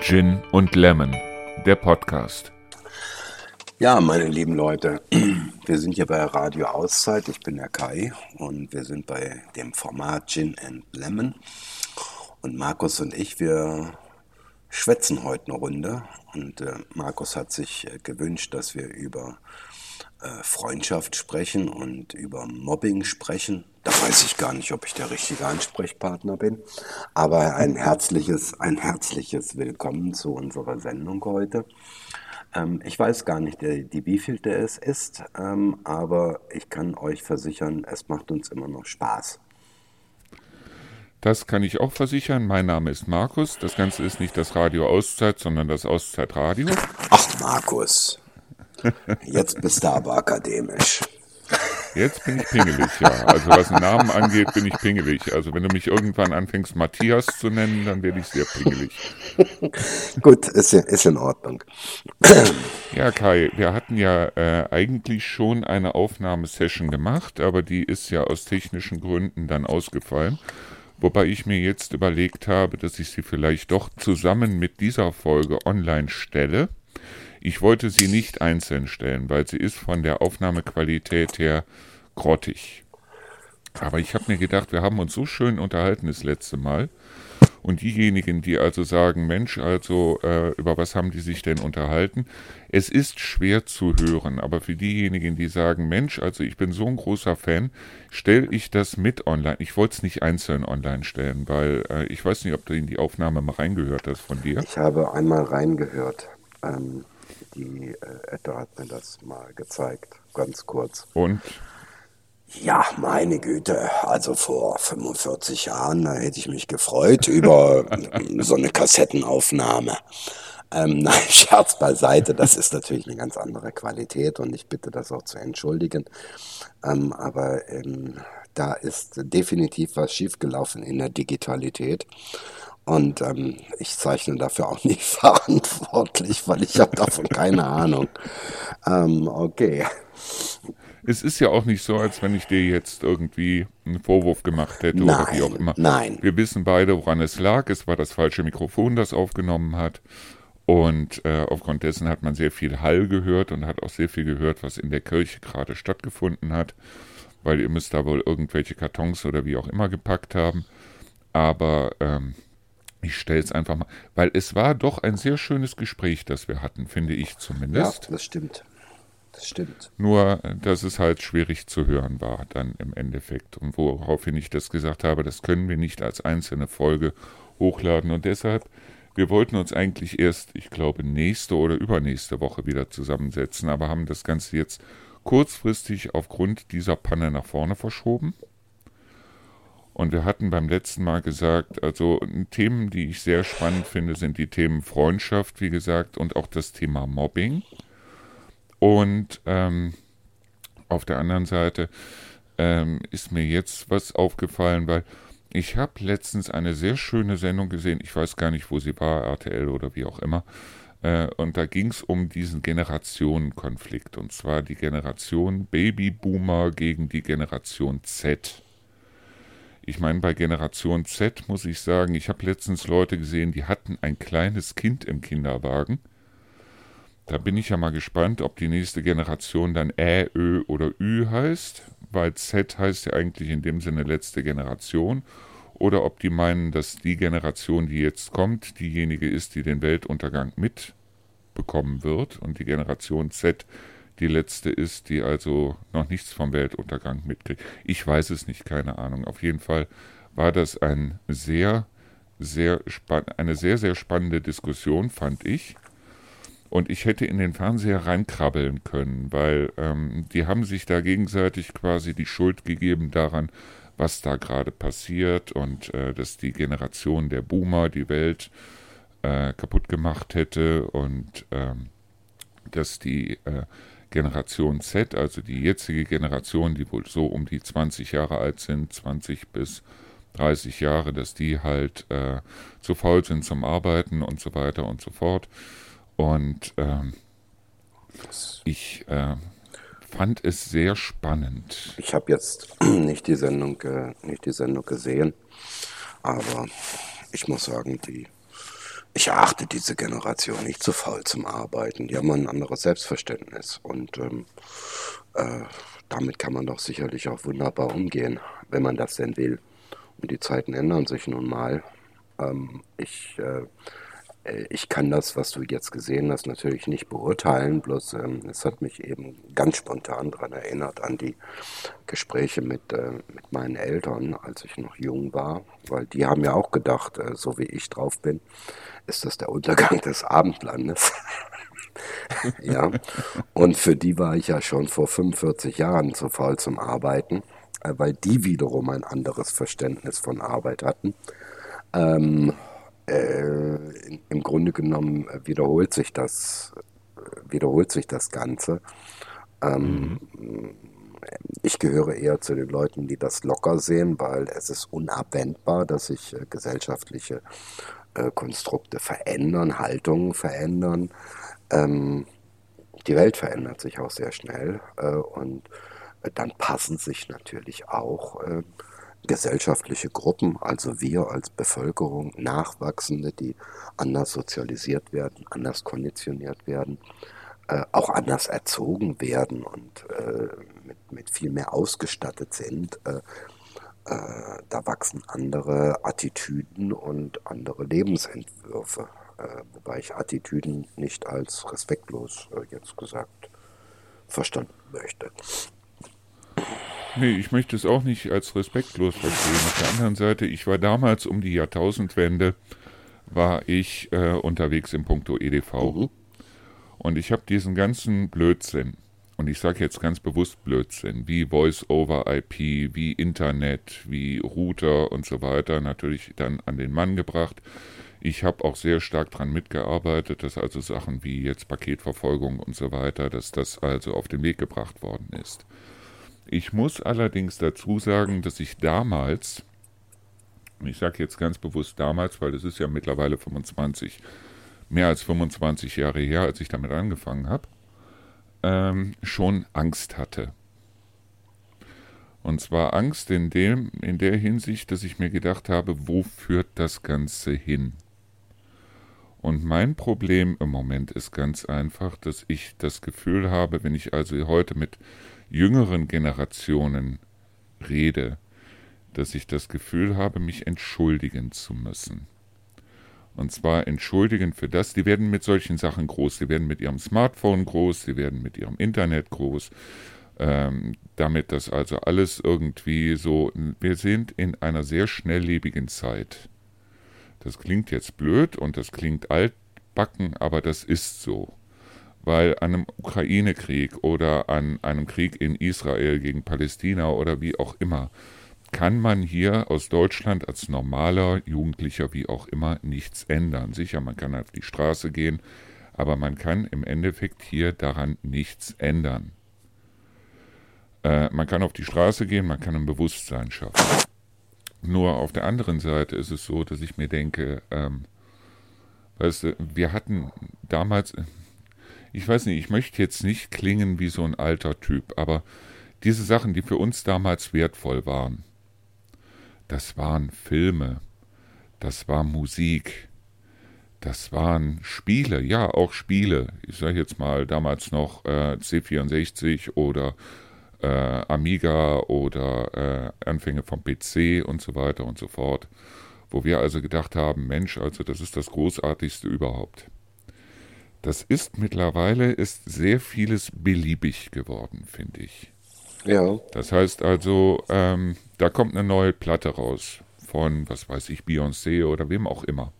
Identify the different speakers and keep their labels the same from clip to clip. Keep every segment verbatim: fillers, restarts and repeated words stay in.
Speaker 1: Gin und Lemon, der Podcast.
Speaker 2: Ja, meine lieben Leute, wir sind hier bei Radio Auszeit. Ich bin der Kai und wir sind bei dem Format Gin and Lemon. Und Markus und ich, wir schwätzen heute eine Runde. Und äh, Markus hat sich äh, gewünscht, dass wir über äh, Freundschaft sprechen und über Mobbing sprechen. Da weiß ich gar nicht, ob ich der richtige Ansprechpartner bin. Aber ein herzliches, ein herzliches Willkommen zu unserer Sendung heute. Ähm, ich weiß gar nicht, die, die wievielte es ist, ähm, aber ich kann euch versichern, es macht uns immer noch Spaß.
Speaker 1: Das kann ich auch versichern. Mein Name ist Markus. Das Ganze ist nicht das Radio Auszeit, sondern das Auszeitradio.
Speaker 2: Ach, Markus, jetzt bist du aber akademisch.
Speaker 1: Jetzt bin ich pingelig, ja. Also was den Namen angeht, bin ich pingelig. Also wenn du mich irgendwann anfängst, Matthias zu nennen, dann werde ich sehr pingelig.
Speaker 2: Gut, ist, ist in Ordnung.
Speaker 1: Ja, Kai, wir hatten ja äh, eigentlich schon eine Aufnahmesession gemacht, aber die ist ja aus technischen Gründen dann ausgefallen. Wobei ich mir jetzt überlegt habe, dass ich sie vielleicht doch zusammen mit dieser Folge online stelle. Ich wollte sie nicht einzeln stellen, weil sie ist von der Aufnahmequalität her grottig. Aber ich habe mir gedacht, wir haben uns so schön unterhalten das letzte Mal. Und diejenigen, die also sagen, Mensch, also äh, über was haben die sich denn unterhalten? Es ist schwer zu hören, aber für diejenigen, die sagen, Mensch, also ich bin so ein großer Fan, stelle ich das mit online. Ich wollte es nicht einzeln online stellen, weil äh, ich weiß nicht, ob du in die Aufnahme mal reingehört hast von dir.
Speaker 2: Ich habe einmal reingehört. Ähm, die äh, Etta hat mir das mal gezeigt, ganz kurz.
Speaker 1: Und?
Speaker 2: Ja, meine Güte, also vor fünfundvierzig Jahren, da hätte ich mich gefreut über so eine Kassettenaufnahme. Ähm, nein, Scherz beiseite, das ist natürlich eine ganz andere Qualität und ich bitte das auch zu entschuldigen. Ähm, aber ähm, da ist definitiv was schiefgelaufen in der Digitalität. Und ähm, ich zeichne dafür auch nicht verantwortlich, weil ich habe davon keine Ahnung. Ähm, okay.
Speaker 1: Es ist ja auch nicht so, als wenn ich dir jetzt irgendwie einen Vorwurf gemacht hätte
Speaker 2: nein,
Speaker 1: oder wie auch immer.
Speaker 2: Nein.
Speaker 1: Wir wissen beide, woran es lag. Es war das falsche Mikrofon, das aufgenommen hat. Und äh, aufgrund dessen hat man sehr viel Hall gehört und hat auch sehr viel gehört, was in der Kirche gerade stattgefunden hat. Weil ihr müsst da wohl irgendwelche Kartons oder wie auch immer gepackt haben. Aber ähm, ich stelle es einfach mal, weil es war doch ein sehr schönes Gespräch, das wir hatten, finde ich zumindest.
Speaker 2: Ja, das stimmt. Das stimmt.
Speaker 1: Nur, dass es halt schwierig zu hören war dann im Endeffekt. Und woraufhin ich das gesagt habe, das können wir nicht als einzelne Folge hochladen. Und deshalb, wir wollten uns eigentlich erst, ich glaube, nächste oder übernächste Woche wieder zusammensetzen, aber haben das Ganze jetzt kurzfristig aufgrund dieser Panne nach vorne verschoben. Und wir hatten beim letzten Mal gesagt, also Themen, die ich sehr spannend finde, sind die Themen Freundschaft, wie gesagt, und auch das Thema Mobbing. Und ähm, auf der anderen Seite ähm, ist mir jetzt was aufgefallen, weil ich habe letztens eine sehr schöne Sendung gesehen, ich weiß gar nicht, wo sie war, R T L oder wie auch immer, äh, und da ging es um diesen Generationenkonflikt, und zwar die Generation Babyboomer gegen die Generation Z. Ich meine, bei Generation Z muss ich sagen, ich habe letztens Leute gesehen, die hatten ein kleines Kind im Kinderwagen. Da bin ich ja mal gespannt, ob die nächste Generation dann Ä, Ö oder Ü heißt, weil Z heißt ja eigentlich in dem Sinne letzte Generation, oder ob die meinen, dass die Generation, die jetzt kommt, diejenige ist, die den Weltuntergang mitbekommen wird und die Generation Z die letzte ist, die also noch nichts vom Weltuntergang mitkriegt. Ich weiß es nicht, keine Ahnung. Auf jeden Fall war das ein sehr, sehr spann- eine sehr, sehr spannende Diskussion, fand ich. Und ich hätte in den Fernseher reinkrabbeln können, weil ähm, die haben sich da gegenseitig quasi die Schuld gegeben daran, was da gerade passiert und äh, dass die Generation der Boomer die Welt äh, kaputt gemacht hätte und ähm, dass die äh, Generation Z, also die jetzige Generation, die wohl so um die zwanzig Jahre alt sind, zwanzig bis dreißig Jahre, dass die halt äh, zu faul sind zum Arbeiten und so weiter und so fort. Und ähm, ich äh, fand es sehr spannend.
Speaker 2: Ich habe jetzt nicht die Sendung, äh, nicht die Sendung gesehen, aber ich muss sagen, die Ich erachte diese Generation nicht zu faul zum Arbeiten. Die haben ein anderes Selbstverständnis und ähm, äh, damit kann man doch sicherlich auch wunderbar umgehen, wenn man das denn will. Und die Zeiten ändern sich nun mal. Ähm, ich, äh, äh, ich kann das, was du jetzt gesehen hast, natürlich nicht beurteilen, bloß ähm, es hat mich eben ganz spontan daran erinnert an die Gespräche mit, äh, mit meinen Eltern, als ich noch jung war, weil die haben ja auch gedacht, äh, so wie ich drauf bin, ist das der Untergang des Abendlandes. Ja, und für die war ich ja schon vor fünfundvierzig Jahren zu faul zum Arbeiten, äh, weil die wiederum ein anderes Verständnis von Arbeit hatten. Ähm, äh, in, Im Grunde genommen äh, wiederholt sich das, äh, wiederholt sich das Ganze. Ähm,
Speaker 1: Mhm.
Speaker 2: Ich gehöre eher zu den Leuten, die das locker sehen, weil es ist unabwendbar, dass sich äh, gesellschaftliche äh, Konstrukte verändern, Haltungen verändern. Ähm, Die Welt verändert sich auch sehr schnell äh, und äh, dann passen sich natürlich auch äh, gesellschaftliche Gruppen, also wir als Bevölkerung, Nachwachsende, die anders sozialisiert werden, anders konditioniert werden, äh, auch anders erzogen werden und äh, mit, mit viel mehr ausgestattet sind. Äh, äh, da wachsen andere Attitüden und andere Lebensentwürfe, äh, wobei ich Attitüden nicht als respektlos äh, jetzt gesagt verstanden möchte.
Speaker 1: Nee, ich möchte es auch nicht als respektlos verstehen. Auf der anderen Seite, ich war damals um die Jahrtausendwende, war ich äh, unterwegs in puncto E D V.
Speaker 2: Mhm.
Speaker 1: Und ich habe diesen ganzen Blödsinn, und ich sage jetzt ganz bewusst Blödsinn, wie Voice-over-I P, wie Internet, wie Router und so weiter, natürlich dann an den Mann gebracht. Ich habe auch sehr stark daran mitgearbeitet, dass also Sachen wie jetzt Paketverfolgung und so weiter, dass das also auf den Weg gebracht worden ist. Ich muss allerdings dazu sagen, dass ich damals, ich sage jetzt ganz bewusst damals, weil das ist ja mittlerweile fünfundzwanzig, mehr als fünfundzwanzig Jahre her, als ich damit angefangen habe, ähm, schon Angst hatte. Und zwar Angst in, dem, in der Hinsicht, dass ich mir gedacht habe, wo führt das Ganze hin? Und mein Problem im Moment ist ganz einfach, dass ich das Gefühl habe, wenn ich also heute mit jüngeren Generationen rede, dass ich das Gefühl habe, mich entschuldigen zu müssen. Und zwar entschuldigen für das, die werden mit solchen Sachen groß, die werden mit ihrem Smartphone groß, die werden mit ihrem Internet groß, ähm, damit das also alles irgendwie so, wir sind in einer sehr schnelllebigen Zeit. Das klingt jetzt blöd und das klingt altbacken, aber das ist so. Weil an einem Ukraine-Krieg oder an einem Krieg in Israel gegen Palästina oder wie auch immer, kann man hier aus Deutschland als normaler Jugendlicher wie auch immer nichts ändern. Sicher, man kann auf die Straße gehen, aber man kann im Endeffekt hier daran nichts ändern. Äh, man kann auf die Straße gehen, man kann ein Bewusstsein schaffen. Nur auf der anderen Seite ist es so, dass ich mir denke, ähm, weißt du, wir hatten damals, ich weiß nicht, ich möchte jetzt nicht klingen wie so ein alter Typ, aber diese Sachen, die für uns damals wertvoll waren, das waren Filme, das war Musik, das waren Spiele, ja, auch Spiele. Ich sage jetzt mal damals noch äh, C vierundsechzig oder äh, Amiga oder äh, Anfänge vom P C und so weiter und so fort, wo wir also gedacht haben, Mensch, also das ist das Großartigste überhaupt. Das ist mittlerweile, ist sehr vieles beliebig geworden, finde ich.
Speaker 2: Ja.
Speaker 1: Das heißt also, ähm, da kommt eine neue Platte raus von, was weiß ich, Beyoncé oder wem auch immer.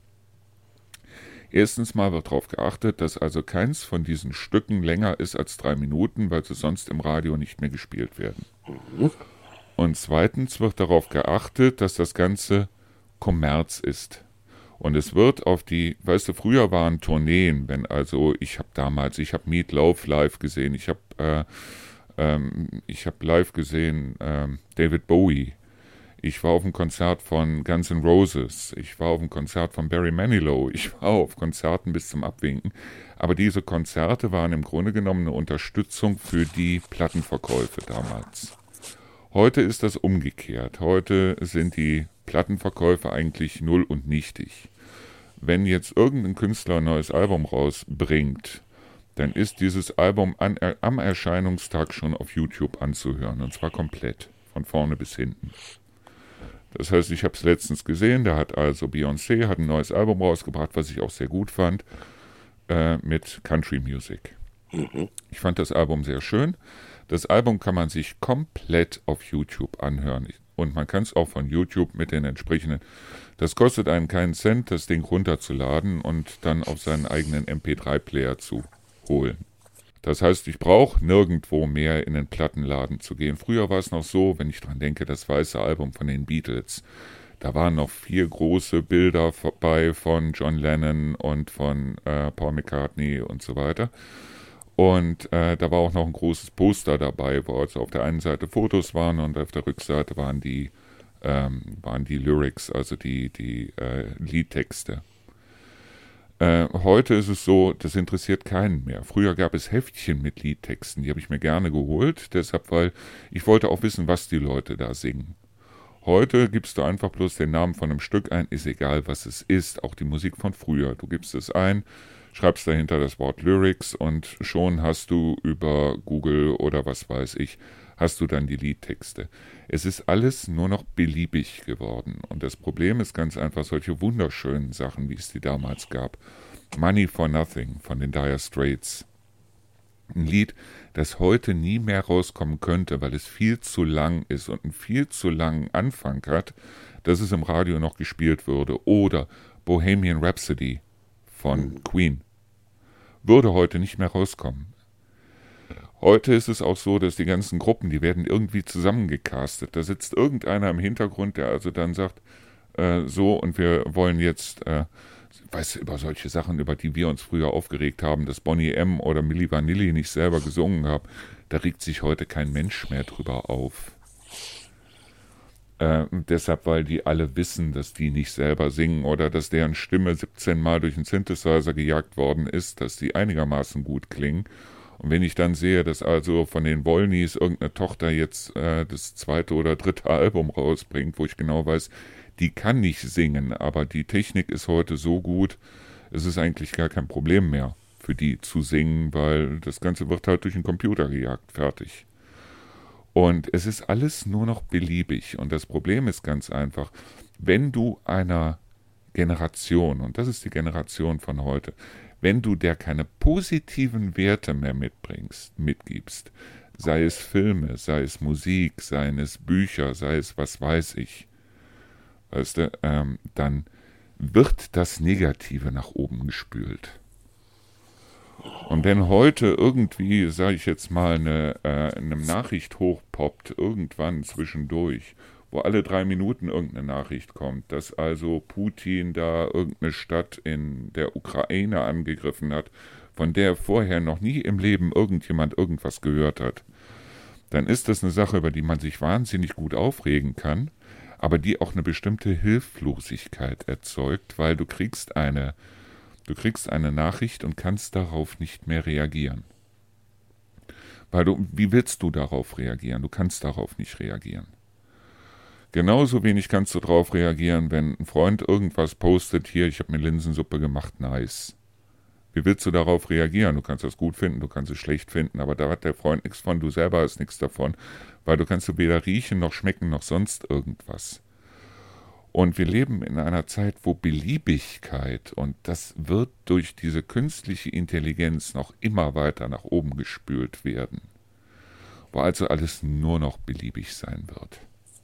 Speaker 1: Erstens mal wird darauf geachtet, dass also keins von diesen Stücken länger ist als drei Minuten, weil sie sonst im Radio nicht mehr gespielt werden.
Speaker 2: Mhm.
Speaker 1: Und zweitens wird darauf geachtet, dass das Ganze Kommerz ist. Und es wird auf die, weißt du, früher waren Tourneen, wenn also, ich habe damals, ich habe Meat Loaf live gesehen, ich habe äh, ähm, ich habe live gesehen ähm, David Bowie, ich war auf einem Konzert von Guns N' Roses, ich war auf einem Konzert von Barry Manilow, ich war auf Konzerten bis zum Abwinken, aber diese Konzerte waren im Grunde genommen eine Unterstützung für die Plattenverkäufe damals. Heute ist das umgekehrt, heute sind die Plattenverkäufe eigentlich null und nichtig. wenn jetzt irgendein Künstler ein neues Album rausbringt, dann ist dieses Album an, äh, am Erscheinungstag schon auf YouTube anzuhören. Und zwar komplett, von vorne bis hinten. Das heißt, ich habe es letztens gesehen, da hat also Beyoncé hat ein neues Album rausgebracht, was ich auch sehr gut fand, äh, mit Country Music.
Speaker 2: Mhm.
Speaker 1: Ich fand das Album sehr schön. Das Album kann man sich komplett auf YouTube anhören. Und man kann es auch von YouTube mit den entsprechenden... Das kostet einen keinen Cent, das Ding runterzuladen und dann auf seinen eigenen M P drei Player zu holen. Das heißt, ich brauche nirgendwo mehr in den Plattenladen zu gehen. Früher war es noch so, wenn ich dran denke, das weiße Album von den Beatles. Da waren noch vier große Bilder vorbei von John Lennon und von äh, Paul McCartney und so weiter. Und äh, da war auch noch ein großes Poster dabei, wo also auf der einen Seite Fotos waren und auf der Rückseite waren die, ähm, waren die Lyrics, also die, die äh, Liedtexte. Äh, heute ist es so, das interessiert keinen mehr. Früher gab es Heftchen mit Liedtexten, die habe ich mir gerne geholt, deshalb, weil ich wollte auch wissen, was die Leute da singen. Heute gibst du einfach bloß den Namen von einem Stück ein, ist egal, was es ist, auch die Musik von früher. Du gibst es ein, schreibst dahinter das Wort Lyrics und schon hast du über Google oder was weiß ich, hast du dann die Liedtexte. Es ist alles nur noch beliebig geworden. Und das Problem ist ganz einfach solche wunderschönen Sachen, wie es die damals gab. Money for Nothing von den Dire Straits. Ein Lied, das heute nie mehr rauskommen könnte, weil es viel zu lang ist und einen viel zu langen Anfang hat, dass es im Radio noch gespielt würde. Oder Bohemian Rhapsody von Queen. Würde heute nicht mehr rauskommen. Heute ist es auch so, dass die ganzen Gruppen, die werden irgendwie zusammengecastet. Da sitzt irgendeiner im Hintergrund, der also dann sagt, äh, so, und wir wollen jetzt, äh, weißt du, über solche Sachen, über die wir uns früher aufgeregt haben, dass Boney M. oder Milli Vanilli nicht selber gesungen haben, da regt sich heute kein Mensch mehr drüber auf. Äh, deshalb, weil die alle wissen, dass die nicht selber singen oder dass deren Stimme siebzehn Mal durch einen Synthesizer gejagt worden ist, dass die einigermaßen gut klingen. Und wenn ich dann sehe, dass also von den Wollnys irgendeine Tochter jetzt äh, das zweite oder dritte Album rausbringt, wo ich genau weiß, die kann nicht singen, aber die Technik ist heute so gut, es ist eigentlich gar kein Problem mehr für die zu singen, weil das Ganze wird halt durch den Computer gejagt, fertig. Und es ist alles nur noch beliebig. Und das Problem ist ganz einfach, wenn du einer Generation, und das ist die Generation von heute, wenn du der keine positiven Werte mehr mitbringst, mitgibst, sei es Filme, sei es Musik, sei es Bücher, sei es was weiß ich, weißt du, ähm, dann wird das Negative nach oben gespült. Und wenn heute irgendwie, sage ich jetzt mal, eine, äh, eine Nachricht hochpoppt, irgendwann zwischendurch, wo alle drei Minuten irgendeine Nachricht kommt, dass also Putin da irgendeine Stadt in der Ukraine angegriffen hat, von der vorher noch nie im Leben irgendjemand irgendwas gehört hat, dann ist das eine Sache, über die man sich wahnsinnig gut aufregen kann, aber die auch eine bestimmte Hilflosigkeit erzeugt, weil du kriegst eine, du kriegst eine Nachricht und kannst darauf nicht mehr reagieren. Weil du, wie willst du darauf reagieren? Du kannst darauf nicht reagieren. Genauso wenig kannst du darauf reagieren, wenn ein Freund irgendwas postet, hier, ich habe mir Linsensuppe gemacht, nice. Wie willst du darauf reagieren? Du kannst das gut finden, du kannst es schlecht finden, aber da hat der Freund nichts von, du selber hast nichts davon, weil du kannst du weder riechen, noch schmecken, noch sonst irgendwas. Und wir leben in einer Zeit, wo Beliebigkeit, und das wird durch diese künstliche Intelligenz noch immer weiter nach oben gespült werden, wo also alles nur noch beliebig sein wird.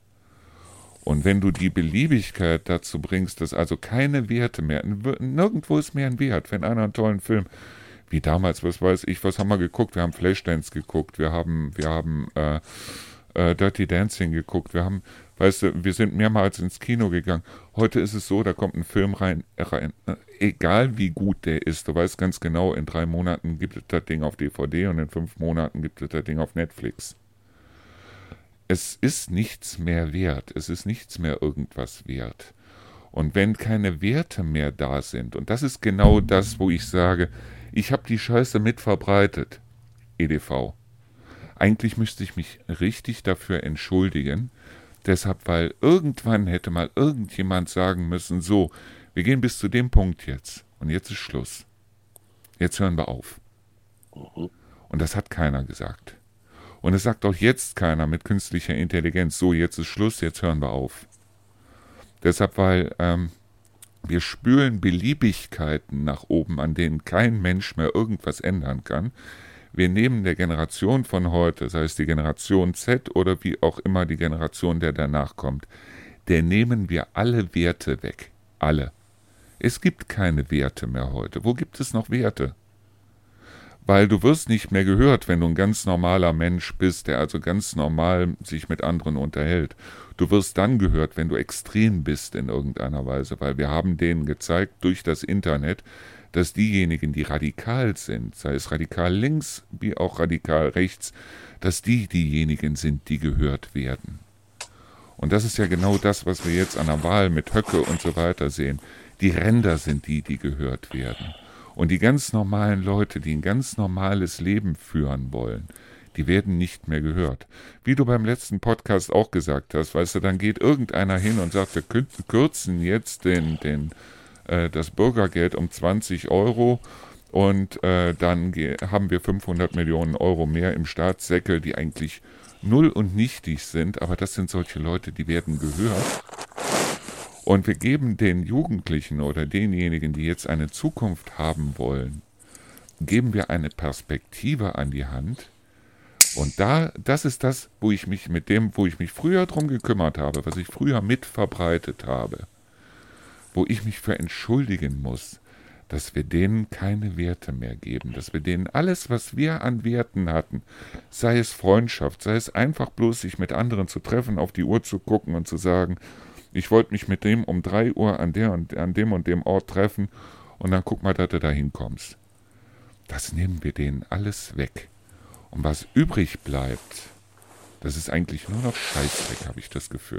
Speaker 1: Und wenn du die Beliebigkeit dazu bringst, dass also keine Werte mehr, nirgendwo ist mehr ein Wert, wenn einer einen tollen Film, wie damals, was weiß ich, was haben wir geguckt? Wir haben Flashdance geguckt, wir haben, wir haben äh, äh, Dirty Dancing geguckt, wir haben, weißt du, wir sind mehrmals ins Kino gegangen. Heute ist es so, da kommt ein Film rein, rein, egal wie gut der ist, du weißt ganz genau, in drei Monaten gibt es das Ding auf D V D und in fünf Monaten gibt es das Ding auf Netflix. Es ist nichts mehr wert, es ist nichts mehr irgendwas wert. Und wenn keine Werte mehr da sind, und das ist genau das, wo ich sage, ich habe die Scheiße mit verbreitet, E D V. Eigentlich müsste ich mich richtig dafür entschuldigen, deshalb, weil irgendwann hätte mal irgendjemand sagen müssen, so, Wir gehen bis zu dem Punkt jetzt. Und jetzt ist Schluss. Jetzt hören wir auf.
Speaker 2: Mhm.
Speaker 1: Und das hat keiner gesagt. Und es sagt auch jetzt keiner mit künstlicher Intelligenz, so, jetzt ist Schluss, jetzt hören wir auf. Deshalb, weil ähm, wir spülen Beliebigkeiten nach oben, an denen kein Mensch mehr irgendwas ändern kann. Wir nehmen der Generation von heute, sei es die Generation Z oder wie auch immer die Generation, der danach kommt, der nehmen wir alle Werte weg. Alle. Es gibt keine Werte mehr heute. Wo gibt es noch Werte? Weil du wirst nicht mehr gehört, wenn du ein ganz normaler Mensch bist, der also ganz normal sich mit anderen unterhält. Du wirst dann gehört, wenn du extrem bist in irgendeiner Weise, weil wir haben denen gezeigt durch das Internet, dass diejenigen, die radikal sind, sei es radikal links wie auch radikal rechts, dass die diejenigen sind, die gehört werden. Und das ist ja genau das, was wir jetzt an der Wahl mit Höcke und so weiter sehen. Die Ränder sind die, die gehört werden. Und die ganz normalen Leute, die ein ganz normales Leben führen wollen, die werden nicht mehr gehört. Wie du beim letzten Podcast auch gesagt hast, weißt du, dann geht irgendeiner hin und sagt, wir kürzen jetzt den, den, äh, das Bürgergeld um zwanzig Euro und äh, dann haben wir fünfhundert Millionen Euro mehr im Staatssäckel, die eigentlich null und nichtig sind, aber das sind solche Leute, die werden gehört. Und wir geben den Jugendlichen oder denjenigen, die jetzt eine Zukunft haben wollen, geben wir eine Perspektive an die Hand. Und da, das ist das, wo ich mich mit dem, wo ich mich früher drum gekümmert habe, was ich früher mit verbreitet habe, wo ich mich für entschuldigen muss, dass wir denen keine Werte mehr geben, dass wir denen alles, was wir an Werten hatten, sei es Freundschaft, sei es einfach bloß sich mit anderen zu treffen, auf die Uhr zu gucken und zu sagen, ich wollte mich mit dem um drei Uhr an, der und, an dem und dem Ort treffen und dann guck mal, dass du da hinkommst. Das nehmen wir denen alles weg. Und was übrig bleibt, das ist eigentlich nur noch Scheißdreck, habe ich das Gefühl.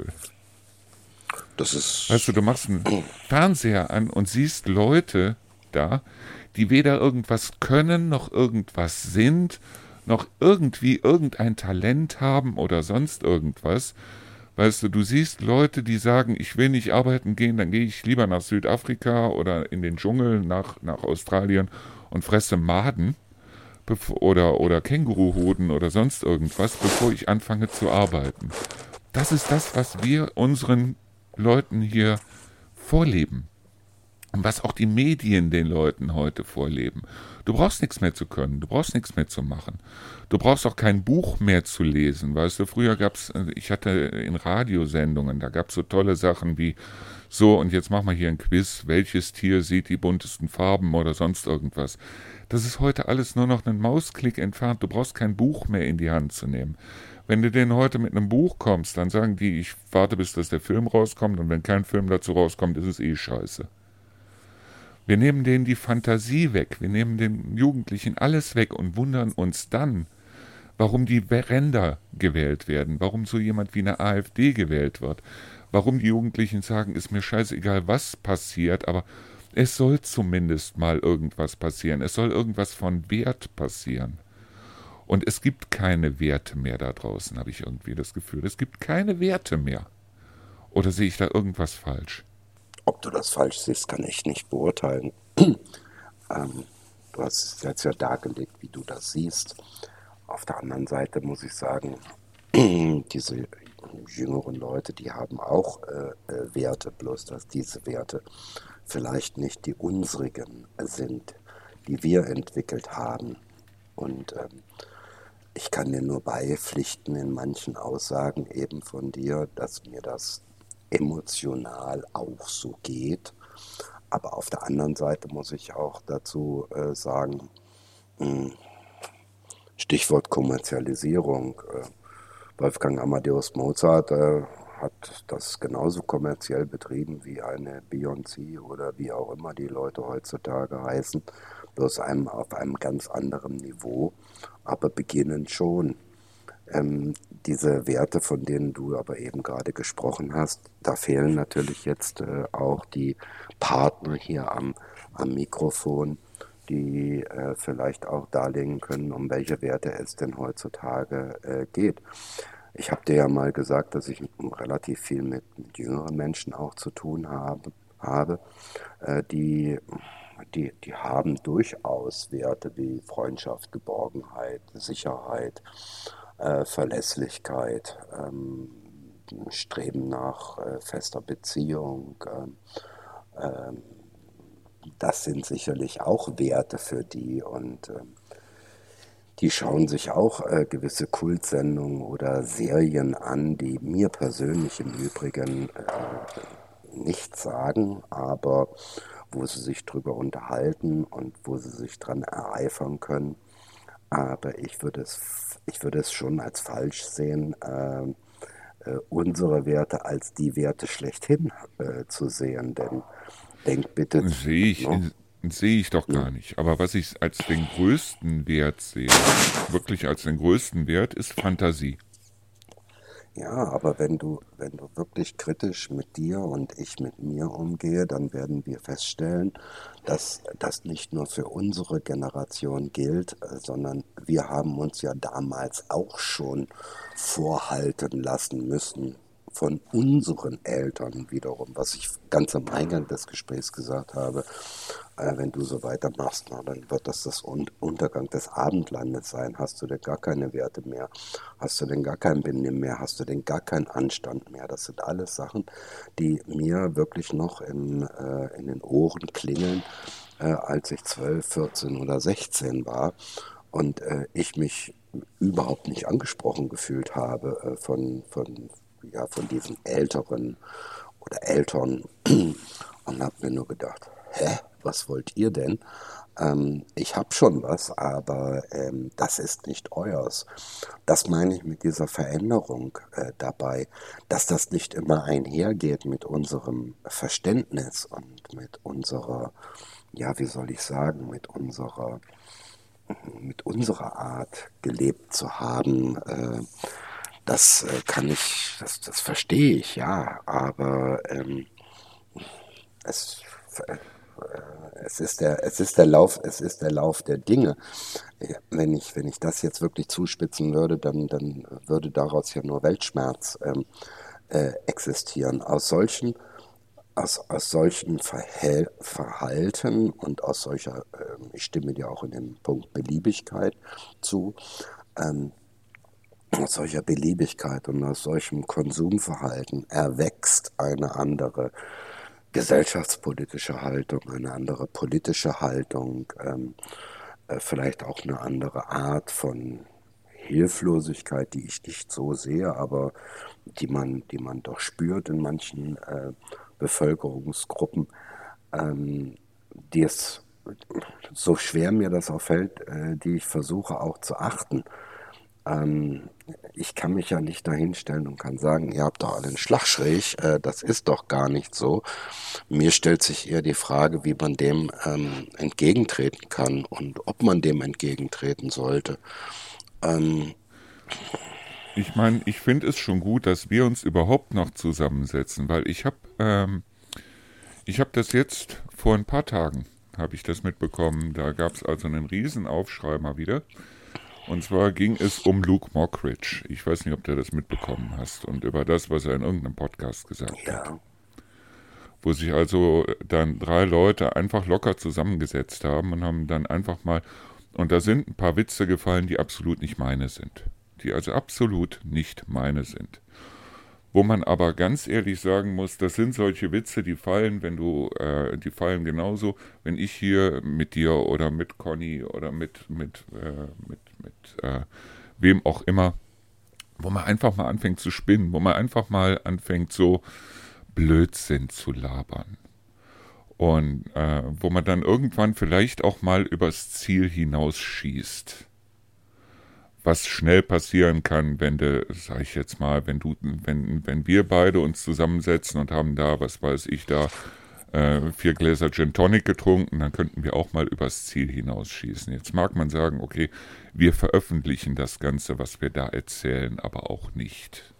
Speaker 2: Das ist...
Speaker 1: Weißt du, du machst einen Fernseher an und siehst Leute da, die weder irgendwas können, noch irgendwas sind, noch irgendwie irgendein Talent haben oder sonst irgendwas. Weißt du, du siehst Leute, die sagen, ich will nicht arbeiten gehen, dann gehe ich lieber nach Südafrika oder in den Dschungel nach, nach Australien und fresse Maden bevor, oder, oder Känguruhoden oder sonst irgendwas, bevor ich anfange zu arbeiten. Das ist das, was wir unseren Leuten hier vorleben. Und was auch die Medien den Leuten heute vorleben. Du brauchst nichts mehr zu können, du brauchst nichts mehr zu machen. Du brauchst auch kein Buch mehr zu lesen. Weißt du, früher gab's, ich hatte in Radiosendungen, da gab's so tolle Sachen wie, so und jetzt machen wir hier ein Quiz, welches Tier sieht die buntesten Farben oder sonst irgendwas. Das ist heute alles nur noch einen Mausklick entfernt, du brauchst kein Buch mehr in die Hand zu nehmen. Wenn du denen heute mit einem Buch kommst, dann sagen die, ich warte, bis das der Film rauskommt und wenn kein Film dazu rauskommt, ist es eh scheiße. Wir nehmen denen die Fantasie weg, wir nehmen den Jugendlichen alles weg und wundern uns dann, warum die Ränder gewählt werden, warum so jemand wie eine AfD gewählt wird, warum die Jugendlichen sagen, ist mir scheißegal, was passiert, aber es soll zumindest mal irgendwas passieren, es soll irgendwas von Wert passieren. Und es gibt keine Werte mehr da draußen, habe ich irgendwie das Gefühl. Es gibt keine Werte mehr. Oder sehe ich da irgendwas falsch?
Speaker 2: Ob du das falsch siehst, kann ich nicht beurteilen. ähm, du hast es jetzt ja dargelegt, wie du das siehst. Auf der anderen Seite muss ich sagen, diese jüngeren Leute, die haben auch äh, äh, Werte, bloß dass diese Werte vielleicht nicht die unsrigen sind, die wir entwickelt haben. Und ähm, ich kann dir nur beipflichten in manchen Aussagen eben von dir, dass mir das emotional auch so geht. Aber auf der anderen Seite muss ich auch dazu äh, sagen, mh, Stichwort Kommerzialisierung. Äh, Wolfgang Amadeus Mozart äh, hat das genauso kommerziell betrieben wie eine Beyoncé oder wie auch immer die Leute heutzutage heißen, bloß einem, auf einem ganz anderen Niveau, aber beginnend schon. Ähm, diese Werte, von denen du aber eben gerade gesprochen hast, da fehlen natürlich jetzt äh, auch die Partner hier am, am Mikrofon, die äh, vielleicht auch darlegen können, um welche Werte es denn heutzutage äh, geht. Ich habe dir ja mal gesagt, dass ich relativ viel mit, mit jüngeren Menschen auch zu tun habe habe, äh, die, die, die haben durchaus Werte wie Freundschaft, Geborgenheit, Sicherheit, äh, Verlässlichkeit, ähm, Streben nach äh, fester Beziehung. ähm, ähm, Das sind sicherlich auch Werte für die und ähm, die schauen sich auch äh, gewisse Kultsendungen oder Serien an, die mir persönlich im Übrigen äh, nichts sagen, aber wo sie sich drüber unterhalten und wo sie sich dran ereifern können. Aber ich würde es, ich würde es schon als falsch sehen, äh, äh, unsere Werte als die Werte schlechthin äh, zu sehen. Denn denk bitte,
Speaker 1: Sehe ich,
Speaker 2: ne,
Speaker 1: sehe ich doch
Speaker 2: ne,
Speaker 1: gar nicht. Aber was ich als den größten Wert sehe, wirklich als den größten Wert, ist Fantasie.
Speaker 2: ja, aber wenn du, wenn du wirklich kritisch mit dir und ich mit mir umgehe, dann werden wir feststellen, dass das nicht nur für unsere Generation gilt, äh, sondern wir haben uns ja damals auch schon vorhalten lassen müssen von unseren Eltern wiederum, was ich ganz am Eingang des Gesprächs gesagt habe. Äh, wenn du so weitermachst, na, dann wird das das Un Untergang des Abendlandes sein. Hast du denn gar keine Werte mehr? Hast du denn gar kein Benimm mehr? Hast du denn gar keinen Anstand mehr? Das sind alles Sachen, die mir wirklich noch in, äh, in den Ohren klingeln, äh, als ich zwölf, vierzehn oder sechzehn war und äh, ich mich überhaupt nicht angesprochen gefühlt habe äh, von, von, ja, von diesen Älteren oder Eltern und habe mir nur gedacht, hä, was wollt ihr denn? Ähm, ich habe schon was, aber ähm, das ist nicht euers. Das meine ich mit dieser Veränderung äh, dabei, dass das nicht immer einhergeht mit unserem Verständnis und mit unserer, ja, wie soll ich sagen, mit unserer, mit unserer Art gelebt zu haben. Äh, das äh, kann ich, das, das verstehe ich, ja, aber ähm, es, äh, es ist der, es ist der Lauf, es ist der Lauf der Dinge. Ja, Wenn ich, wenn ich das jetzt wirklich zuspitzen würde, dann, dann würde daraus ja nur Weltschmerz ähm, äh, existieren. Aus solchen, aus, aus solchen Verhäl Verhalten und aus solcher, ähm, ich stimme dir auch in dem Punkt Beliebigkeit zu, ähm, aus solcher Beliebigkeit und aus solchem Konsumverhalten erwächst eine andere gesellschaftspolitische Haltung, eine andere politische Haltung, ähm, äh, vielleicht auch eine andere Art von Hilflosigkeit, die ich nicht so sehe, aber die man, die man doch spürt in manchen äh, Bevölkerungsgruppen, ähm, die es, so schwer mir das auch fällt, äh, die ich versuche auch zu achten. Ähm, Ich kann mich ja nicht dahinstellen und kann sagen, ihr habt doch alle einen Schlag schräg, äh, das ist doch gar nicht so. Mir stellt sich eher die Frage, wie man dem ähm, entgegentreten kann und ob man dem entgegentreten sollte. Ähm,
Speaker 1: Ich meine, ich finde es schon gut, dass wir uns überhaupt noch zusammensetzen, weil ich habe ähm, ich habe das jetzt vor ein paar Tagen, habe ich das mitbekommen. Da gab es also einen Riesenaufschrei mal wieder. Und zwar ging es um Luke Mockridge. Ich weiß nicht, ob du das mitbekommen hast und über das, was er in irgendeinem Podcast gesagt hat.
Speaker 2: ja,
Speaker 1: Wo sich also dann drei Leute einfach locker zusammengesetzt haben und haben dann einfach mal, und da sind ein paar Witze gefallen, die absolut nicht meine sind. Die also absolut nicht meine sind. Wo man aber ganz ehrlich sagen muss, das sind solche Witze, die fallen, wenn du, äh, die fallen genauso, wenn ich hier mit dir oder mit Conny oder mit, mit, äh, mit, mit äh, wem auch immer, wo man einfach mal anfängt zu spinnen, wo man einfach mal anfängt so Blödsinn zu labern. Und äh, wo man dann irgendwann vielleicht auch mal übers Ziel hinausschießt. Was schnell passieren kann, wenn du, sag ich jetzt mal, wenn du, wenn, wenn wir beide uns zusammensetzen und haben da, was weiß ich, da äh, vier Gläser Gin Tonic getrunken, dann könnten wir auch mal übers Ziel hinausschießen. Jetzt mag man sagen, okay, wir veröffentlichen das Ganze, was wir da erzählen, aber auch nicht.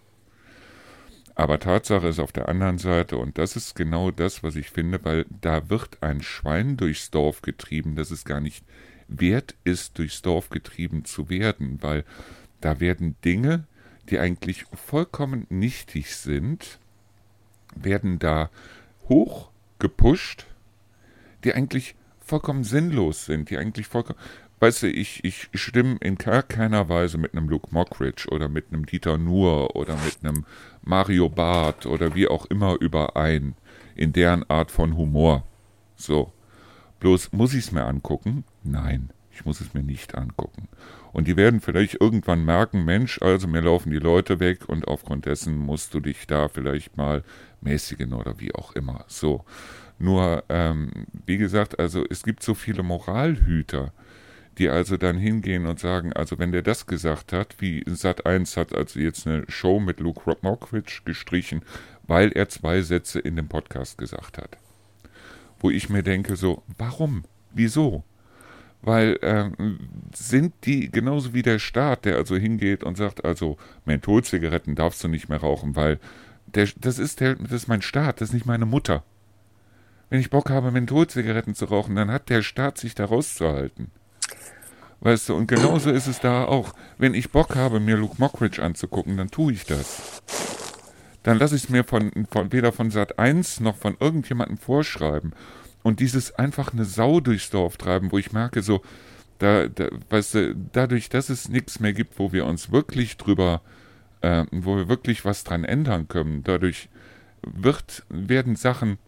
Speaker 1: Aber Tatsache ist auf der anderen Seite, und das ist genau das, was ich finde, weil da wird ein Schwein durchs Dorf getrieben, das es gar nicht wert ist, durchs Dorf getrieben zu werden, weil da werden Dinge, die eigentlich vollkommen nichtig sind, werden da hoch gepusht, die eigentlich vollkommen sinnlos sind, die eigentlich vollkommen, weißt du, ich, ich stimme in gar keiner Weise mit einem Luke Mockridge oder mit einem Dieter Nuhr oder mit einem Mario Barth oder wie auch immer überein, in deren Art von Humor. So. Bloß, muss ich es mir angucken? Nein, ich muss es mir nicht angucken. Und die werden vielleicht irgendwann merken, Mensch, also mir laufen die Leute weg und aufgrund dessen musst du dich da vielleicht mal mäßigen oder wie auch immer. So. Nur, ähm, wie gesagt, also es gibt so viele Moralhüter, die also dann hingehen und sagen, also wenn der das gesagt hat, wie Sat eins hat also jetzt eine Show mit Luke Mockridge gestrichen, weil er zwei Sätze in dem Podcast gesagt hat. Wo ich mir denke so, warum? Wieso? Weil ähm, sind die genauso wie der Staat, der also hingeht und sagt, also Mentholzigaretten darfst du nicht mehr rauchen, weil der, das, ist der, das ist mein Staat, das ist nicht meine Mutter. Wenn ich Bock habe, Mentholzigaretten zu rauchen, dann hat der Staat sich da rauszuhalten. Weißt du, und genauso ist es da auch. Wenn ich Bock habe, mir Luke Mockridge anzugucken, dann tue ich das. Dann lasse ich es mir von, von weder von Sat eins noch von irgendjemandem vorschreiben. Und dieses einfach eine Sau durchs Dorf treiben, wo ich merke, so, da, da, weißt du, dadurch, dass es nichts mehr gibt, wo wir uns wirklich drüber, äh, wo wir wirklich was dran ändern können, dadurch wird, werden Sachen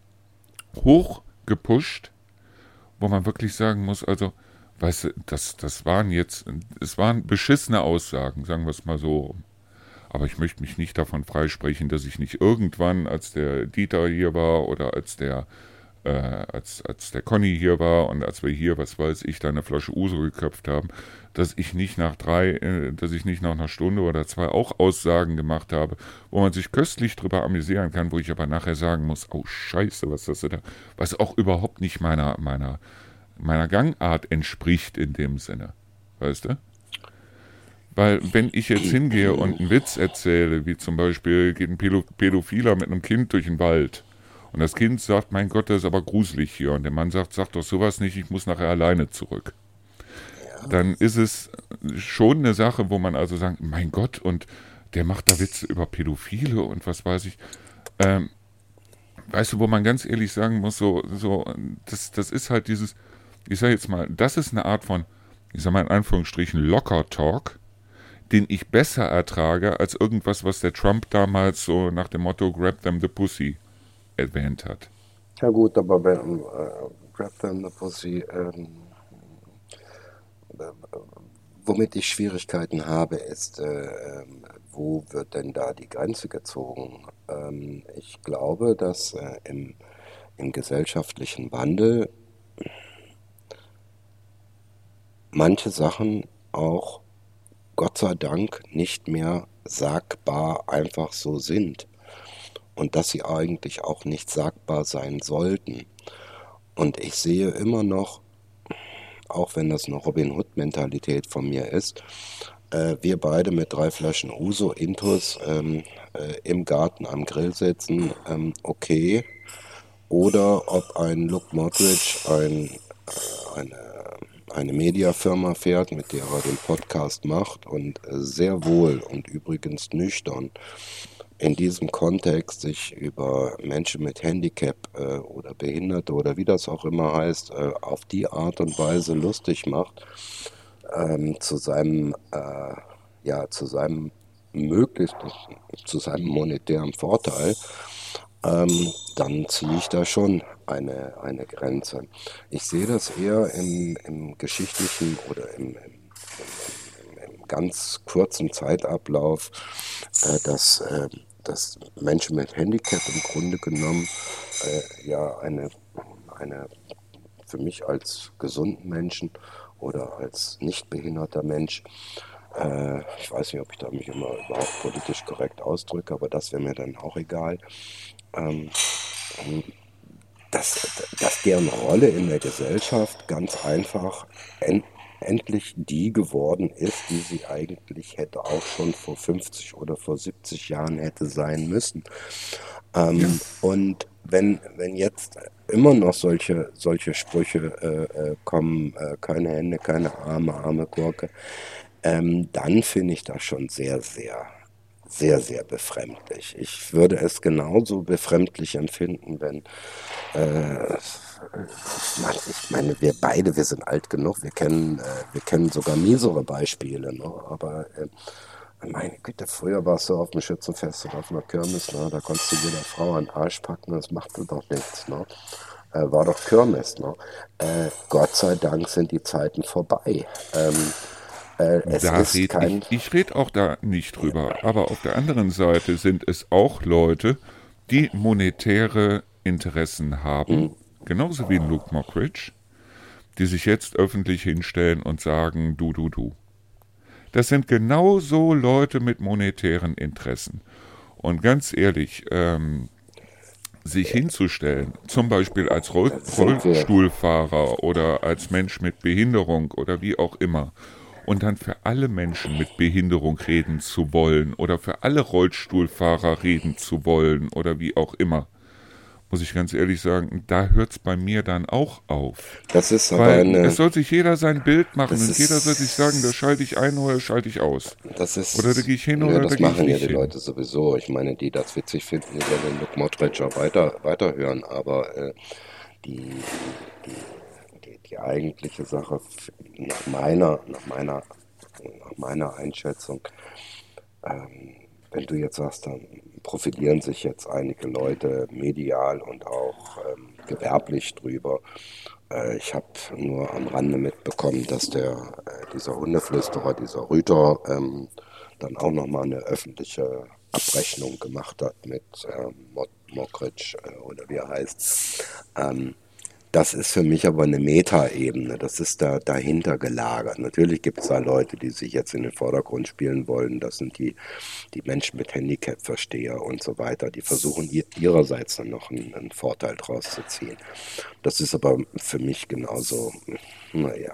Speaker 1: hochgepusht, wo man wirklich sagen muss, also, weißt du, das, das waren jetzt, es waren beschissene Aussagen, sagen wir es mal so. Aber ich möchte mich nicht davon freisprechen, dass ich nicht irgendwann, als der Dieter hier war oder als der äh, als, als der Conny hier war und als wir hier, was weiß ich, da eine Flasche Uso geköpft haben, dass ich nicht nach drei, äh, dass ich nicht nach einer Stunde oder zwei auch Aussagen gemacht habe, wo man sich köstlich drüber amüsieren kann, wo ich aber nachher sagen muss, oh Scheiße, was hast du da, was auch überhaupt nicht meiner, meiner, meiner Gangart entspricht in dem Sinne, weißt du? Weil wenn ich jetzt hingehe und einen Witz erzähle, wie zum Beispiel geht ein Pädophiler mit einem Kind durch den Wald und das Kind sagt, mein Gott, das ist aber gruselig hier und der Mann sagt, sag doch sowas nicht, ich muss nachher alleine zurück. Dann ist es schon eine Sache, wo man also sagt, mein Gott, und der macht da Witze über Pädophile und was weiß ich. Ähm, weißt du, wo man ganz ehrlich sagen muss, so, so das, das ist halt dieses, ich sag jetzt mal, das ist eine Art von, ich sag mal in Anführungsstrichen, Locker-Talk, den ich besser ertrage als irgendwas, was der Trump damals so nach dem Motto Grab them the pussy erwähnt hat.
Speaker 2: Ja gut, aber wenn äh, Grab them the pussy, ähm, äh, womit ich Schwierigkeiten habe, ist, äh, äh, wo wird denn da die Grenze gezogen? Ähm, ich glaube, dass äh, im, im gesellschaftlichen Wandel manche Sachen auch Gott sei Dank nicht mehr sagbar einfach so sind und dass sie eigentlich auch nicht sagbar sein sollten. Und ich sehe immer noch, auch wenn das eine Robin Hood-Mentalität von mir ist, äh, wir beide mit drei Flaschen Uso Intus ähm, äh, im Garten am Grill sitzen, ähm, okay. Oder ob ein Luke Mockridge ein, äh, eine eine Mediafirma fährt, mit der er den Podcast macht und sehr wohl und übrigens nüchtern in diesem Kontext sich über Menschen mit Handicap äh, oder Behinderte oder wie das auch immer heißt, äh, auf die Art und Weise lustig macht, ähm, zu seinem, äh, ja, zu seinem möglichst, zu seinem monetären Vorteil, ähm, dann ziehe ich da schon eine, eine Grenze. Ich sehe das eher im, im geschichtlichen oder im, im, im, im ganz kurzen Zeitablauf, äh, dass, äh, dass Menschen mit Handicap im Grunde genommen äh, ja eine, eine für mich als gesunden Menschen oder als nicht behinderter Mensch, äh, ich weiß nicht, ob ich da mich immer überhaupt politisch korrekt ausdrücke, aber das wäre mir dann auch egal, ähm, dass, dass deren Rolle in der Gesellschaft ganz einfach en endlich die geworden ist, die sie eigentlich hätte auch schon vor fünfzig oder vor siebzig Jahren hätte sein müssen. Ähm, ja. Und wenn, wenn jetzt immer noch solche, solche Sprüche äh, kommen, äh, keine Hände, keine Arme, arme Gurke, ähm, dann finde ich das schon sehr, sehr, sehr, sehr befremdlich. Ich würde es genauso befremdlich empfinden, wenn, äh, ich meine, ich meine, wir beide, wir sind alt genug, wir kennen, äh, wir kennen sogar miesere Beispiele, ne? Aber äh, meine Güte, früher warst du auf dem Schützenfest oder auf einer Kirmes, ne? Da konntest du jeder Frau an den Arsch packen, das machte doch nichts, ne? Äh, war doch Kirmes, ne? Äh, Gott sei Dank sind die Zeiten vorbei. Ähm, äh, es
Speaker 1: Da
Speaker 2: ist
Speaker 1: red ich,
Speaker 2: kein,
Speaker 1: ich rede auch da nicht drüber. Aber auf der anderen Seite sind es auch Leute, die monetäre Interessen haben, genauso wie ein Luke Mockridge, die sich jetzt öffentlich hinstellen und sagen, du, du, du. Das sind genauso Leute mit monetären Interessen. Und ganz ehrlich, ähm, sich hinzustellen, zum Beispiel als Roll
Speaker 2: sind wir,
Speaker 1: Rollstuhlfahrer oder als Mensch mit Behinderung oder wie auch immer, und dann für alle Menschen mit Behinderung reden zu wollen oder für alle Rollstuhlfahrer reden zu wollen oder wie auch immer, muss ich ganz ehrlich sagen, da hört es bei mir dann auch auf.
Speaker 2: das ist aber
Speaker 1: Weil es
Speaker 2: eine,
Speaker 1: soll sich jeder sein Bild machen
Speaker 2: das
Speaker 1: und jeder soll sich sagen, da
Speaker 2: ist,
Speaker 1: schalte ich ein oder schalte ich aus.
Speaker 2: das
Speaker 1: Oder da
Speaker 2: ist,
Speaker 1: gehe ich hin
Speaker 2: ja,
Speaker 1: oder da
Speaker 2: das
Speaker 1: gehe ich
Speaker 2: machen ja
Speaker 1: nicht
Speaker 2: die
Speaker 1: hin.
Speaker 2: Leute sowieso. Ich meine, die das witzig finden, die werden den Luke Mockridge auch weiter, weiterhören, aber äh, die, die, die, die eigentliche Sache, f- nach meiner, nach meiner, nach meiner Einschätzung, ähm, wenn du jetzt sagst, dann profilieren sich jetzt einige Leute medial und auch ähm, gewerblich drüber. Äh, ich habe nur am Rande mitbekommen, dass der, äh, dieser Hundeflüsterer, dieser Rüter, ähm, dann auch nochmal eine öffentliche Abrechnung gemacht hat mit ähm, Mo- Mockridge äh, oder wie er heißt. Ähm, Das ist für mich aber eine Metaebene, das ist da dahinter gelagert. Natürlich gibt es da Leute, die sich jetzt in den Vordergrund spielen wollen. Das sind die, die Menschen mit Handicap-Versteher und so weiter. Die versuchen ihr, ihrerseits dann noch einen, einen Vorteil draus zu ziehen. Das ist aber für mich genauso, naja,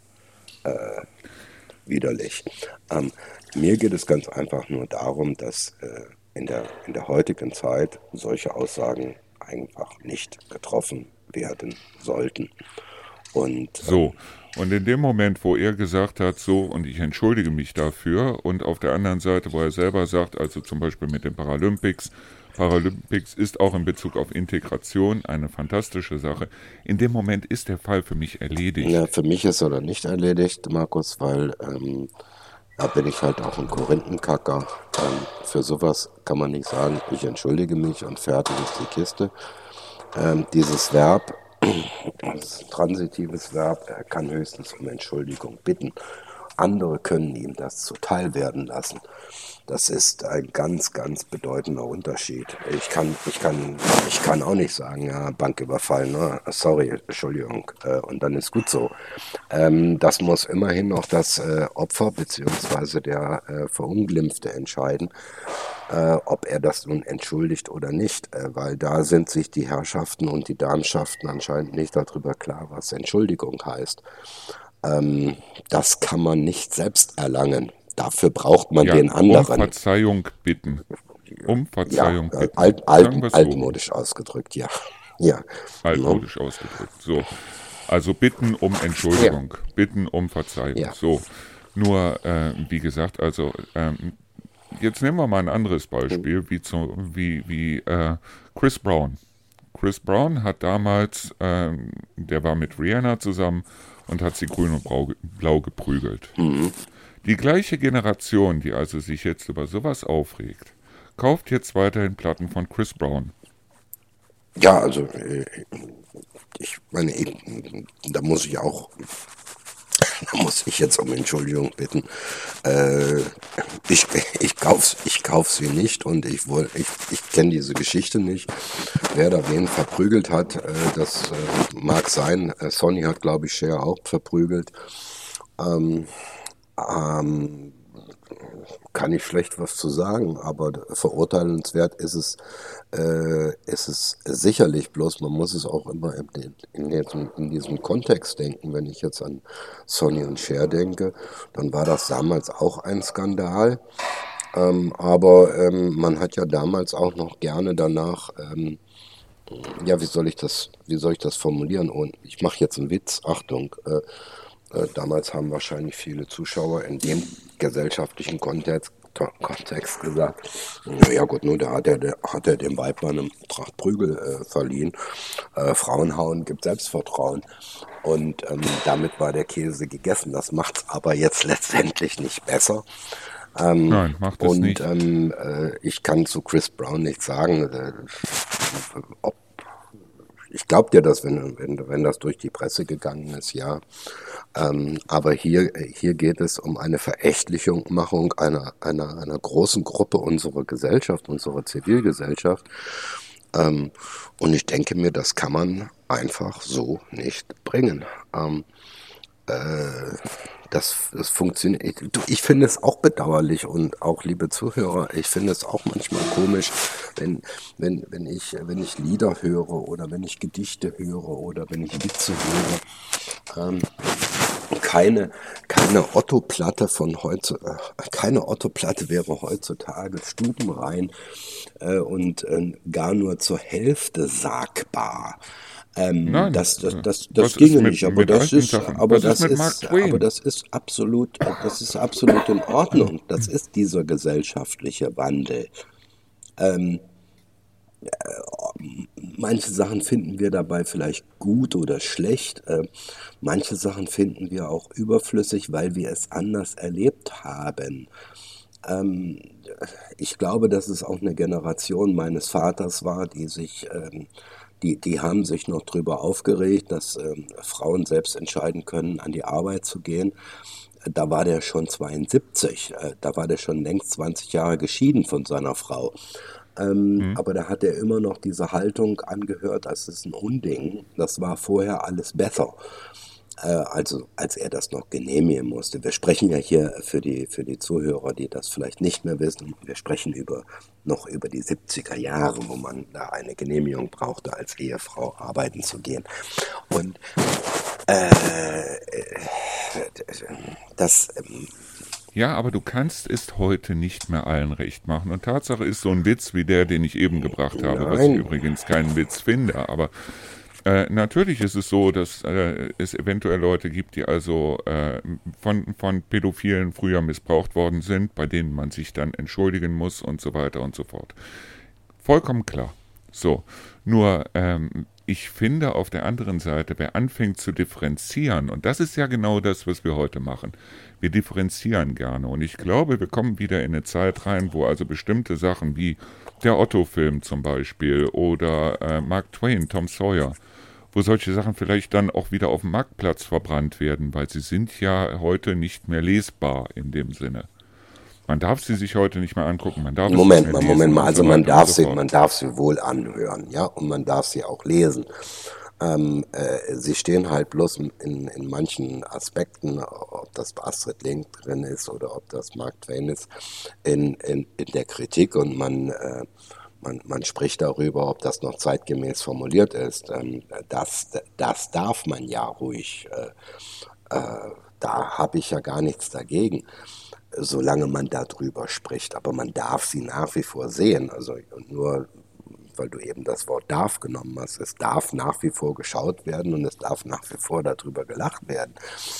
Speaker 2: widerlich. Ähm, mir geht es ganz einfach nur darum, dass äh, in der, in der heutigen Zeit solche Aussagen einfach nicht getroffen werden sollten. Und
Speaker 1: So,
Speaker 2: ähm,
Speaker 1: und in dem Moment, wo er gesagt hat, so, und ich entschuldige mich dafür, und auf der anderen Seite, wo er selber sagt, also zum Beispiel mit den Paralympics, Paralympics ist auch in Bezug auf Integration eine fantastische Sache, in dem Moment ist der Fall für mich
Speaker 2: ja,
Speaker 1: erledigt.
Speaker 2: für mich ist er dann nicht erledigt, Markus, weil ähm, da bin ich halt auch ein Korinthenkacker. Ähm, für sowas kann man nicht sagen, ich entschuldige mich und fertig ist die Kiste. Ähm, dieses Verb, das transitives Verb, er kann höchstens um Entschuldigung bitten. Andere können ihm das zuteil werden lassen. Das ist ein ganz, ganz bedeutender Unterschied. Ich kann, ich kann, ich kann auch nicht sagen, ja, Banküberfall, ne? Sorry, Entschuldigung, äh, und dann ist gut so. Ähm, das muss immerhin noch das äh, Opfer bzw. der äh, Verunglimpfte entscheiden, äh, ob er das nun entschuldigt oder nicht, äh, weil da sind sich die Herrschaften und die Darmschaften anscheinend nicht darüber klar, was Entschuldigung heißt. Ähm, das kann man nicht selbst erlangen. Dafür braucht man
Speaker 1: Ja,
Speaker 2: den
Speaker 1: um
Speaker 2: anderen.
Speaker 1: Verzeihung bitten. Um
Speaker 2: Ja,
Speaker 1: Verzeihung
Speaker 2: äh,
Speaker 1: bitten.
Speaker 2: alt,
Speaker 1: Sagen
Speaker 2: alt,
Speaker 1: wir es so rum.
Speaker 2: altmodisch ausgedrückt, ja. Ja, ne?
Speaker 1: Altmodisch ausgedrückt. So. Also bitten um
Speaker 2: Ja,
Speaker 1: Entschuldigung, bitten um Verzeihung.
Speaker 2: ja.
Speaker 1: So. Nur, äh, wie gesagt, also ähm, jetzt nehmen wir mal ein anderes
Speaker 2: Hm.
Speaker 1: Beispiel, wie, zu, wie, wie äh, Chris Brown. Chris Brown hat damals, ähm, der war mit Rihanna zusammen und hat sie grün und blau, blau geprügelt.
Speaker 2: Mhm.
Speaker 1: Die gleiche Generation, die also sich jetzt über sowas aufregt, kauft jetzt weiterhin Platten von Chris Brown.
Speaker 2: Ja, also äh, ich meine, ich, da muss ich auch, da muss ich jetzt um Entschuldigung bitten. Äh, ich ich kauf's, ich kauf sie nicht und ich, woll- ich, ich kenne diese Geschichte nicht. Wer da wen verprügelt hat, äh, das äh, mag sein. Äh, Sonny hat, glaube ich, Cher auch verprügelt. Ähm, ähm, kann ich schlecht was zu sagen, aber verurteilenswert ist es, äh, ist es sicherlich, bloß man muss es auch immer in, den- in, diesem, in diesem Kontext denken. Wenn ich jetzt an Sonny und Cher denke, dann war das damals auch ein Skandal. Ähm, aber ähm, man hat ja damals auch noch gerne danach, ähm, ja, wie soll ich das, wie soll ich das formulieren? Und ich mache jetzt einen Witz, Achtung. Äh, äh, damals haben wahrscheinlich viele Zuschauer in dem gesellschaftlichen Kontext, Kontext gesagt. Naja gut, nur da hat er, der, hat er dem Weib mal eine Tracht Prügel äh, verliehen. Äh, Frauen hauen gibt Selbstvertrauen. Und ähm, damit war der Käse gegessen. Das macht es aber jetzt letztendlich nicht besser. Ähm,
Speaker 1: Nein, macht es
Speaker 2: und
Speaker 1: nicht.
Speaker 2: ähm, äh, ich kann zu Chris Brown nichts sagen, äh, ob ich glaube dir das, wenn, wenn, wenn das durch die Presse gegangen ist, ja. Ähm, aber hier, hier geht es um eine Verächtlichungmachung einer, einer, einer großen Gruppe unserer Gesellschaft, unserer Zivilgesellschaft. Ähm, und ich denke mir, das kann man einfach so nicht bringen. Ähm, äh, das, das funktioniert. Ich, du, ich finde es auch bedauerlich und auch, liebe Zuhörer, ich finde es auch manchmal komisch, wenn, wenn, wenn, ich, wenn ich Lieder höre oder wenn ich Gedichte höre oder wenn ich Witze höre. Ähm, keine, keine Otto-Platte von heute, äh, keine Otto-Platte wäre heutzutage stubenrein äh, und äh, gar nur zur Hälfte sagbar. Ähm,
Speaker 1: Nein,
Speaker 2: das, das,
Speaker 1: äh,
Speaker 2: das, das
Speaker 1: was ist
Speaker 2: ginge
Speaker 1: mit,
Speaker 2: nicht, aber
Speaker 1: mit
Speaker 2: das
Speaker 1: alten
Speaker 2: ist,
Speaker 1: Sachen?
Speaker 2: aber
Speaker 1: Was ist
Speaker 2: das
Speaker 1: mit Mark
Speaker 2: ist, aber
Speaker 1: Twain?
Speaker 2: das ist absolut, das ist absolut in Ordnung. Das ist dieser gesellschaftliche Wandel. Ähm, manche Sachen finden wir dabei vielleicht gut oder schlecht. Äh, manche Sachen finden wir auch überflüssig, weil wir es anders erlebt haben. Ähm, ich glaube, dass es auch eine Generation meines Vaters war, die sich, ähm, die, die haben sich noch drüber aufgeregt, dass ähm, Frauen selbst entscheiden können, an die Arbeit zu gehen. Da war der schon zweiundsiebzig, äh, da war der schon längst zwanzig Jahre geschieden von seiner Frau. Ähm,
Speaker 1: Hm?
Speaker 2: aber da hat er immer noch diese Haltung angehört, das ist ein Unding. Das war vorher alles besser. Äh, also als er das noch genehmigen musste. Wir sprechen ja hier für die, für die Zuhörer, die das vielleicht nicht mehr wissen, wir sprechen über, noch über die siebziger Jahre, wo man da eine Genehmigung brauchte, als Ehefrau arbeiten zu gehen. Und äh, das, ähm,
Speaker 1: Ja, aber du kannst es heute nicht mehr allen recht machen. Und Tatsache ist so ein Witz wie der, den ich eben gebracht habe, was ich
Speaker 2: nein,
Speaker 1: übrigens keinen Witz finde. Aber äh, natürlich ist es so, dass äh, es eventuell Leute gibt, die also äh, von, von Pädophilen früher missbraucht worden sind, bei denen man sich dann entschuldigen muss und so weiter und so fort. Vollkommen klar. So, nur ähm, ich finde auf der anderen Seite, wer anfängt zu differenzieren, und das ist ja genau das, was wir heute machen, wir differenzieren gerne. Und ich glaube, wir kommen wieder in eine Zeit rein, wo also bestimmte Sachen wie der Otto-Film zum Beispiel oder äh, Mark Twain, Tom Sawyer, wo solche Sachen vielleicht dann auch wieder auf dem Marktplatz verbrannt werden, weil sie sind ja heute nicht mehr lesbar in dem Sinne. Man darf sie sich heute nicht mehr angucken, man darf es nicht
Speaker 2: Moment
Speaker 1: mehr
Speaker 2: mal,
Speaker 1: lesen
Speaker 2: Moment mal,
Speaker 1: und
Speaker 2: also
Speaker 1: so
Speaker 2: man
Speaker 1: weiter und
Speaker 2: darf
Speaker 1: so
Speaker 2: sie,
Speaker 1: fort.
Speaker 2: man darf sie wohl anhören, ja, und man darf sie auch lesen. Ähm, äh, sie stehen halt bloß in, in manchen Aspekten, ob das Astrid Lindgren ist oder ob das Mark Twain ist, in, in, in der Kritik und man, äh, man, man spricht darüber, ob das noch zeitgemäß formuliert ist. Ähm, das, das darf man ja ruhig. Äh, äh, da habe ich ja gar nichts dagegen, solange man darüber spricht. Aber man darf sie nach wie vor sehen. Also nur weil du eben das Wort darf genommen hast. Es darf nach wie vor geschaut werden und es darf nach wie vor darüber gelacht werden.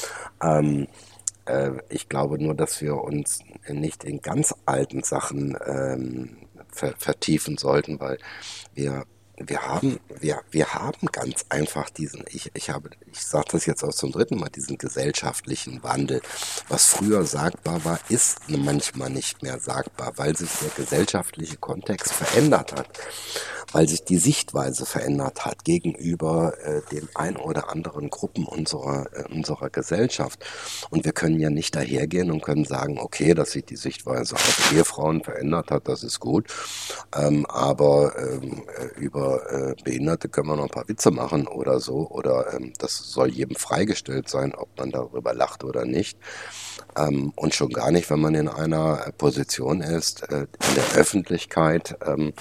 Speaker 2: Ähm, äh, ich glaube nur, dass wir uns nicht in ganz alten Sachen ähm, ver vertiefen sollten, weil wir wir haben, wir, wir haben ganz einfach diesen, ich, ich habe, ich sage das jetzt auch zum dritten Mal, diesen gesellschaftlichen Wandel. Was früher sagbar war, ist manchmal nicht mehr sagbar, weil sich der gesellschaftliche Kontext verändert hat, weil sich die Sichtweise verändert hat gegenüber äh, den ein oder anderen Gruppen unserer, äh, unserer Gesellschaft. Und wir können ja nicht dahergehen und können sagen, okay, dass sich die Sichtweise auf Ehefrauen verändert hat, das ist gut, ähm, aber ähm, über äh, Behinderte können wir noch ein paar Witze machen oder so, oder ähm, das soll jedem freigestellt sein, ob man darüber lacht oder nicht. Ähm, und schon gar nicht, wenn man in einer Position ist, äh, in der Öffentlichkeit, ähm,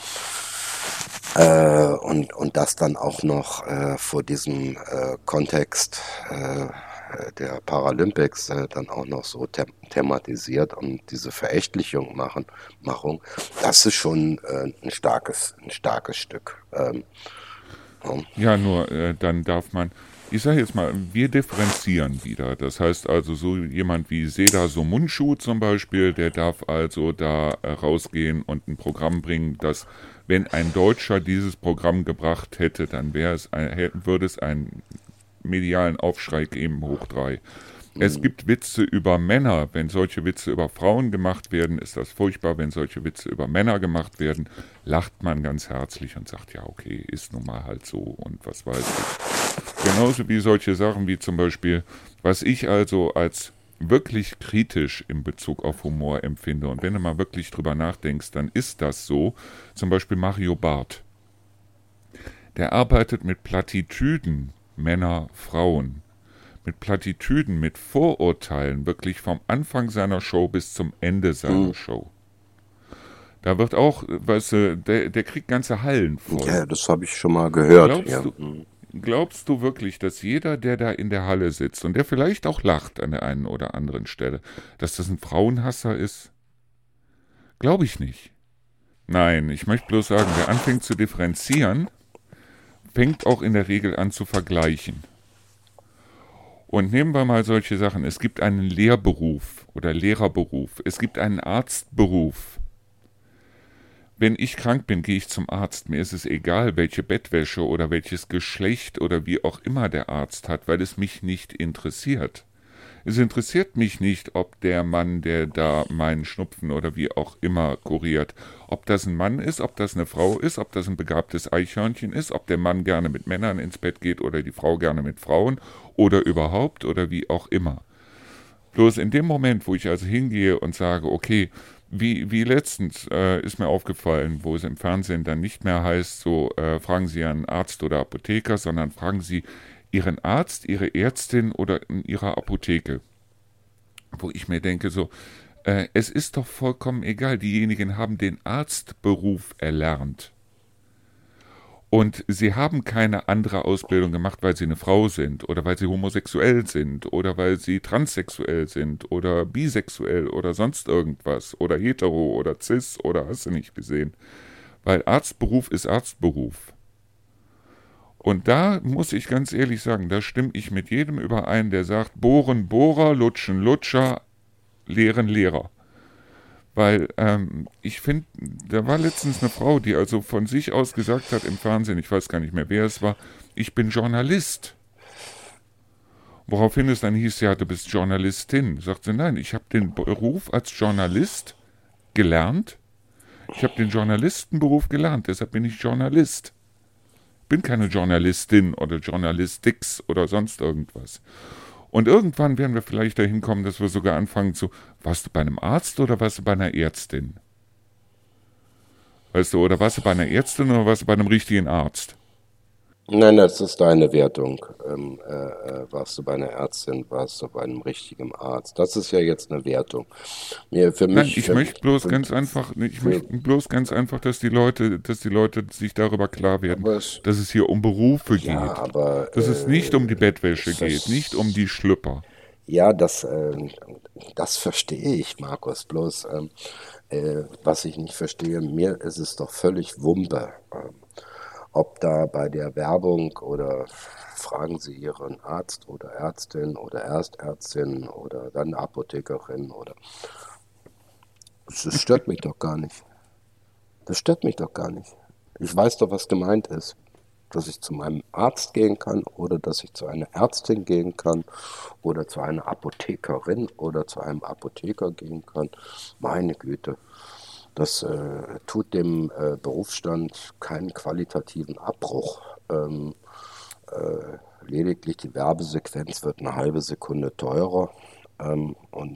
Speaker 2: äh, und, und das dann auch noch äh, vor diesem äh, Kontext äh, der Paralympics äh, dann auch noch so them thematisiert und diese Verächtlichung machen, Machung, das ist schon äh, ein starkes, ein starkes Stück. Ähm, ja.
Speaker 1: Ja, nur äh, dann darf man, ich sage jetzt mal, wir differenzieren wieder. Das heißt also, so jemand wie Seda Somuncu zum Beispiel, der darf also da äh, rausgehen und ein Programm bringen, das, wenn ein Deutscher dieses Programm gebracht hätte, dann wäre es ein, würde es einen medialen Aufschrei geben, hoch drei. Es gibt Witze über Männer. Wenn solche Witze über Frauen gemacht werden, ist das furchtbar. Wenn solche Witze über Männer gemacht werden, lacht man ganz herzlich und sagt, ja okay, ist nun mal halt so und was weiß ich. Genauso wie solche Sachen wie zum Beispiel, was ich also als wirklich kritisch in Bezug auf Humor empfinde. Und wenn du mal wirklich drüber nachdenkst, dann ist das so. Zum Beispiel Mario Barth. Der arbeitet mit Plattitüden, Männer, Frauen. Mit Plattitüden, mit Vorurteilen, wirklich vom Anfang seiner Show bis zum Ende seiner mhm. Show. Da wird auch, weißt du, der, der kriegt ganze Hallen voll.
Speaker 2: Ja, das habe ich schon mal gehört.
Speaker 1: Glaubst,
Speaker 2: ja.
Speaker 1: du, glaubst du wirklich, dass jeder, der da in der Halle sitzt und der vielleicht auch lacht an der einen oder anderen Stelle, dass das ein Frauenhasser ist? Glaube ich nicht. Nein, ich möchte bloß sagen, wer anfängt zu differenzieren, fängt auch in der Regel an zu vergleichen. Und nehmen wir mal solche Sachen. Es gibt einen Lehrberuf oder Lehrerberuf. Es gibt einen Arztberuf. Wenn ich krank bin, gehe ich zum Arzt. Mir ist es egal, welche Bettwäsche oder welches Geschlecht oder wie auch immer der Arzt hat, weil es mich nicht interessiert. Es interessiert mich nicht, ob der Mann, der da meinen Schnupfen oder wie auch immer kuriert, ob das ein Mann ist, ob das eine Frau ist, ob das ein begabtes Eichhörnchen ist, ob der Mann gerne mit Männern ins Bett geht oder die Frau gerne mit Frauen oder überhaupt oder wie auch immer. Bloß in dem Moment, wo ich also hingehe und sage, okay, wie, wie letztens äh, ist mir aufgefallen, wo es im Fernsehen dann nicht mehr heißt, so äh, fragen Sie einen Arzt oder Apotheker, sondern fragen Sie Ihren Arzt, Ihre Ärztin oder in Ihrer Apotheke. Wo ich mir denke, so, äh, es ist doch vollkommen egal, diejenigen haben den Arztberuf erlernt. Und sie haben keine andere Ausbildung gemacht, weil sie eine Frau sind oder weil sie homosexuell sind oder weil sie transsexuell sind oder bisexuell oder sonst irgendwas oder hetero oder cis oder hast du nicht gesehen. Weil Arztberuf ist Arztberuf. Und da muss ich ganz ehrlich sagen, da stimme ich mit jedem überein, der sagt, bohren Bohrer, lutschen Lutscher, lehren Lehrer. Weil ähm, ich finde, da war letztens eine Frau, die also von sich aus gesagt hat im Fernsehen, ich weiß gar nicht mehr, wer es war, ich bin Journalist. Woraufhin es dann hieß, ja, du bist Journalistin. Sagt sie, nein, ich habe den Beruf als Journalist gelernt. Ich habe den Journalistenberuf gelernt, deshalb bin ich Journalist. Bin keine Journalistin oder Journalistix oder sonst irgendwas. Und irgendwann werden wir vielleicht dahin kommen, dass wir sogar anfangen zu, warst du bei einem Arzt oder warst du bei einer Ärztin? Weißt du, oder warst du bei einer Ärztin oder warst du bei einem richtigen Arzt?
Speaker 2: Nein, das ist deine Wertung. Ähm, äh, warst du bei einer Ärztin, warst du bei einem richtigen Arzt? Das ist ja jetzt eine Wertung. Mir, für mich,
Speaker 1: Nein, ich
Speaker 2: für,
Speaker 1: möchte bloß
Speaker 2: für,
Speaker 1: ganz einfach, ich
Speaker 2: für,
Speaker 1: möchte bloß ganz einfach, dass die Leute, dass die Leute sich darüber klar werden,
Speaker 2: es,
Speaker 1: dass es hier um Berufe
Speaker 2: ja,
Speaker 1: geht.
Speaker 2: Aber,
Speaker 1: dass äh, es nicht um die Bettwäsche
Speaker 2: das,
Speaker 1: geht, nicht um die Schlüpper.
Speaker 2: Ja, das, äh, das verstehe ich, Markus. Bloß, ähm, äh, was ich nicht verstehe, mir ist es doch völlig Wumpe. Ähm, Ob da bei der Werbung oder fragen Sie Ihren Arzt oder Ärztin oder Erstärztin oder dann Apothekerin oder. Das stört mich doch gar nicht. Das stört mich doch gar nicht. Ich weiß doch, was gemeint ist. Dass ich zu meinem Arzt gehen kann oder dass ich zu einer Ärztin gehen kann oder zu einer Apothekerin oder zu einem Apotheker gehen kann. Meine Güte. Das äh, tut dem äh, Berufsstand keinen qualitativen Abbruch. Ähm, äh, lediglich die Werbesequenz wird eine halbe Sekunde teurer. Ähm, und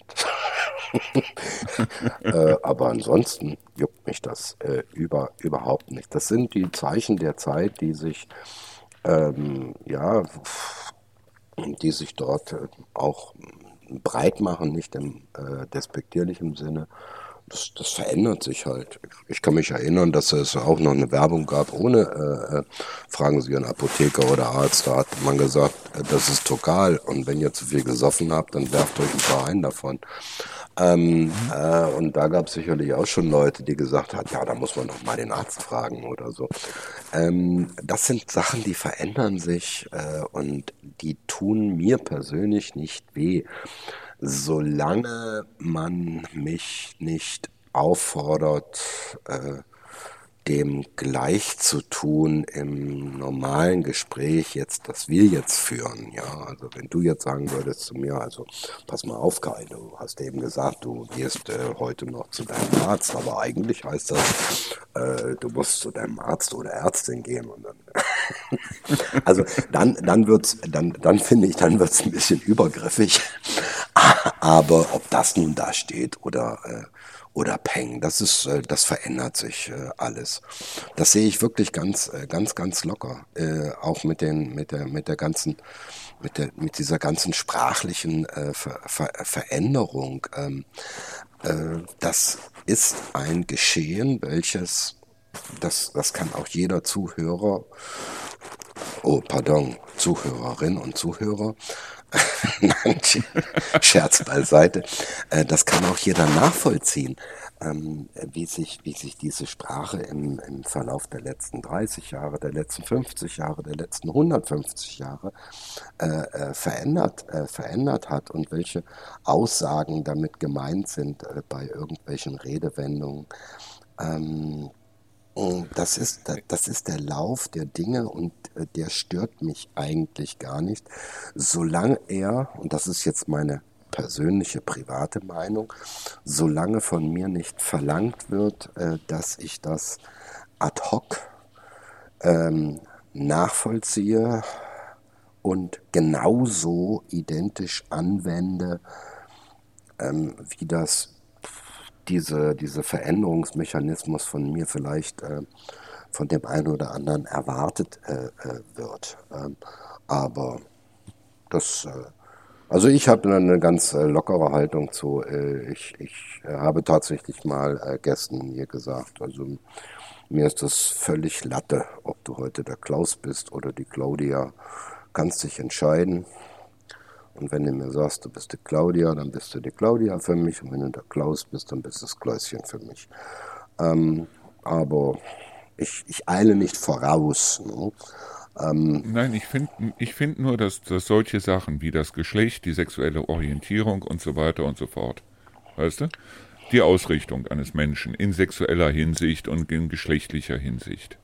Speaker 2: äh, aber ansonsten juckt mich das äh, über, überhaupt nicht. Das sind die Zeichen der Zeit, die sich ähm, ja, die sich dort äh, auch breit machen, nicht im äh, despektierlichen Sinne. Das, das verändert sich halt. Ich kann mich erinnern, dass es auch noch eine Werbung gab, ohne äh, fragen Sie einen Apotheker oder Arzt. Da hat man gesagt, äh, das ist Tokal und wenn ihr zu viel gesoffen habt, dann werft euch ein paar ein davon. Ähm,
Speaker 1: Mhm.
Speaker 2: äh, und da gab es sicherlich auch schon Leute, die gesagt haben, ja, da muss man doch mal den Arzt fragen oder so. Ähm, das sind Sachen, die verändern sich äh, und die tun mir persönlich nicht weh, solange man mich nicht auffordert, äh, dem gleich zu tun im normalen Gespräch jetzt, das wir jetzt führen. Ja, also wenn du jetzt sagen würdest zu mir, also pass mal auf, Kai, du hast eben gesagt, du gehst äh, heute noch zu deinem Arzt, aber eigentlich heißt das, äh, du musst zu deinem Arzt oder Ärztin gehen und dann also dann, dann wird's, dann, dann finde ich, dann wird's ein bisschen übergriffig. Aber ob das nun da steht oder, äh, oder Peng, das ist, äh, das verändert sich äh, alles. Das sehe ich wirklich ganz, äh, ganz, ganz locker. Äh, auch mit den, mit der, mit der ganzen, mit der, mit dieser ganzen sprachlichen äh, Ver, Ver, Veränderung. Ähm, äh, das ist ein Geschehen, welches, das, das kann auch jeder Zuhörer, oh, pardon, Zuhörerin und Zuhörer, nein, Scherz beiseite, äh, das kann auch jeder nachvollziehen, ähm, wie sich, wie sich diese Sprache im, im Verlauf der letzten dreißig Jahre, der letzten fünfzig Jahre, der letzten hundertfünfzig Jahre äh, äh, verändert, äh, verändert hat und welche Aussagen damit gemeint sind äh, bei irgendwelchen Redewendungen. Ähm, das ist, das ist der Lauf der Dinge und äh, der stört mich eigentlich gar nicht, solange er, und das ist jetzt meine persönliche private Meinung, solange von mir nicht verlangt wird, äh, dass ich das ad hoc ähm, nachvollziehe und genauso identisch anwende, ähm, wie das diese, diese Veränderungsmechanismus von mir vielleicht äh, von dem einen oder anderen erwartet äh, äh, wird. Ähm, aber das, äh, also ich habe eine ganz äh, lockere Haltung zu. Äh, ich ich äh, habe tatsächlich mal äh, Gästen hier gesagt, also mir ist das völlig Latte, ob du heute der Klaus bist oder die Claudia. Kannst dich entscheiden. Und wenn du mir sagst, du bist die Claudia, dann bist du die Claudia für mich. Und wenn du der Klaus bist, dann bist du das Kläuschen für mich. Ähm, aber ich, ich eile nicht voraus. Ne? Ähm,
Speaker 1: Nein, ich finde ich find nur, dass, dass solche Sachen wie das Geschlecht, die sexuelle Orientierung und so weiter und so fort, weißt du, die Ausrichtung eines Menschen in sexueller Hinsicht und in geschlechtlicher Hinsicht,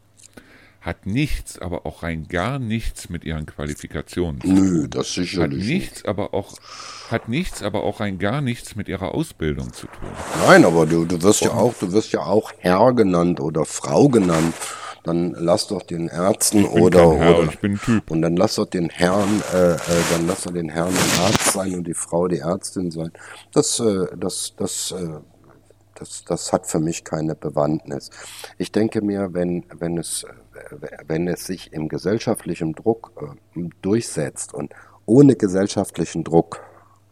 Speaker 1: hat nichts, aber auch rein gar nichts mit ihren Qualifikationen zu
Speaker 2: nö,
Speaker 1: tun.
Speaker 2: das
Speaker 1: Hat
Speaker 2: sicherlich nicht.
Speaker 1: nichts, aber auch hat nichts, aber auch rein gar nichts mit ihrer Ausbildung zu tun.
Speaker 2: Nein, aber du, du wirst ja
Speaker 1: Und
Speaker 2: auch, du wirst ja auch Herr genannt oder Frau genannt. Dann lass doch den Ärzten
Speaker 1: ich bin
Speaker 2: oder
Speaker 1: kein Herr,
Speaker 2: oder
Speaker 1: ich bin ein Typ.
Speaker 2: und dann lass doch den Herrn, äh, äh, dann lass doch den Herrn den Arzt sein und die Frau die Ärztin sein. Das, äh, das, das, äh, das, das hat für mich keine Bewandtnis. Ich denke mir, wenn, wenn es, äh, wenn es sich im gesellschaftlichen Druck äh, durchsetzt und ohne gesellschaftlichen Druck,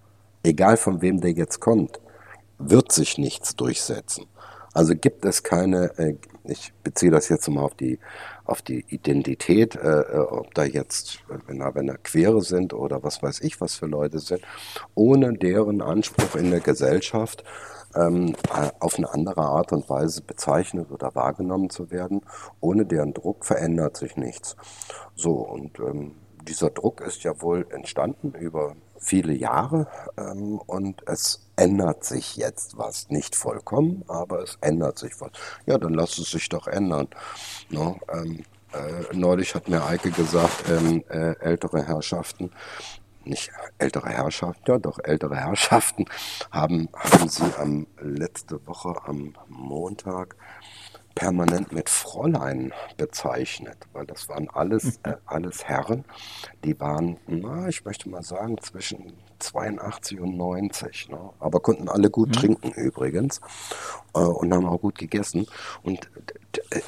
Speaker 2: egal von wem der jetzt kommt, wird sich nichts durchsetzen. Also gibt es keine, äh, ich beziehe das jetzt mal auf die, auf die Identität, äh, äh, ob da jetzt, wenn da, wenn da Queere sind oder was weiß ich, was für Leute sind, ohne deren Anspruch in der Gesellschaft ähm, äh, auf eine andere Art und Weise bezeichnet oder wahrgenommen zu werden, ohne deren Druck verändert sich nichts. So, und ähm, dieser Druck ist ja wohl entstanden über viele Jahre ähm, und es ändert sich jetzt was. Nicht vollkommen, aber es ändert sich was. Ja, dann lass es sich doch ändern. No, ähm, äh, neulich hat mir Eike gesagt, ähm, äh, ältere Herrschaften, nicht ältere Herrschaften, ja doch ältere Herrschaften, haben, haben sie am letzte Woche am Montag permanent mit Fräulein bezeichnet, weil das waren alles, äh, alles Herren, die waren, na, ich möchte mal sagen, zwischen zweiundachtzig und neunzig, ne? Aber konnten alle gut
Speaker 1: Hm?
Speaker 2: trinken übrigens äh, und haben auch gut gegessen. Und äh,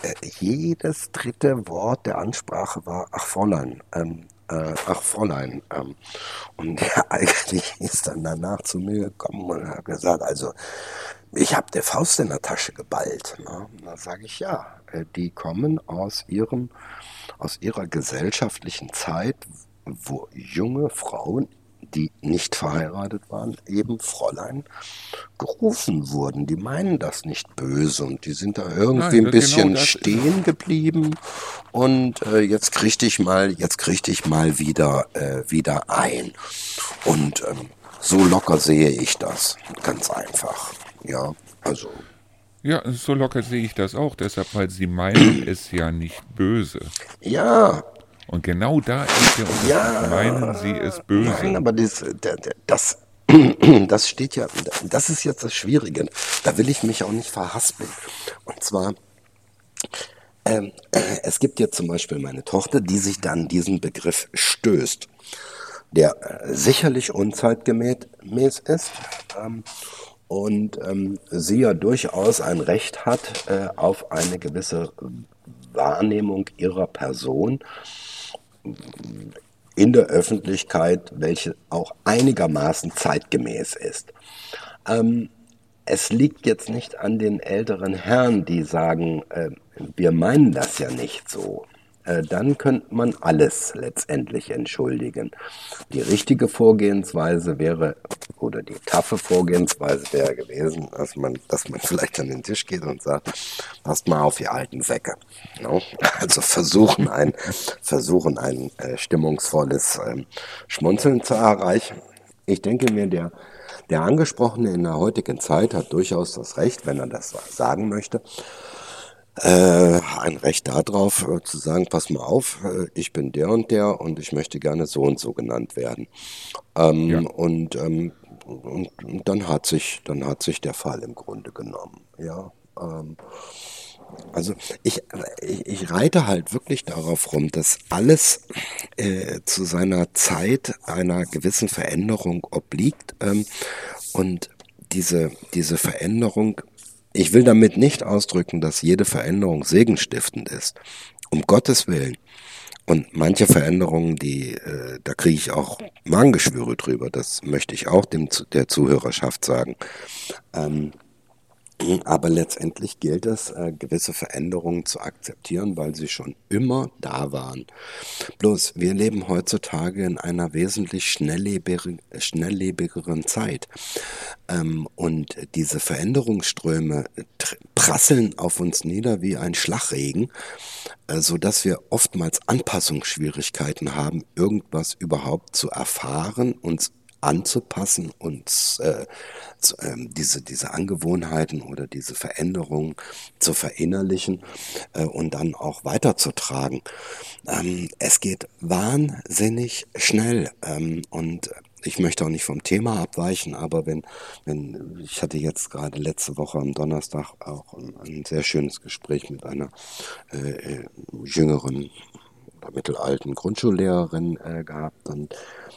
Speaker 2: jedes dritte Wort der Ansprache war, ach Fräulein, ähm, äh, ach Fräulein. Ähm, und der eigentlich ist dann danach zu mir gekommen und hat gesagt, also ich habe der Faust in der Tasche geballt. Ne? Da sage ich ja, äh, die kommen aus ihrem, aus ihrer gesellschaftlichen Zeit, wo junge Frauen die nicht verheiratet waren, eben Fräulein gerufen wurden. Die meinen das nicht böse und die sind da irgendwie
Speaker 1: Nein,
Speaker 2: ein
Speaker 1: da- genau
Speaker 2: bisschen
Speaker 1: das ist
Speaker 2: stehen geblieben und äh, jetzt kriegte ich mal, jetzt kriegte ich mal wieder, äh, wieder ein. Und ähm, so locker sehe ich das, ganz einfach. Ja, also,
Speaker 1: Ja, so locker sehe ich das auch, deshalb, weil sie meinen es ja nicht böse.
Speaker 2: ja,
Speaker 1: Und genau da ist der Unterschied. Meinen sie es
Speaker 2: ja, nein,
Speaker 1: böse?
Speaker 2: aber das, der- der- das, das steht ja, das ist jetzt das Schwierige. Da will ich mich auch nicht verhaspeln. Und zwar, ähm, es gibt jetzt zum Beispiel meine Tochter, die sich dann diesen Begriff stößt, der äh, sicherlich unzeitgemäß ist ähm, und ähm, sie ja durchaus ein Recht hat äh, auf eine gewisse Wahrnehmung ihrer Person in der Öffentlichkeit, welche auch einigermaßen zeitgemäß ist. Ähm, es liegt jetzt nicht an den älteren Herren, die sagen, äh, wir meinen das ja nicht so. Äh, dann könnte man alles letztendlich entschuldigen. Die richtige Vorgehensweise wäre, oder die taffe Vorgehensweise wäre gewesen, dass man, dass man vielleicht an den Tisch geht und sagt, passt mal auf, ihr alten Säcke. No? Also versuchen ein, versuchen ein äh, stimmungsvolles ähm, Schmunzeln zu erreichen. Ich denke mir, der, der Angesprochene in der heutigen Zeit hat durchaus das Recht, wenn er das sagen möchte, äh, ein Recht darauf, äh, zu sagen, pass mal auf, äh, ich bin der und der und ich möchte gerne so und so genannt werden.
Speaker 1: Ja,
Speaker 2: Ähm, und, ähm, und, und dann hat sich, dann hat sich der Fall im Grunde genommen. Ja, ähm, also ich, ich, ich reite halt wirklich darauf rum, dass alles äh, zu seiner Zeit einer gewissen Veränderung obliegt ähm, und diese, diese Veränderung, ich will damit nicht ausdrücken, dass jede Veränderung segenstiftend ist, um Gottes Willen. Und manche Veränderungen, die, äh, da kriege ich auch Magengeschwüre drüber, das möchte ich auch dem, der Zuhörerschaft sagen. Ähm, aber letztendlich gilt es, äh, gewisse Veränderungen zu akzeptieren, weil sie schon immer da waren. Bloß, wir leben heutzutage in einer wesentlich schnelllebigeren, schnelllebigeren Zeit. Ähm, und diese Veränderungsströme tr- prasseln auf uns nieder wie ein Schlagregen, äh, sodass wir oftmals Anpassungsschwierigkeiten haben, irgendwas überhaupt zu erfahren, uns anzupassen, uns äh, zu, ähm, diese, diese Angewohnheiten oder diese Veränderungen zu verinnerlichen äh, und dann auch weiterzutragen. Ähm, es geht wahnsinnig schnell ähm, und ich möchte auch nicht vom Thema abweichen, aber wenn, wenn ich hatte jetzt gerade letzte Woche am Donnerstag auch ein, ein sehr schönes Gespräch mit einer äh, äh, jüngeren oder mittelalten Grundschullehrerin äh, gehabt und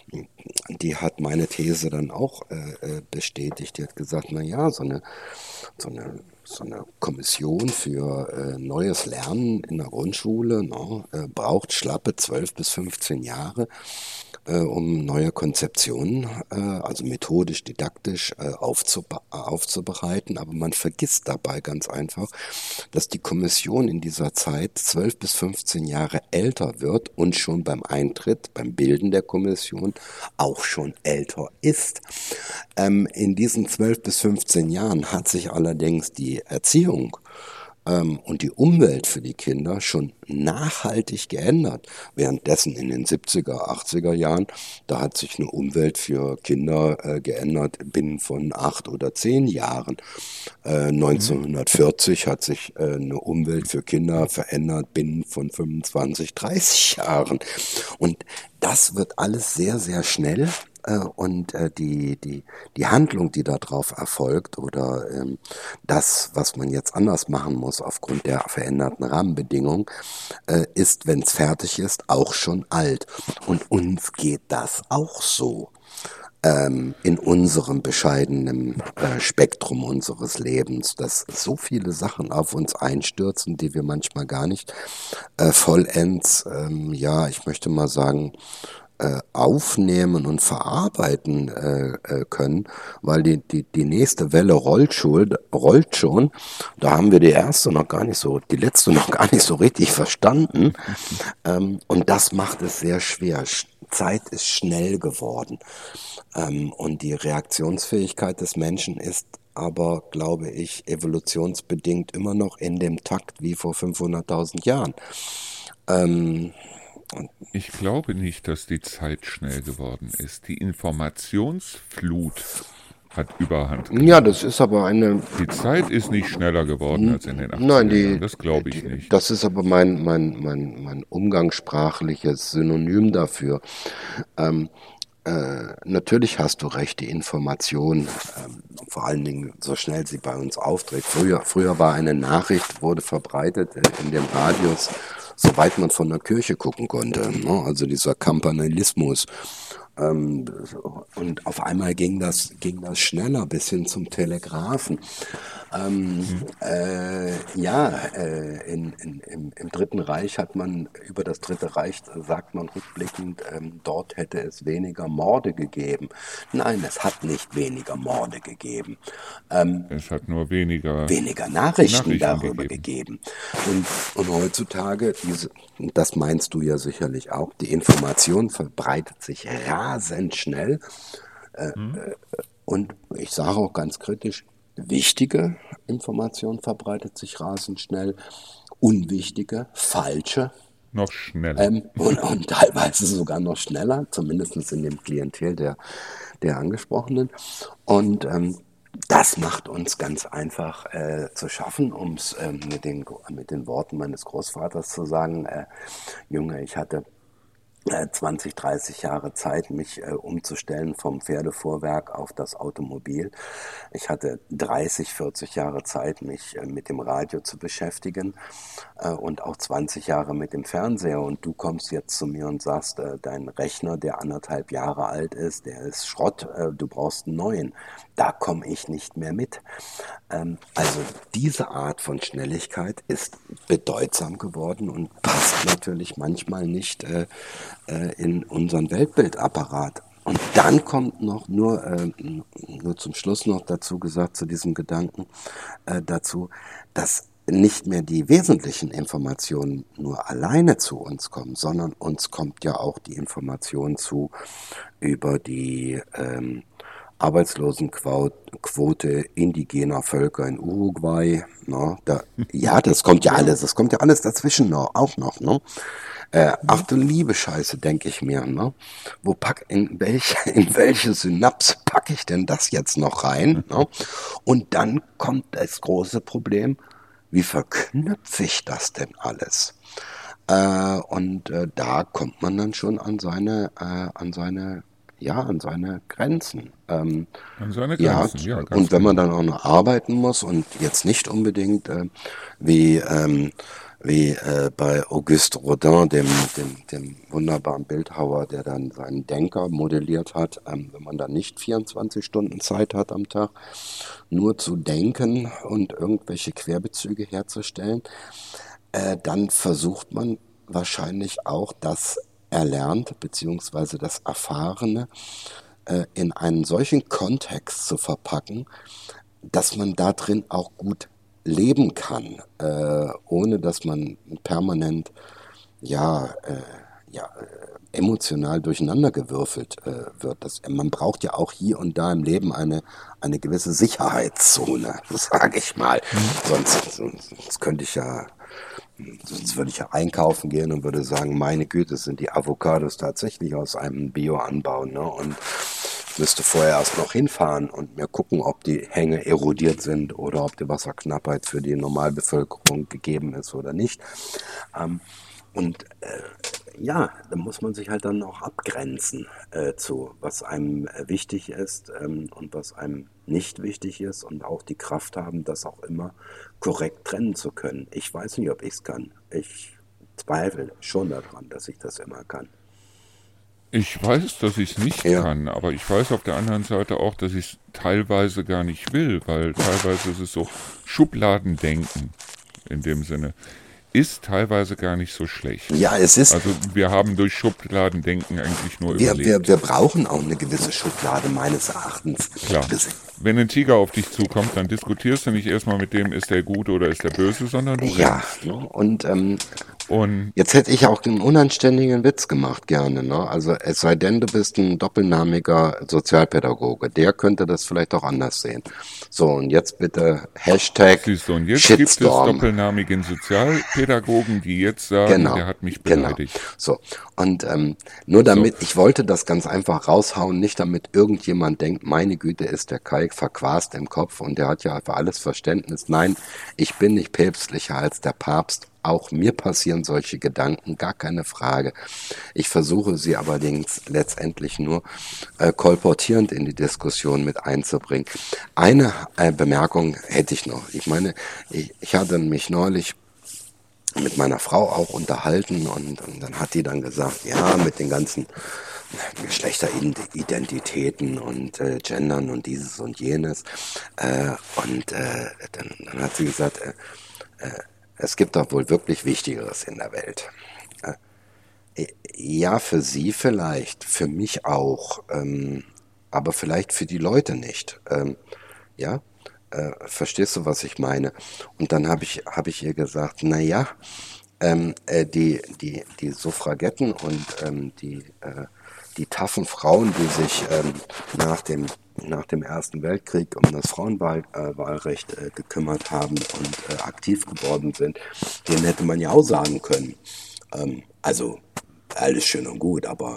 Speaker 2: die hat meine These dann auch äh, bestätigt. Die hat gesagt, na ja, so eine, so eine, so eine Kommission für äh, neues Lernen in der Grundschule no, äh, braucht schlappe zwölf bis fünfzehn Jahre, äh, um neue Konzeptionen, äh, also methodisch, didaktisch äh, aufzube aufzubereiten. Aber man vergisst dabei ganz einfach, dass die Kommission in dieser Zeit zwölf bis fünfzehn Jahre älter wird und schon beim Eintritt, beim Bilden der Kommission auch schon älter ist. Ähm, in diesen zwölf bis fünfzehn Jahren hat sich allerdings die Erziehung ähm, und die Umwelt für die Kinder schon nachhaltig geändert. Währenddessen in den siebziger, achtziger Jahren, da hat sich eine Umwelt für Kinder äh, geändert binnen von acht oder zehn Jahren. Äh,
Speaker 1: mhm.
Speaker 2: neunzehnhundertvierzig hat sich äh, eine Umwelt für Kinder verändert binnen von fünfundzwanzig, dreißig Jahren. Und das wird alles sehr, sehr schnell. Äh, Und äh, die, die, die Handlung, die darauf erfolgt oder ähm, das, was man jetzt anders machen muss aufgrund der veränderten Rahmenbedingungen, äh, ist, wenn es fertig ist, auch schon alt. Und uns geht das auch so ähm, in unserem bescheidenen äh, Spektrum unseres Lebens, dass so viele Sachen auf uns einstürzen, die wir manchmal gar nicht äh, vollends, ähm, ja, ich möchte mal sagen, äh, aufnehmen und verarbeiten äh, äh, können, weil die, die, die nächste Welle rollt schon, rollt schon. Da haben wir die erste noch gar nicht so, die letzte noch gar nicht so richtig verstanden. Ähm, und das macht es sehr schwer. Zeit ist schnell geworden. Ähm, und die Reaktionsfähigkeit des Menschen ist aber, glaube ich, evolutionsbedingt immer noch in dem Takt wie vor fünfhunderttausend Jahren. Ähm,
Speaker 1: Ich glaube nicht, dass die Zeit schnell geworden ist. Die Informationsflut hat Überhand genommen.
Speaker 2: Ja, das ist aber eine...
Speaker 1: Die Zeit ist nicht schneller geworden als in den
Speaker 2: Nein,
Speaker 1: achtziger
Speaker 2: die,
Speaker 1: Jahren. Das glaube ich
Speaker 2: die,
Speaker 1: nicht.
Speaker 2: Das ist aber mein, mein, mein, mein umgangssprachliches Synonym dafür. Ähm, äh, natürlich hast du recht, die Information, ähm, vor allen Dingen so schnell sie bei uns auftritt. Früher, früher war eine Nachricht, wurde verbreitet äh, in den Radios, soweit man von der Kirche gucken konnte. Ne? Also dieser Kampanilismus. Ähm, und auf einmal ging das, ging das schneller bis hin zum Telegrafen. Ähm, mhm. äh, ja, äh, in, in, im, im Dritten Reich hat man, über das Dritte Reich sagt man rückblickend, ähm, dort hätte es weniger Morde gegeben. Nein, es hat nicht weniger Morde gegeben. Ähm,
Speaker 1: es hat nur weniger,
Speaker 2: weniger Nachrichten,
Speaker 1: Nachrichten
Speaker 2: darüber
Speaker 1: gegeben.
Speaker 2: gegeben. Und, und heutzutage, diese, das meinst du ja sicherlich auch, die Information verbreitet sich rasend schnell. Äh, hm. Und ich sage auch ganz kritisch, wichtige Information verbreitet sich rasend schnell, unwichtige, falsche.
Speaker 1: Noch schneller.
Speaker 2: Ähm, und, und teilweise sogar noch schneller, zumindest in dem Klientel der, der Angesprochenen. Und ähm, das macht uns ganz einfach äh, zu schaffen, um es äh, mit, den, mit den Worten meines Großvaters zu sagen, äh, Junge, ich hatte zwanzig, dreißig Jahre Zeit, mich äh, umzustellen vom Pferdefuhrwerk auf das Automobil. Ich hatte dreißig, vierzig Jahre Zeit, mich äh, mit dem Radio zu beschäftigen äh, und auch zwanzig Jahre mit dem Fernseher. Und du kommst jetzt zu mir und sagst, äh, dein Rechner, der anderthalb Jahre alt ist, der ist Schrott, äh, du brauchst einen neuen. Da komme ich nicht mehr mit. Ähm, also diese Art von Schnelligkeit ist bedeutsam geworden und passt natürlich manchmal nicht äh, in unseren Weltbildapparat. Und dann kommt noch, nur, äh, nur zum Schluss noch dazu gesagt, zu diesem Gedanken, äh, dazu, dass nicht mehr die wesentlichen Informationen nur alleine zu uns kommen, sondern uns kommt ja auch die Information zu über die ähm, Arbeitslosenquote indigener Völker in Uruguay. Ne? Da, ja, das kommt ja alles, das kommt ja alles dazwischen noch, auch noch. Ne? Äh, ach du liebe Scheiße, denke ich mir. Ne? Wo pack, in, welche, in welche Synapse packe ich denn das jetzt noch rein? Ne? Und dann kommt das große Problem, wie verknüpfe ich das denn alles? Äh, und äh, da kommt man dann schon an seine, äh, an seine ja, an seine Grenzen. Ähm,
Speaker 1: an seine Grenzen, ja.
Speaker 2: ja und wenn man dann auch noch arbeiten muss und jetzt nicht unbedingt äh, wie, ähm, wie äh, bei Auguste Rodin, dem, dem, dem wunderbaren Bildhauer, der dann seinen Denker modelliert hat, ähm, wenn man dann nicht vierundzwanzig Stunden Zeit hat am Tag, nur zu denken und irgendwelche Querbezüge herzustellen, äh, dann versucht man wahrscheinlich auch das Erlernt bzw. das Erfahrene äh, in einen solchen Kontext zu verpacken, dass man da drin auch gut leben kann, äh, ohne dass man permanent ja, äh, ja äh, emotional durcheinandergewürfelt äh, wird. Das, man braucht ja auch hier und da im Leben eine, eine gewisse Sicherheitszone, sage ich mal. Mhm. Sonst, sonst, sonst könnte ich ja Sonst würde ich ja einkaufen gehen und würde sagen, meine Güte, sind die Avocados tatsächlich aus einem Bio-Anbau, ne? Und ich müsste vorher erst noch hinfahren und mir gucken, ob die Hänge erodiert sind oder ob die Wasserknappheit für die Normalbevölkerung gegeben ist oder nicht. Ähm, und äh, ja, da muss man sich halt dann auch abgrenzen äh, zu, was einem äh, wichtig ist ähm, und was einem nicht wichtig ist und auch die Kraft haben, das auch immer korrekt trennen zu können. Ich weiß nicht, ob ich es kann. Ich zweifle schon daran, dass ich das immer kann.
Speaker 1: Ich weiß, dass ich es nicht ja. kann, aber ich weiß auf der anderen Seite auch, dass ich es teilweise gar nicht will, weil teilweise ist es so Schubladendenken in dem Sinne. ist teilweise gar nicht so schlecht.
Speaker 2: Ja, es ist.
Speaker 1: Also wir haben durch Schubladendenken eigentlich nur
Speaker 2: Wir,
Speaker 1: überlebt.
Speaker 2: wir, wir brauchen auch eine gewisse Schublade, meines Erachtens.
Speaker 1: Klar. Wenn ein Tiger auf dich zukommt, dann diskutierst du nicht erstmal mit dem, ist der gut oder ist der böse, sondern du
Speaker 2: Ja,
Speaker 1: rennst.
Speaker 2: ne? und, ähm,
Speaker 1: Und
Speaker 2: jetzt hätte ich auch einen unanständigen Witz gemacht, gerne. Ne? Also es sei denn, du bist ein doppelnamiger Sozialpädagoge. Der könnte das vielleicht auch anders sehen. So, und jetzt bitte Hashtag
Speaker 1: siehst du, und jetzt gibt es
Speaker 2: Shitstorm.
Speaker 1: doppelnamigen Sozialpädagogen, die jetzt sagen,
Speaker 2: Genau,
Speaker 1: der hat mich
Speaker 2: genau.
Speaker 1: beleidigt.
Speaker 2: So, und ähm, nur damit, ich wollte das ganz einfach raushauen, nicht damit irgendjemand denkt, meine Güte, ist der Kai verquast im Kopf und der hat ja für alles Verständnis. Nein, ich bin nicht päpstlicher als der Papst. Auch mir passieren solche Gedanken, gar keine Frage. Ich versuche sie allerdings letztendlich nur äh, kolportierend in die Diskussion mit einzubringen. Eine äh, Bemerkung hätte ich noch. Ich meine, ich, ich hatte mich neulich mit meiner Frau auch unterhalten und, und dann hat die dann gesagt, ja, mit den ganzen Geschlechteridentitäten und äh, Gendern und dieses und jenes. Äh, und äh, dann, dann hat sie gesagt, äh, äh, es gibt doch wohl wirklich Wichtigeres in der Welt. Äh, ja, für sie vielleicht, für mich auch, ähm, aber vielleicht für die Leute nicht. Ähm, ja, äh, verstehst du, was ich meine? Und dann habe ich, hab ich ihr gesagt, na ja, ähm, äh, die, die, die Suffragetten und ähm, die, äh, die taffen Frauen, die sich ähm, nach dem nach dem Ersten Weltkrieg um das Frauenwahlrecht äh, gekümmert haben und äh, aktiv geworden sind, denen hätte man ja auch sagen können. Ähm, also alles schön und gut, aber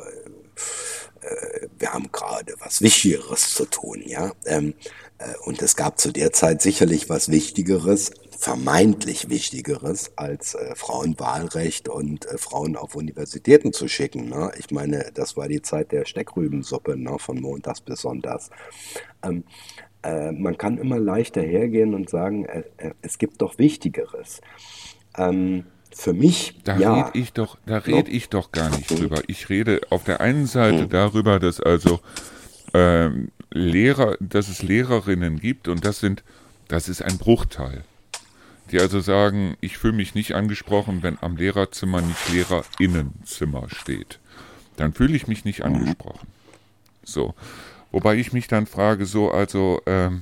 Speaker 2: äh, wir haben gerade was Wichtigeres zu tun, ja. Ähm, äh, und es gab zu der Zeit sicherlich was Wichtigeres, vermeintlich Wichtigeres, als äh, Frauenwahlrecht und äh, Frauen auf Universitäten zu schicken. Ne? Ich meine, das war die Zeit der Steckrübensuppe, ne? Von montags bis sonntags. Ähm, äh, man kann immer leichter hergehen und sagen, äh, äh, es gibt doch Wichtigeres. Ähm, für mich,
Speaker 1: Da
Speaker 2: ja.
Speaker 1: red ich doch, da
Speaker 2: No?
Speaker 1: red ich doch gar nicht drüber. Ich rede auf der einen Seite
Speaker 2: Hm.
Speaker 1: darüber, dass also ähm, Lehrer, dass es Lehrerinnen gibt und das sind, das ist ein Bruchteil. Die also sagen, ich fühle mich nicht angesprochen, wenn am Lehrerzimmer nicht Lehrerinnenzimmer steht. Dann fühle ich mich nicht angesprochen. So. Wobei ich mich dann frage, so, also, ähm,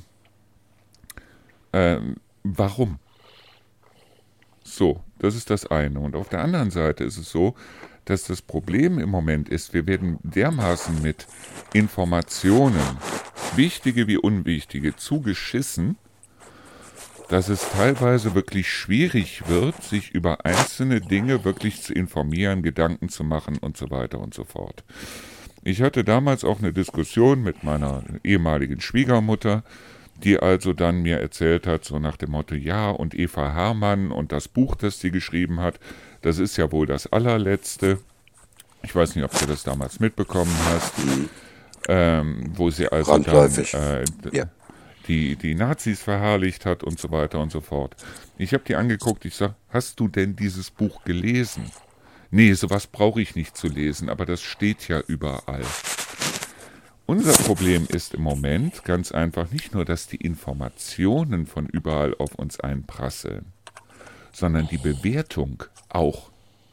Speaker 1: ähm, warum? So, das ist das eine. Und auf der anderen Seite ist es so, dass das Problem im Moment ist, wir werden dermaßen mit Informationen, wichtige wie unwichtige, zugeschissen, dass es teilweise wirklich schwierig wird, sich über einzelne Dinge wirklich zu informieren, Gedanken zu machen und so weiter und so fort. Ich hatte damals auch eine Diskussion mit meiner ehemaligen Schwiegermutter, die also dann mir erzählt hat, so nach dem Motto, ja, und Eva Herrmann und das Buch, das sie geschrieben hat, das ist ja wohl das allerletzte. Ich weiß nicht, ob du das damals mitbekommen hast, ähm, wo sie also dann äh,
Speaker 2: ja.
Speaker 1: die, die Nazis verherrlicht hat und so weiter und so fort. Ich habe die angeguckt, ich sage, hast du denn dieses Buch gelesen? Nee, sowas brauche ich nicht zu lesen, aber das steht ja überall. Unser Problem ist im Moment ganz einfach nicht nur, dass die Informationen von überall auf uns einprasseln, sondern die Bewertung auch.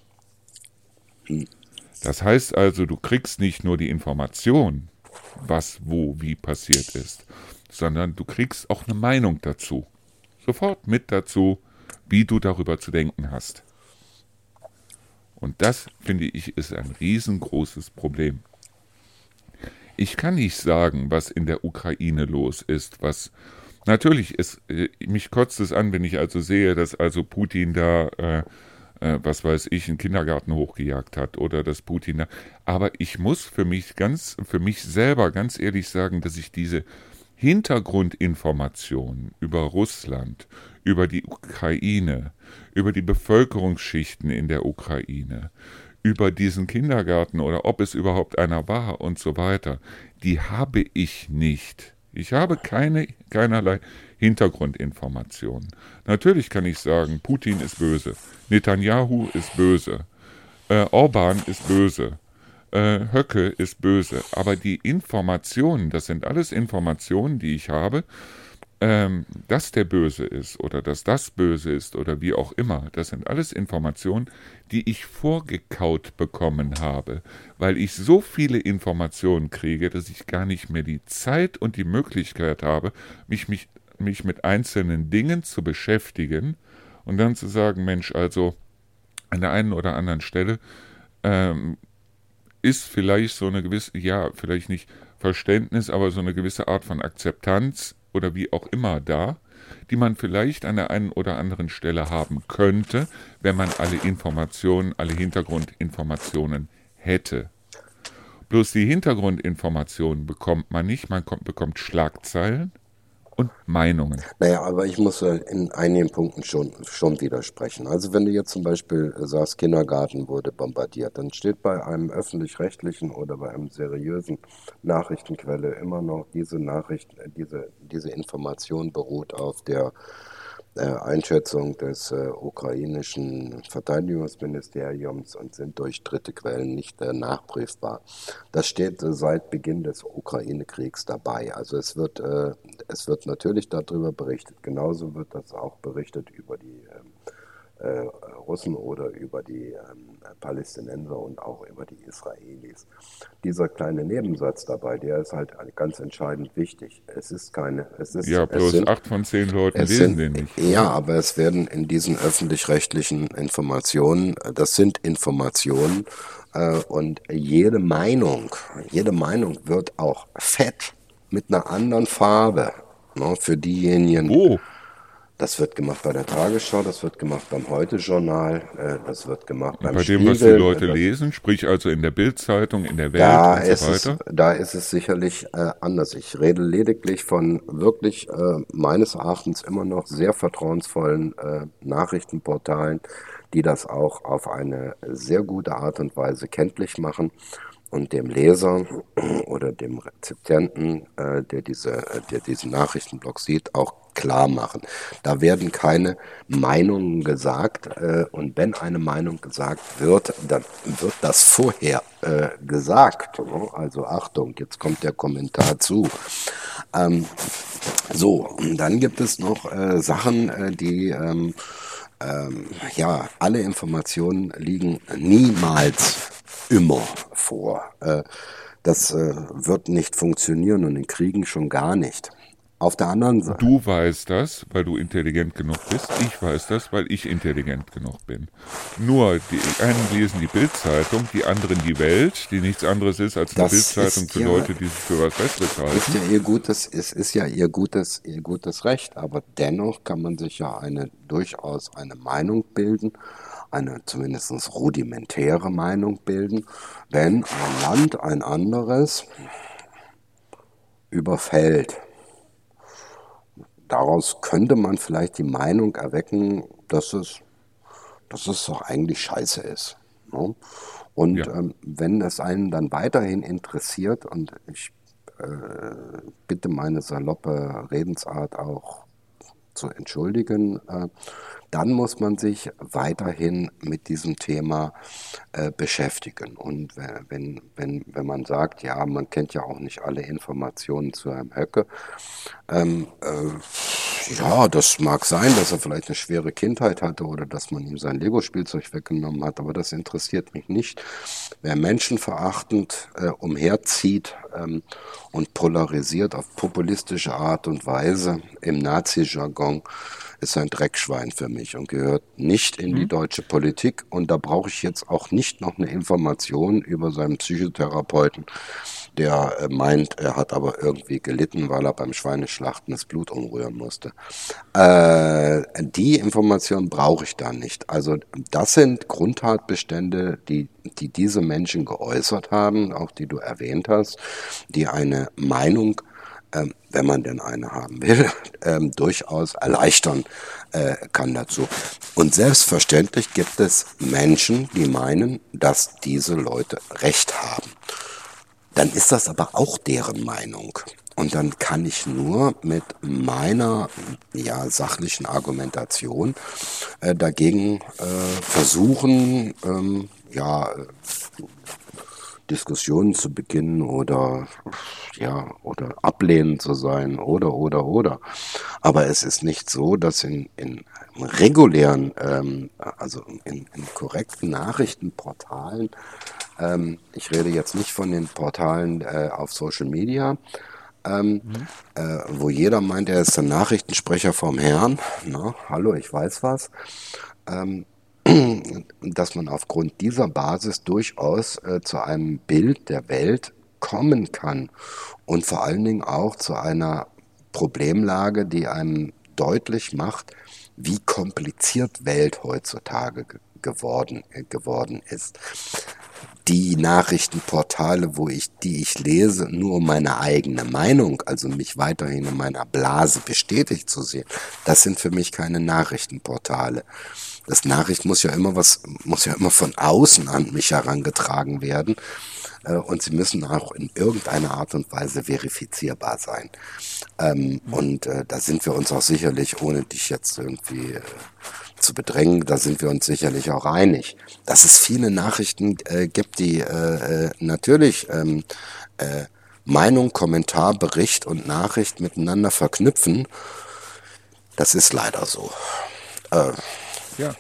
Speaker 1: Das heißt also, du kriegst nicht nur die Information, was, wo, wie passiert ist, sondern du kriegst auch eine Meinung dazu. Sofort mit dazu, wie du darüber zu denken hast. Und das, finde ich, ist ein riesengroßes Problem. Ich kann nicht sagen, was in der Ukraine los ist, was natürlich ist, mich kotzt es an, wenn ich also sehe, dass also Putin da, äh, äh, was weiß ich, einen Kindergarten hochgejagt hat oder dass Putin da, aber ich muss für mich ganz, für mich selber ganz ehrlich sagen, dass ich diese Hintergrundinformationen über Russland, über die Ukraine, über die Bevölkerungsschichten in der Ukraine, über diesen Kindergarten oder ob es überhaupt einer war und so weiter, die habe ich nicht. Ich habe keine, keinerlei Hintergrundinformationen. Natürlich kann ich sagen, Putin ist böse, Netanyahu ist böse, äh, Orban ist böse, äh, Höcke ist böse, aber die Informationen, das sind alles Informationen, die ich habe, ähm, dass der böse ist oder dass das böse ist oder wie auch immer, das sind alles Informationen, die ich vorgekaut bekommen habe, weil ich so viele Informationen kriege, dass ich gar nicht mehr die Zeit und die Möglichkeit habe, mich, mich, mich mit einzelnen Dingen zu beschäftigen und dann zu sagen, Mensch, also an der einen oder anderen Stelle ähm, ist vielleicht so eine gewisse, ja, vielleicht nicht Verständnis, aber so eine gewisse Art von Akzeptanz oder wie auch immer da, die man vielleicht an der einen oder anderen Stelle haben könnte, wenn man alle Informationen, alle Hintergrundinformationen hätte. Bloß die Hintergrundinformationen bekommt man nicht, man kommt, bekommt Schlagzeilen und Meinungen.
Speaker 2: Naja, aber ich muss äh, in einigen Punkten schon, schon widersprechen. Also wenn du jetzt zum Beispiel äh, sagst, Kindergarten wurde bombardiert, dann steht bei einem öffentlich-rechtlichen oder bei einem seriösen Nachrichtenquelle immer noch diese Nachricht, äh, diese, diese Information beruht auf der äh, Einschätzung des äh, ukrainischen Verteidigungsministeriums und sind durch dritte Quellen nicht äh, nachprüfbar. Das steht äh, seit Beginn des Ukraine-Kriegs dabei. Also es wird, äh, es wird natürlich darüber berichtet. Genauso wird das auch berichtet über die ähm, äh, Russen oder über die ähm, Palästinenser und auch über die Israelis. Dieser kleine Nebensatz dabei, der ist halt ganz entscheidend wichtig. Es ist keine, es ist,
Speaker 1: Ja,
Speaker 2: es
Speaker 1: bloß
Speaker 2: sind,
Speaker 1: acht von zehn Leuten
Speaker 2: es
Speaker 1: lesen
Speaker 2: sind,
Speaker 1: den nicht.
Speaker 2: ja, aber es werden in diesen öffentlich-rechtlichen Informationen, äh, das sind Informationen, äh, und jede Meinung, jede Meinung wird auch fett mit einer anderen Farbe, ne, für diejenigen.
Speaker 1: Wo?
Speaker 2: Das wird gemacht bei der Tagesschau, das wird gemacht beim Heute-Journal, äh, das wird gemacht
Speaker 1: Und
Speaker 2: beim
Speaker 1: bei dem,
Speaker 2: Spiegel.
Speaker 1: was die Leute
Speaker 2: das,
Speaker 1: lesen, sprich also in der Bildzeitung, in der Welt
Speaker 2: da
Speaker 1: und
Speaker 2: ist
Speaker 1: so
Speaker 2: es,
Speaker 1: weiter?
Speaker 2: da ist es sicherlich äh, anders. Ich rede lediglich von wirklich äh, meines Erachtens immer noch sehr vertrauensvollen äh, Nachrichtenportalen, die das auch auf eine sehr gute Art und Weise kenntlich machen und dem Leser oder dem Rezipenten, äh, der, diese, der diesen Nachrichtenblock sieht, auch klar machen. Da werden keine Meinungen gesagt, äh, und wenn eine Meinung gesagt wird, dann wird das vorher äh, gesagt. Ne? Also Achtung, jetzt kommt der Kommentar zu. Ähm, so, und dann gibt es noch äh, Sachen, äh, die ähm, ähm, ja, alle Informationen liegen niemals immer vor. Äh, das äh, wird nicht funktionieren und in Kriegen schon gar nicht. Auf der anderen Seite.
Speaker 1: Du weißt das, weil du intelligent genug bist. Ich weiß das, weil ich intelligent genug bin. Nur die einen lesen die Bildzeitung, die anderen die Welt, die nichts anderes ist als eine Bildzeitung für
Speaker 2: ja,
Speaker 1: Leute, die sich für was Besseres halten.
Speaker 2: Ist ja ihr gutes, es ist ja ihr gutes, ihr gutes Recht, aber dennoch kann man sich ja eine durchaus eine Meinung bilden, eine zumindest rudimentäre Meinung bilden, wenn ein Land ein anderes überfällt. Daraus könnte man vielleicht die Meinung erwecken, dass es, dass es doch eigentlich scheiße ist. Ne? Und
Speaker 1: Ja.
Speaker 2: ähm, wenn es einen dann weiterhin interessiert, und ich äh, bitte meine saloppe Redensart auch zu entschuldigen, äh, dann muss man sich weiterhin mit diesem Thema äh, beschäftigen. Und wenn, wenn, wenn man sagt, ja, man kennt ja auch nicht alle Informationen zu Herrn Höcke, ähm, äh, ja, das mag sein, dass er vielleicht eine schwere Kindheit hatte oder dass man ihm sein Lego-Spielzeug weggenommen hat, aber das interessiert mich nicht. Wer menschenverachtend äh, umherzieht ähm, und polarisiert auf populistische Art und Weise im Nazi-Jargon, ist ein Dreckschwein für mich und gehört nicht in die deutsche Politik. Und da brauche ich jetzt auch nicht noch eine Information über seinen Psychotherapeuten, der äh, meint, er hat aber irgendwie gelitten, weil er beim Schweineschlachten das Blut umrühren musste. Äh, die Information brauche ich da nicht. Also das sind Grundtatbestände, die, die diese Menschen geäußert haben, auch die du erwähnt hast, die eine Meinung, ähm, wenn man denn eine haben will, ähm, durchaus erleichtern äh, kann dazu. Und selbstverständlich gibt es Menschen, die meinen, dass diese Leute Recht haben. Dann ist das aber auch deren Meinung. Und dann kann ich nur mit meiner ja, sachlichen Argumentation äh, dagegen äh, versuchen, ähm, ja, Diskussionen zu beginnen oder ja oder ablehnend zu sein oder oder oder. Aber es ist nicht so, dass in, in regulären, ähm, also in, in korrekten Nachrichtenportalen, ähm, ich rede jetzt nicht von den Portalen äh, auf Social Media, ähm,
Speaker 1: Mhm.
Speaker 2: äh, wo jeder meint, er ist der Nachrichtensprecher vom Herrn. Na, hallo, ich weiß was. Ähm, dass man aufgrund dieser Basis durchaus äh, zu einem Bild der Welt kommen kann und vor allen Dingen auch zu einer Problemlage, die einem deutlich macht, wie kompliziert Welt heutzutage ge geworden, äh, geworden ist. Die Nachrichtenportale, wo ich, die ich lese, nur um meine eigene Meinung, also mich weiterhin in meiner Blase bestätigt zu sehen, das sind für mich keine Nachrichtenportale. Das Nachricht muss ja immer was, muss ja immer von außen an mich herangetragen werden. Äh, und sie müssen auch in irgendeiner Art und Weise verifizierbar sein. Ähm, und äh, da sind wir uns auch sicherlich, ohne dich jetzt irgendwie äh, zu bedrängen, da sind wir uns sicherlich auch einig. Dass es viele Nachrichten äh, gibt, die äh, äh, natürlich ähm, äh, Meinung, Kommentar, Bericht und Nachricht miteinander verknüpfen, das ist leider so. Äh,
Speaker 1: Ja,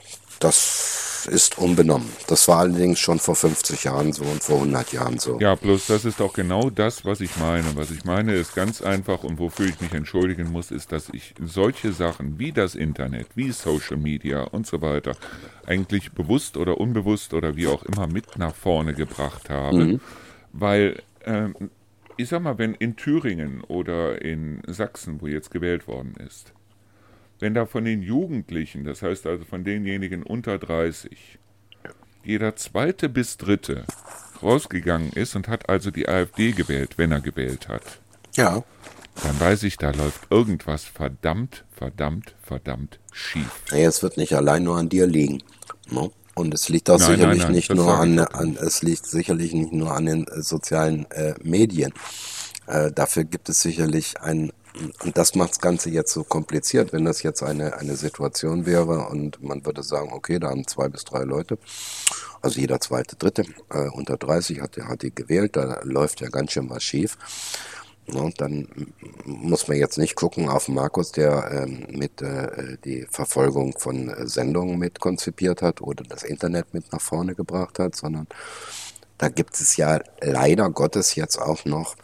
Speaker 2: Das ist unbenommen. Das war allerdings schon vor fünfzig Jahren so und vor hundert Jahren so.
Speaker 1: ja, bloß das ist auch genau das, was ich meine. Was ich meine ist ganz einfach und wofür ich mich entschuldigen muss, ist, dass ich solche Sachen wie das Internet, wie Social Media und so weiter eigentlich bewusst oder unbewusst oder wie auch immer mit nach vorne gebracht habe,
Speaker 2: Mhm.
Speaker 1: weil ähm, ich sag mal, wenn in Thüringen oder in Sachsen, wo jetzt gewählt worden ist, wenn da von den Jugendlichen, das heißt also von denjenigen unter dreißig, jeder zweite bis dritte rausgegangen ist und hat also die AfD gewählt, wenn er gewählt hat,
Speaker 2: Ja.
Speaker 1: dann weiß ich, da läuft irgendwas verdammt, verdammt, verdammt schief.
Speaker 2: Naja, es wird nicht allein nur an dir liegen. Ne? Und es liegt auch
Speaker 1: Nein, nein,
Speaker 2: sicherlich
Speaker 1: nein,
Speaker 2: nicht
Speaker 1: das
Speaker 2: nur
Speaker 1: sage
Speaker 2: an,
Speaker 1: ich auch
Speaker 2: an,
Speaker 1: nicht.
Speaker 2: es liegt sicherlich nicht nur an den äh, sozialen äh, Medien. Äh, dafür gibt es sicherlich ein, und das macht das Ganze jetzt so kompliziert, wenn das jetzt eine, eine Situation wäre und man würde sagen, okay, da haben zwei bis drei Leute, also jeder zweite, dritte äh, unter dreißig hat, hat die gewählt, da läuft ja ganz schön was schief. Ja, dann muss man jetzt nicht gucken auf Markus, der ähm, mit äh, die Verfolgung von äh, Sendungen mit konzipiert hat oder das Internet mit nach vorne gebracht hat, sondern da gibt es ja leider Gottes jetzt auch noch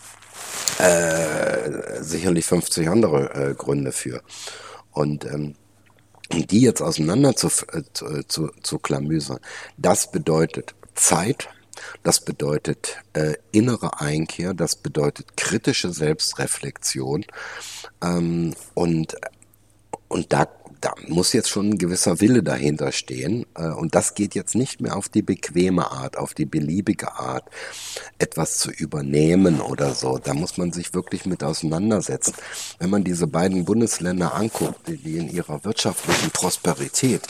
Speaker 2: äh, sicherlich fünfzig andere äh, Gründe für. Und ähm, die jetzt auseinander zu, äh, zu, zu, zu klamüsern, das bedeutet Zeit, das bedeutet äh, innere Einkehr, das bedeutet kritische Selbstreflexion ähm, und, und da, da muss jetzt schon ein gewisser Wille dahinter stehen äh, und das geht jetzt nicht mehr auf die bequeme Art, auf die beliebige Art, etwas zu übernehmen oder so. Da muss man sich wirklich mit auseinandersetzen. Wenn man diese beiden Bundesländer anguckt, die in ihrer wirtschaftlichen Prosperität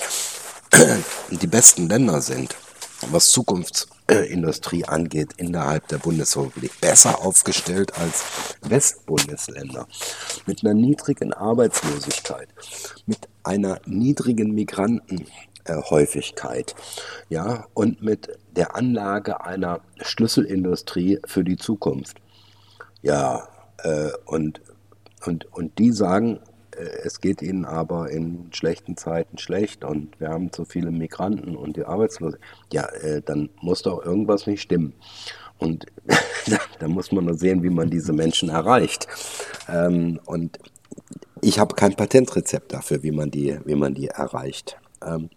Speaker 2: die besten Länder sind, was Zukunftsindustrie angeht, innerhalb der Bundesrepublik besser aufgestellt als Westbundesländer. Mit einer niedrigen Arbeitslosigkeit, mit einer niedrigen Migrantenhäufigkeit, ja, und mit der Anlage einer Schlüsselindustrie für die Zukunft. Ja, äh, und, und, und die sagen, es geht ihnen aber in schlechten Zeiten schlecht und wir haben zu viele Migranten und die Arbeitslosen. Ja, äh, dann muss doch irgendwas nicht stimmen. Und da muss man nur sehen, wie man diese Menschen erreicht. Ähm, und ich habe kein Patentrezept dafür, wie man die, wie man die erreicht. Ähm,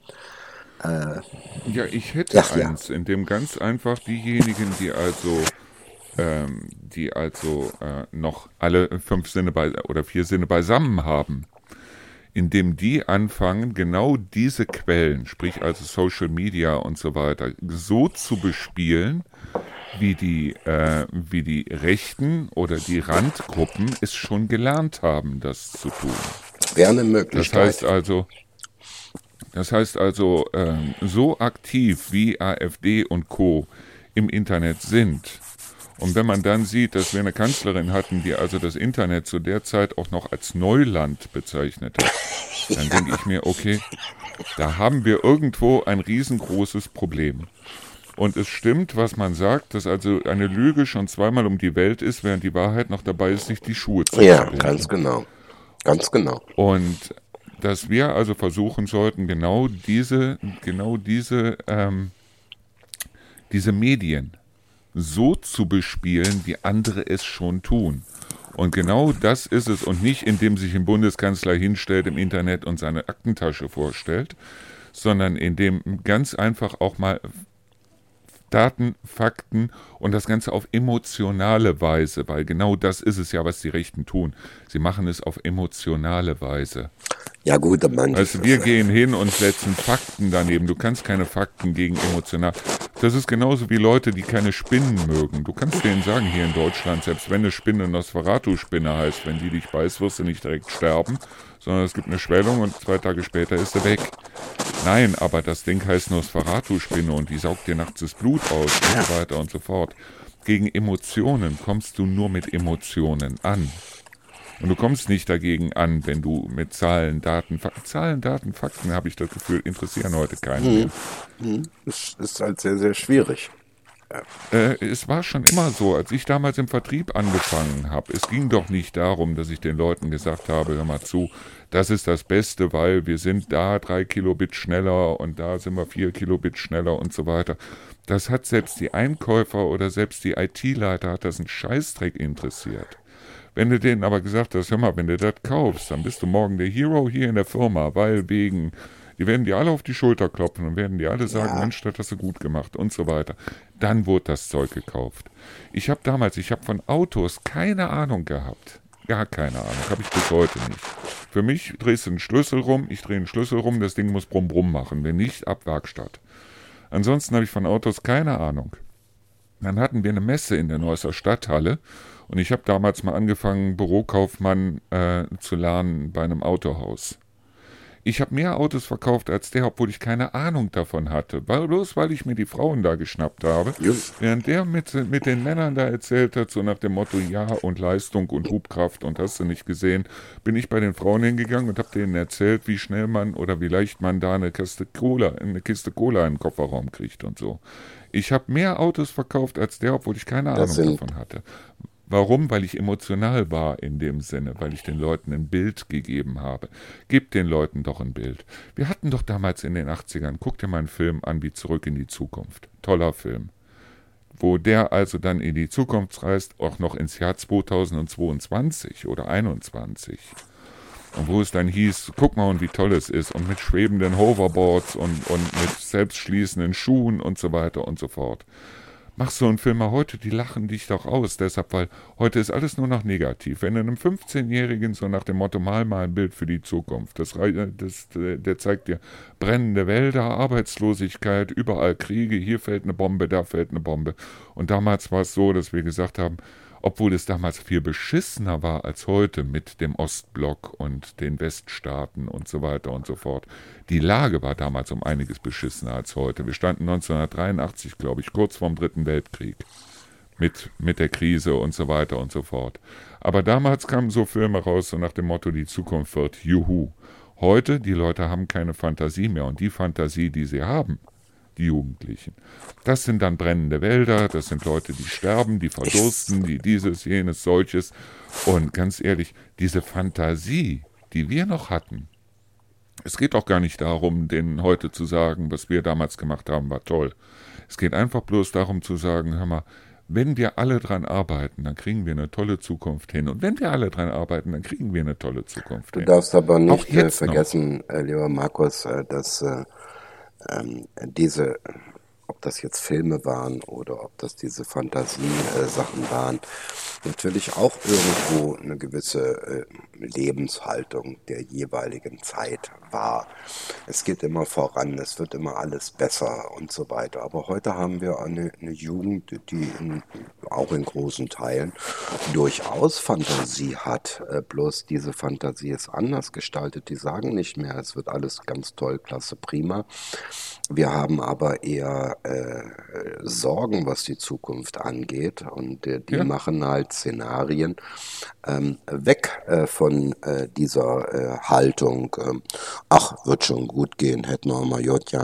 Speaker 2: äh,
Speaker 1: Ja, ich hätte
Speaker 2: ach ja,
Speaker 1: eins, in dem ganz einfach diejenigen, die also ähm, die also äh, noch alle fünf Sinne bei, oder vier Sinne beisammen haben, indem die anfangen, genau diese Quellen, sprich also Social Media und so weiter, so zu bespielen, wie die, äh, wie die Rechten oder die Randgruppen es schon gelernt haben, das zu tun.
Speaker 2: wäre eine
Speaker 1: Das heißt
Speaker 2: Möglichkeit.
Speaker 1: also, das heißt also, ähm, so aktiv wie AfD und Co. im Internet sind, und wenn man dann sieht, dass wir eine Kanzlerin hatten, die also das Internet zu der Zeit auch noch als Neuland bezeichnet hat, dann denke ich mir, okay, da haben wir irgendwo ein riesengroßes Problem. Und es stimmt, was man sagt, dass also eine Lüge schon zweimal um die Welt ist, während die Wahrheit noch dabei ist, sich die Schuhe zu
Speaker 2: Ja,
Speaker 1: binden.
Speaker 2: ganz genau. Ganz genau.
Speaker 1: Und dass wir also versuchen sollten, genau diese, genau diese, ähm, diese Medien so zu bespielen, wie andere es schon tun. Und genau das ist es. Und nicht, indem sich ein Bundeskanzler hinstellt im Internet und seine Aktentasche vorstellt, sondern indem ganz einfach auch mal Daten, Fakten und das Ganze auf emotionale Weise, weil genau das ist es ja, was die Rechten tun. Sie machen es auf emotionale Weise.
Speaker 2: Ja gut, manches.
Speaker 1: Also wir gehen hin und setzen Fakten daneben. Du kannst keine Fakten gegen emotional. Das ist genauso wie Leute, die keine Spinnen mögen. Du kannst denen sagen, hier in Deutschland, selbst wenn eine Spinne Nosferatu-Spinne heißt, wenn die dich beißt, wirst du nicht direkt sterben, sondern es gibt eine Schwellung und zwei Tage später ist sie weg. Nein, aber das Ding heißt Nosferatu-Spinne und die saugt dir nachts das Blut aus und so weiter und so fort. Gegen Emotionen kommst du nur mit Emotionen an. Und du kommst nicht dagegen an, wenn du mit Zahlen, Daten, Fakten, Zahlen, Daten, Fakten, habe ich das Gefühl, interessieren heute keinen mehr.
Speaker 2: Mhm. Das ist halt sehr, sehr schwierig.
Speaker 1: Äh, es war schon immer so, als ich damals im Vertrieb angefangen habe. Es ging doch nicht darum, dass ich den Leuten gesagt habe, hör mal zu, das ist das Beste, weil wir sind da drei Kilobit schneller und da sind wir vier Kilobit schneller und so weiter. Das hat selbst die Einkäufer oder selbst die I T-Leiter hat das einen Scheißdreck interessiert. Wenn du denen aber gesagt hast, hör mal, wenn du das kaufst, dann bist du morgen der Hero hier in der Firma, weil wegen, die werden dir alle auf die Schulter klopfen und werden dir alle sagen,
Speaker 2: Ja.
Speaker 1: Mensch, das hast du gut gemacht und so weiter. Dann wurde das Zeug gekauft. Ich habe damals, ich habe von Autos keine Ahnung gehabt. Gar keine Ahnung, habe ich bis heute nicht. Für mich drehst du einen Schlüssel rum, ich drehe einen Schlüssel rum, das Ding muss brumm brumm machen, wenn nicht, ab Werkstatt. Ansonsten habe ich von Autos keine Ahnung. Dann hatten wir eine Messe in der Neusser Stadthalle und ich habe damals mal angefangen, Bürokaufmann äh, zu lernen bei einem Autohaus. Ich habe mehr Autos verkauft als der, obwohl ich keine Ahnung davon hatte. Weil, bloß weil ich mir die Frauen da geschnappt habe.
Speaker 2: Ja.
Speaker 1: Während der mit, mit den Männern da erzählt hat, so nach dem Motto, ja und Leistung und Hubkraft und hast du nicht gesehen, bin ich bei den Frauen hingegangen und habe denen erzählt, wie schnell man oder wie leicht man da eine Kiste Cola, eine Kiste Cola in den Kofferraum kriegt und so. Ich habe mehr Autos verkauft als der, obwohl ich keine
Speaker 2: Das
Speaker 1: Ahnung
Speaker 2: sind-
Speaker 1: davon hatte. Warum? Weil ich emotional war in dem Sinne, weil ich den Leuten ein Bild gegeben habe. Gib den Leuten doch ein Bild. Wir hatten doch damals in den achtzigern, guck dir mal einen Film an wie Zurück in die Zukunft. Toller Film. Wo der also dann in die Zukunft reist, auch noch ins Jahr zweitausendzweiundzwanzig oder einundzwanzig. Und wo es dann hieß, guck mal, und wie toll es ist. Und mit schwebenden Hoverboards und, und mit selbstschließenden Schuhen und so weiter und so fort. Mach so einen Film mal heute, die lachen dich doch aus. Deshalb, weil heute ist alles nur noch negativ. Wenn du einem fünfzehnjährigen so nach dem Motto, mal mal ein Bild für die Zukunft, das, rei- das, der zeigt dir brennende Wälder, Arbeitslosigkeit, überall Kriege, hier fällt eine Bombe, da fällt eine Bombe. Und damals war es so, dass wir gesagt haben, obwohl es damals viel beschissener war als heute mit dem Ostblock und den Weststaaten und so weiter und so fort. Die Lage war damals um einiges beschissener als heute. Wir standen neunzehnhundertdreiundachtzig, glaube ich, kurz vorm Dritten Weltkrieg. Mit, mit der Krise und so weiter und so fort. Aber damals kamen so Filme raus, so nach dem Motto, die Zukunft wird Juhu. Heute, die Leute haben keine Fantasie mehr. Und die Fantasie, die sie haben, die Jugendlichen, das sind dann brennende Wälder, das sind Leute, die sterben, die verdursten, die dieses, jenes, solches. Und ganz ehrlich, diese Fantasie, die wir noch hatten, es geht auch gar nicht darum, denen heute zu sagen, was wir damals gemacht haben, war toll. Es geht einfach bloß darum zu sagen, hör mal, wenn wir alle dran arbeiten, dann kriegen wir eine tolle Zukunft hin. Und wenn wir alle dran arbeiten, dann kriegen wir eine tolle Zukunft
Speaker 2: Du
Speaker 1: hin.
Speaker 2: darfst aber
Speaker 1: Auch
Speaker 2: nicht äh,
Speaker 1: jetzt noch.
Speaker 2: vergessen, äh, lieber Markus, äh, dass äh, ähm, diese, ob das jetzt Filme waren oder ob das diese Fantasie-Sachen waren, natürlich auch irgendwo eine gewisse äh, Lebenshaltung der jeweiligen Zeit war. Es geht immer voran, es wird immer alles besser und so weiter. Aber heute haben wir eine, eine Jugend, die in, auch in großen Teilen durchaus Fantasie hat. Äh, bloß diese Fantasie ist anders gestaltet. Die sagen nicht mehr, es wird alles ganz toll, klasse, prima. Wir haben aber eher äh, Sorgen, was die Zukunft angeht. Und äh, die
Speaker 1: Ja.
Speaker 2: machen halt Szenarien ähm, weg äh, von äh, dieser äh, Haltung. Ähm, ach, wird schon gut gehen, hätten wir mal Jodjange.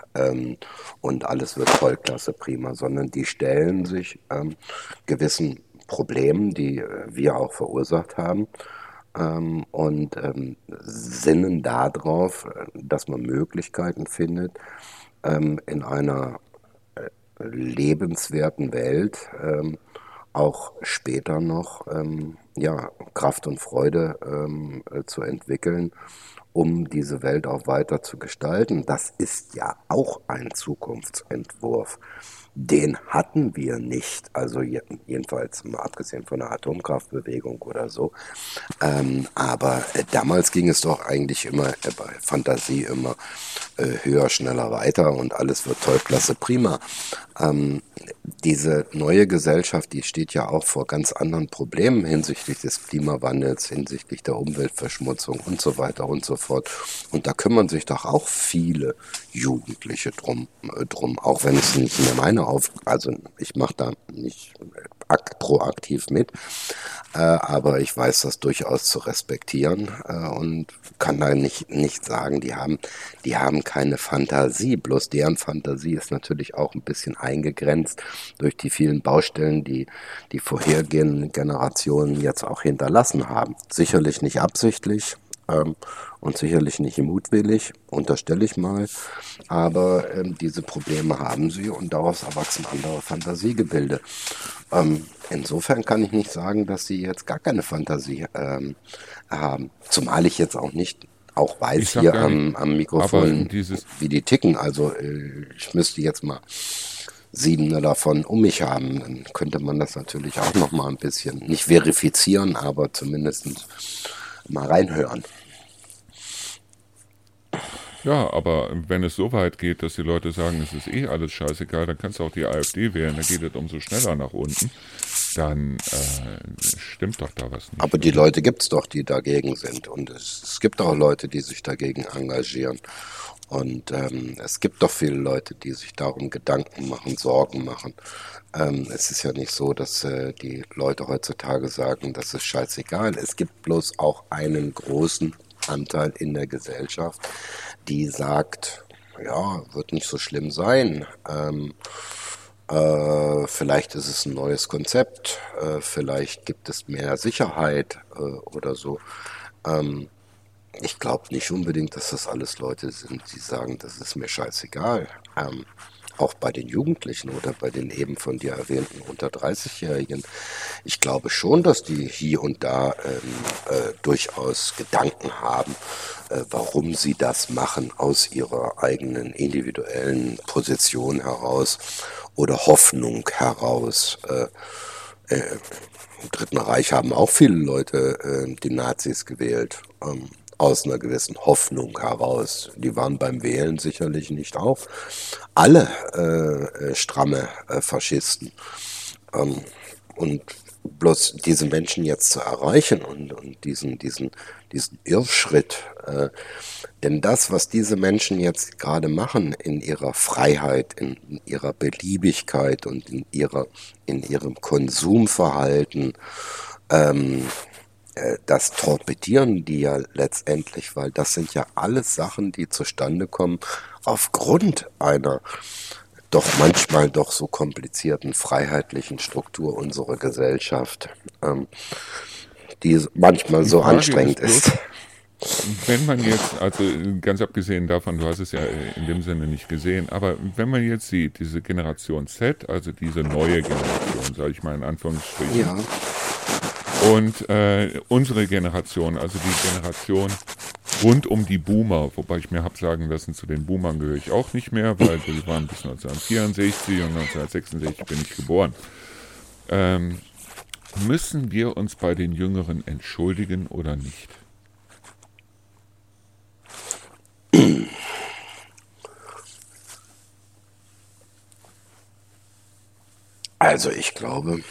Speaker 2: ähm, und alles wird toll, klasse, prima, sondern die stellen sich ähm, gewissen Problemen, die äh, wir auch verursacht haben, ähm, und ähm, sinnen darauf, äh, dass man Möglichkeiten findet, ähm, in einer lebenswerten Welt ähm, auch später noch ähm, ja, Kraft und Freude ähm, äh, zu entwickeln, um diese Welt auch weiter zu gestalten. Das ist ja auch ein Zukunftsentwurf. Den hatten wir nicht, also jedenfalls mal abgesehen von der Atomkraftbewegung oder so. Ähm, aber äh, damals ging es doch eigentlich immer äh, bei Fantasie immer äh, höher, schneller, weiter und alles wird toll, klasse, prima. Ähm, diese neue Gesellschaft, die steht ja auch vor ganz anderen Problemen hinsichtlich des Klimawandels, hinsichtlich der Umweltverschmutzung und so weiter und so fort. Und da kümmern sich doch auch viele Jugendliche drum, äh, drum, auch wenn es nicht mehr meine Aufgabe, also ich mache da nicht akt proaktiv mit, äh, aber ich weiß das durchaus zu respektieren äh, und kann da nicht, nicht sagen, die haben, die haben keine Fantasie, bloß deren Fantasie ist natürlich auch ein bisschen eingegrenzt durch die vielen Baustellen, die die vorhergehenden Generationen jetzt auch hinterlassen haben. Sicherlich nicht absichtlich, ähm, und sicherlich nicht mutwillig, unterstelle ich mal, aber ähm, diese Probleme haben sie und daraus erwachsen andere Fantasiegebilde. Ähm, insofern kann ich nicht sagen, dass sie jetzt gar keine Fantasie ähm, haben, zumal ich jetzt auch nicht auch
Speaker 1: Ich
Speaker 2: weiß
Speaker 1: sag
Speaker 2: hier
Speaker 1: gar nicht,
Speaker 2: am, am
Speaker 1: aber
Speaker 2: Mikrofon,
Speaker 1: dieses,
Speaker 2: wie die ticken. Also äh, ich müsste jetzt mal sieben davon um mich haben, dann könnte man das natürlich auch noch mal ein bisschen, nicht verifizieren, aber zumindest mal reinhören.
Speaker 1: ja, aber wenn es so weit geht, dass die Leute sagen, es ist eh alles scheißegal, dann kannst du auch die AfD wählen, dann geht es umso schneller nach unten, dann äh, stimmt doch da was
Speaker 2: Aber
Speaker 1: nicht,
Speaker 2: die
Speaker 1: oder?
Speaker 2: Leute gibt es doch, die dagegen sind. Und es, es gibt auch Leute, die sich dagegen engagieren. Und ähm, es gibt doch viele Leute, die sich darum Gedanken machen, Sorgen machen. Ähm, es ist ja nicht so, dass äh, die Leute heutzutage sagen, das ist scheißegal. Es gibt bloß auch einen großen Anteil in der Gesellschaft, die sagt, ja, wird nicht so schlimm sein. Ähm, äh, vielleicht ist es ein neues Konzept, äh, vielleicht gibt es mehr Sicherheit äh, oder so. Ähm, ich glaube nicht unbedingt, dass das alles Leute sind, die sagen, das ist mir scheißegal. Ähm, auch bei den Jugendlichen oder bei den eben von dir erwähnten unter dreißig-Jährigen. Ich glaube schon, dass die hier und da ähm, äh, durchaus Gedanken haben, äh, warum sie das machen aus ihrer eigenen individuellen Position heraus oder Hoffnung heraus. Äh, äh, Im Dritten Reich haben auch viele Leute äh, die Nazis gewählt, ähm, aus einer gewissen Hoffnung heraus. Die waren beim Wählen sicherlich nicht auch alle äh, äh, stramme äh, Faschisten. Ähm, und bloß diese Menschen jetzt zu erreichen und, und diesen, diesen, diesen Irrschritt, äh, denn das, was diese Menschen jetzt gerade machen in ihrer Freiheit, in, in ihrer Beliebigkeit und in ihrer, in ihrem Konsumverhalten, ähm, äh, das torpedieren die ja letztendlich, weil das sind ja alles Sachen, die zustande kommen aufgrund einer doch manchmal doch so komplizierten freiheitlichen Struktur unserer Gesellschaft, ähm, die manchmal
Speaker 1: Die
Speaker 2: so
Speaker 1: Frage
Speaker 2: anstrengend
Speaker 1: ist bloß,
Speaker 2: ist.
Speaker 1: wenn man jetzt, also ganz abgesehen davon, du hast es ja in dem Sinne nicht gesehen, aber wenn man jetzt sieht, diese Generation Z, also diese neue Generation, sage ich mal in Anführungsstrichen,
Speaker 2: Ja,
Speaker 1: und äh, unsere Generation, also die Generation rund um die Boomer, wobei ich mir habe sagen lassen, zu den Boomern gehöre ich auch nicht mehr, weil die waren bis neunzehnhundertvierundsechzig und neunzehnhundertsechsundsechzig bin ich geboren. Ähm, müssen wir uns bei den Jüngeren entschuldigen oder nicht?
Speaker 2: also ich glaube,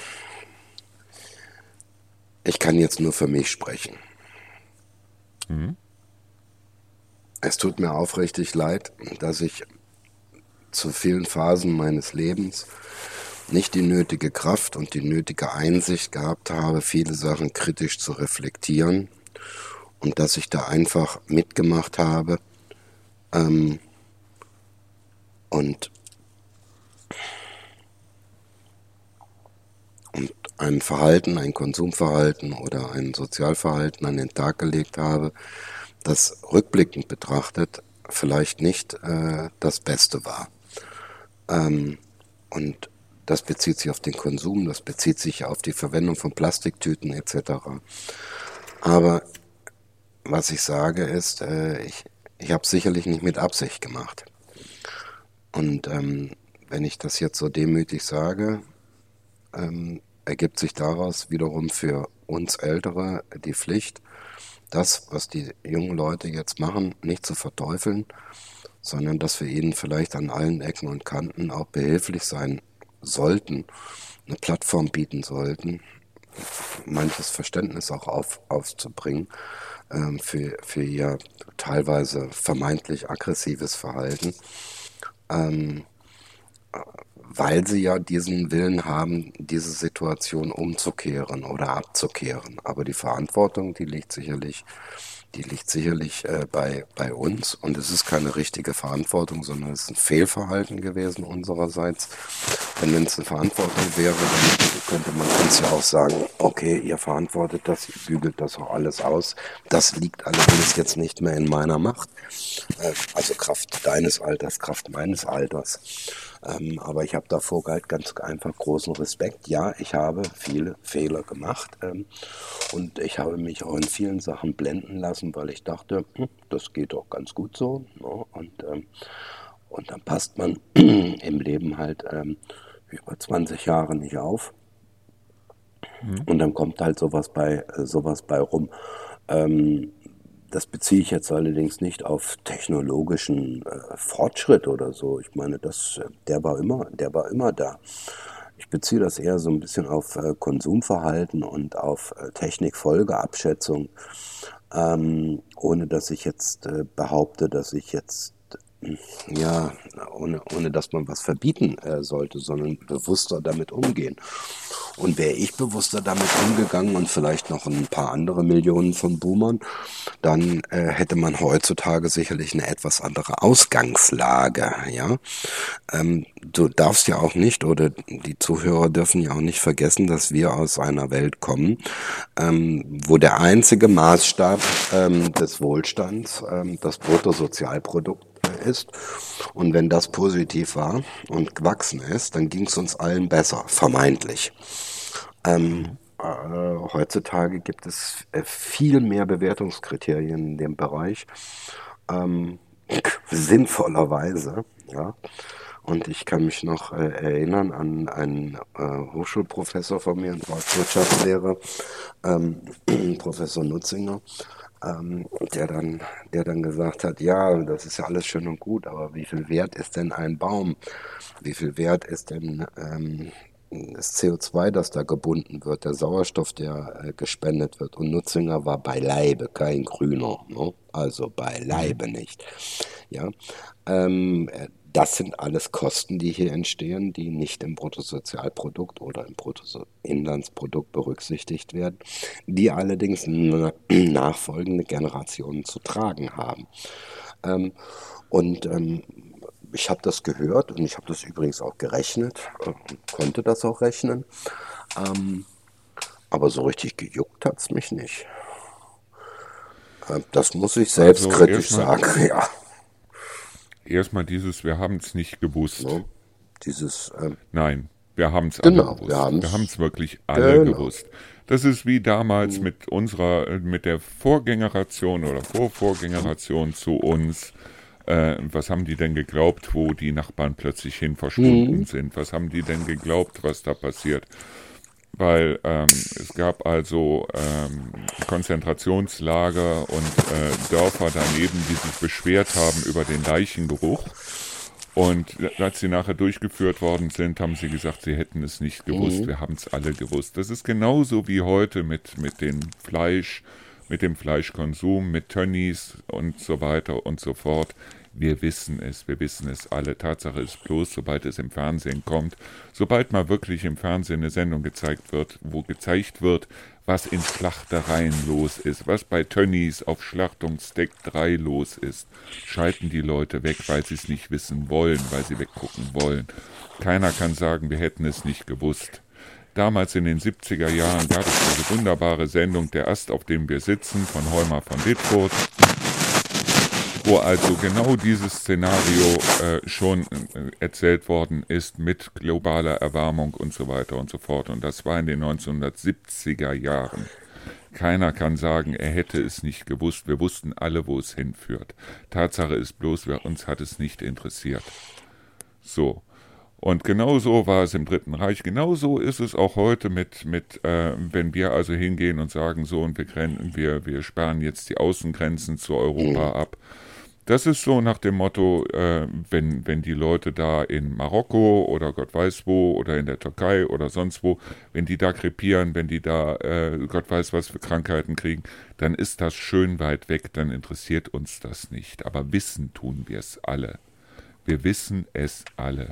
Speaker 2: ich kann jetzt nur für mich sprechen.
Speaker 1: Mhm.
Speaker 2: Es tut mir aufrichtig leid, dass ich zu vielen Phasen meines Lebens nicht die nötige Kraft und die nötige Einsicht gehabt habe, viele Sachen kritisch zu reflektieren und dass ich da einfach mitgemacht habe, ähm, und, und ein Verhalten, ein Konsumverhalten oder ein Sozialverhalten an den Tag gelegt habe, das rückblickend betrachtet vielleicht nicht äh, das Beste war. Ähm, und das bezieht sich auf den Konsum, das bezieht sich auf die Verwendung von Plastiktüten et cetera. Aber was ich sage ist, äh, ich, ich habe es sicherlich nicht mit Absicht gemacht. Und ähm, wenn ich das jetzt so demütig sage, ähm, ergibt sich daraus wiederum für uns Ältere die Pflicht, das, was die jungen Leute jetzt machen, nicht zu verteufeln, sondern dass wir ihnen vielleicht an allen Ecken und Kanten auch behilflich sein sollten, eine Plattform bieten sollten, manches Verständnis auch auf, aufzubringen ähm, für, für ihr teilweise vermeintlich aggressives Verhalten, ähm, weil sie ja diesen Willen haben, diese Situation umzukehren oder abzukehren. Aber die Verantwortung, die liegt sicherlich, die liegt sicherlich äh, bei, bei uns. Und es ist keine richtige Verantwortung, sondern es ist ein Fehlverhalten gewesen unsererseits. Denn wenn es eine Verantwortung wäre, dann könnte man uns ja auch sagen, okay, ihr verantwortet das, ihr bügelt das auch alles aus. Das liegt allerdings jetzt nicht mehr in meiner Macht. Äh, also Kraft deines Alters, Kraft meines Alters. Ähm, aber ich habe davor halt ganz einfach großen Respekt. Ja, ich habe viele Fehler gemacht ähm, und ich habe mich auch in vielen Sachen blenden lassen, weil ich dachte, hm, das geht doch ganz gut so. Ne? Und, ähm, und dann passt man im Leben halt ähm, über zwanzig Jahre nicht auf.
Speaker 1: Mhm.
Speaker 2: Und dann kommt halt sowas bei, äh, sowas bei rum. Ähm, Das beziehe ich jetzt allerdings nicht auf technologischen äh, Fortschritt oder so. Ich meine, das, äh, der war immer, der war immer da. Ich beziehe das eher so ein bisschen auf äh, Konsumverhalten und auf äh, Technikfolgeabschätzung, ähm, ohne dass ich jetzt äh, behaupte, dass ich jetzt äh, ja, ohne, ohne dass man was verbieten äh, sollte, sondern bewusster damit umgehen. Und wäre ich bewusster damit umgegangen und vielleicht noch ein paar andere Millionen von Boomern, dann äh, hätte man heutzutage sicherlich eine etwas andere Ausgangslage. Ja, ähm, du darfst ja auch nicht, oder die Zuhörer dürfen ja auch nicht vergessen, dass wir aus einer Welt kommen, ähm, wo der einzige Maßstab ähm, des Wohlstands ähm, das Bruttosozialprodukt ist. Und wenn das positiv war und gewachsen ist, dann ging es uns allen besser, vermeintlich. Ähm, äh, heutzutage gibt es äh, viel mehr Bewertungskriterien in dem Bereich, ähm, sinnvollerweise, ja. Und ich kann mich noch äh, erinnern an einen äh, Hochschulprofessor von mir, Volkswirtschaftslehrer, ähm, Professor Nutzinger, ähm, der dann, der dann gesagt hat, ja, das ist ja alles schön und gut, aber wie viel wert ist denn ein Baum? Wie viel wert ist denn ähm, das C O zwei, das da gebunden wird, der Sauerstoff, der äh, gespendet wird? Und Nutzinger war beileibe kein Grüner, ne? Also beileibe nicht. Ja, ähm, äh, das sind alles Kosten, die hier entstehen, die nicht im Bruttosozialprodukt oder im Bruttoinlandsprodukt berücksichtigt werden, die allerdings na- nachfolgende Generationen zu tragen haben. Ähm, und ähm, ich habe das gehört und ich habe das übrigens auch gerechnet äh, und konnte das auch rechnen. Ähm, aber so richtig gejuckt hat es mich nicht. Äh, das muss ich
Speaker 1: Also
Speaker 2: selbstkritisch
Speaker 1: erstmal,
Speaker 2: sagen, ja.
Speaker 1: erstmal dieses, wir haben es nicht gewusst.
Speaker 2: Ne? Dieses, ähm,
Speaker 1: Nein, wir haben es alle
Speaker 2: genau, wir
Speaker 1: gewusst.
Speaker 2: haben
Speaker 1: Wir haben
Speaker 2: es,
Speaker 1: es wirklich alle
Speaker 2: genau.
Speaker 1: gewusst. Das ist wie damals
Speaker 2: Mhm.
Speaker 1: mit unserer, äh, mit der Vorgängeration oder Vorvorgeneration zu uns. Äh, was haben die denn geglaubt, wo die Nachbarn plötzlich hin verschwunden
Speaker 2: Mhm.
Speaker 1: sind? Was haben die denn geglaubt, was da passiert? Weil ähm, es gab also ähm, Konzentrationslager und äh, Dörfer daneben, die sich beschwert haben über den Leichengeruch. Und als sie nachher durchgeführt worden sind, haben sie gesagt, sie hätten es nicht gewusst.
Speaker 2: Mhm.
Speaker 1: Wir haben es alle gewusst. Das ist genauso wie heute mit, mit dem Fleisch, mit dem Fleischkonsum, mit Tönnies und so weiter und so fort. Wir wissen es, wir wissen es alle. Tatsache ist bloß, sobald es im Fernsehen kommt, sobald mal wirklich im Fernsehen eine Sendung gezeigt wird, wo gezeigt wird, was in Schlachtereien los ist, was bei Tönnies auf Schlachtungsdeck drei los ist, schalten die Leute weg, weil sie es nicht wissen wollen, weil sie weggucken wollen. Keiner kann sagen, wir hätten es nicht gewusst. Damals in den siebziger Jahren gab es diese wunderbare Sendung Der Ast, auf dem wir sitzen, von Heumar von Ditfurth, wo also genau dieses Szenario äh, schon äh, erzählt worden ist mit globaler Erwärmung und so weiter und so fort. Und das war in den neunzehnhundertsiebziger Jahren. Keiner kann sagen, er hätte es nicht gewusst. Wir wussten alle, wo es hinführt. Tatsache ist bloß, uns hat es nicht interessiert. So. Und genauso war es im Dritten Reich, genauso ist es auch heute mit, mit äh, wenn wir also hingehen und sagen, so, und wir, wir, wir sperren jetzt die Außengrenzen zu Europa ab. Das ist so nach dem Motto, äh, wenn, wenn die Leute da in Marokko oder Gott weiß wo oder in der Türkei oder sonst wo, wenn die da krepieren, wenn die da äh, Gott weiß was für Krankheiten kriegen, dann ist das schön weit weg, dann interessiert uns das nicht. Aber wissen tun wir es alle. Wir wissen es alle.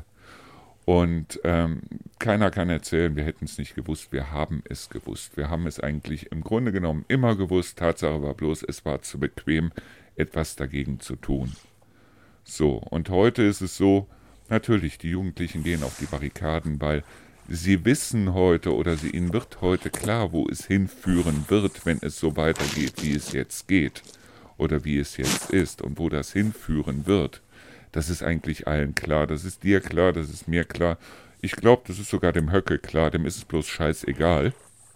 Speaker 1: Und ähm, keiner kann erzählen, wir hätten es nicht gewusst, wir haben es gewusst. Wir haben es eigentlich im Grunde genommen immer gewusst. Tatsache war bloß, es war zu bequem, etwas dagegen zu tun. So, und heute ist es so, natürlich, die Jugendlichen gehen auf die Barrikaden, weil sie wissen heute oder sie, ihnen wird heute klar, wo es hinführen wird, wenn es so weitergeht, wie es jetzt geht oder wie es jetzt ist und wo das hinführen wird. Das ist eigentlich allen klar, das ist dir klar, das ist mir klar. Ich glaube, das ist sogar dem Höcke klar, dem ist es bloß scheißegal.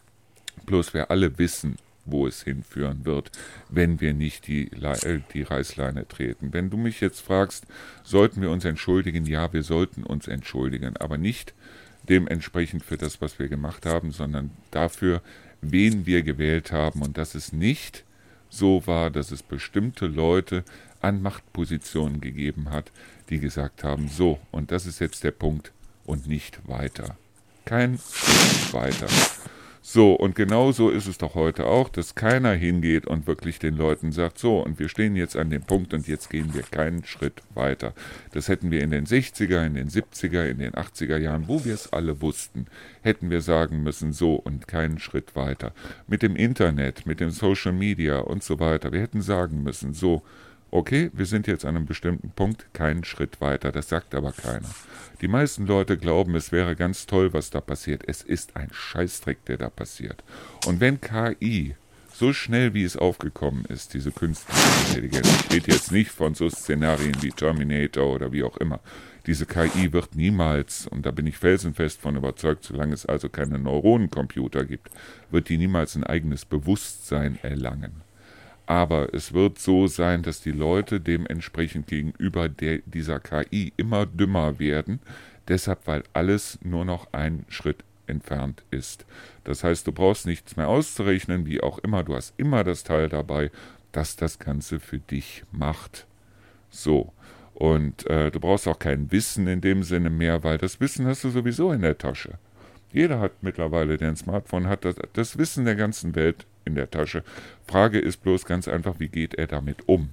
Speaker 1: Bloß wir alle wissen, wo es hinführen wird, wenn wir nicht die, Le- die Reißleine treten. Wenn du mich jetzt fragst, sollten wir uns entschuldigen? Ja, wir sollten uns entschuldigen, aber nicht dementsprechend für das, was wir gemacht haben, sondern dafür, wen wir gewählt haben und dass es nicht so war, dass es bestimmte Leute an Machtpositionen gegeben hat, die gesagt haben, so, und das ist jetzt der Punkt und nicht weiter. Kein Schritt weiter. So, und genauso ist es doch heute auch, dass keiner hingeht und wirklich den Leuten sagt, so, und wir stehen jetzt an dem Punkt und jetzt gehen wir keinen Schritt weiter. Das hätten wir in den sechziger, in den siebziger, in den achtziger Jahren, wo wir es alle wussten, hätten wir sagen müssen, so, und keinen Schritt weiter. Mit dem Internet, mit dem Social Media und so weiter. Wir hätten sagen müssen, so, okay, wir sind jetzt an einem bestimmten Punkt, keinen Schritt weiter. Das sagt aber keiner. Die meisten Leute glauben, es wäre ganz toll, was da passiert. Es ist ein Scheißdreck, der da passiert. Und wenn K I so schnell, wie es aufgekommen ist, diese künstliche Intelligenz, ich rede jetzt nicht von so Szenarien wie Terminator oder wie auch immer, diese K I wird niemals, und da bin ich felsenfest von überzeugt, solange es also keine Neuronencomputer gibt, wird die niemals ein eigenes Bewusstsein erlangen. Aber es wird so sein, dass die Leute dementsprechend gegenüber der, dieser K I immer dümmer werden, deshalb, weil alles nur noch einen Schritt entfernt ist. Das heißt, du brauchst nichts mehr auszurechnen, wie auch immer, du hast immer das Teil dabei, das das Ganze für dich macht. So, und äh, du brauchst auch kein Wissen in dem Sinne mehr, weil das Wissen hast du sowieso in der Tasche. Jeder hat mittlerweile, der ein Smartphone hat, das, das Wissen der ganzen Welt in der Tasche. Frage ist bloß ganz einfach, wie geht er damit um?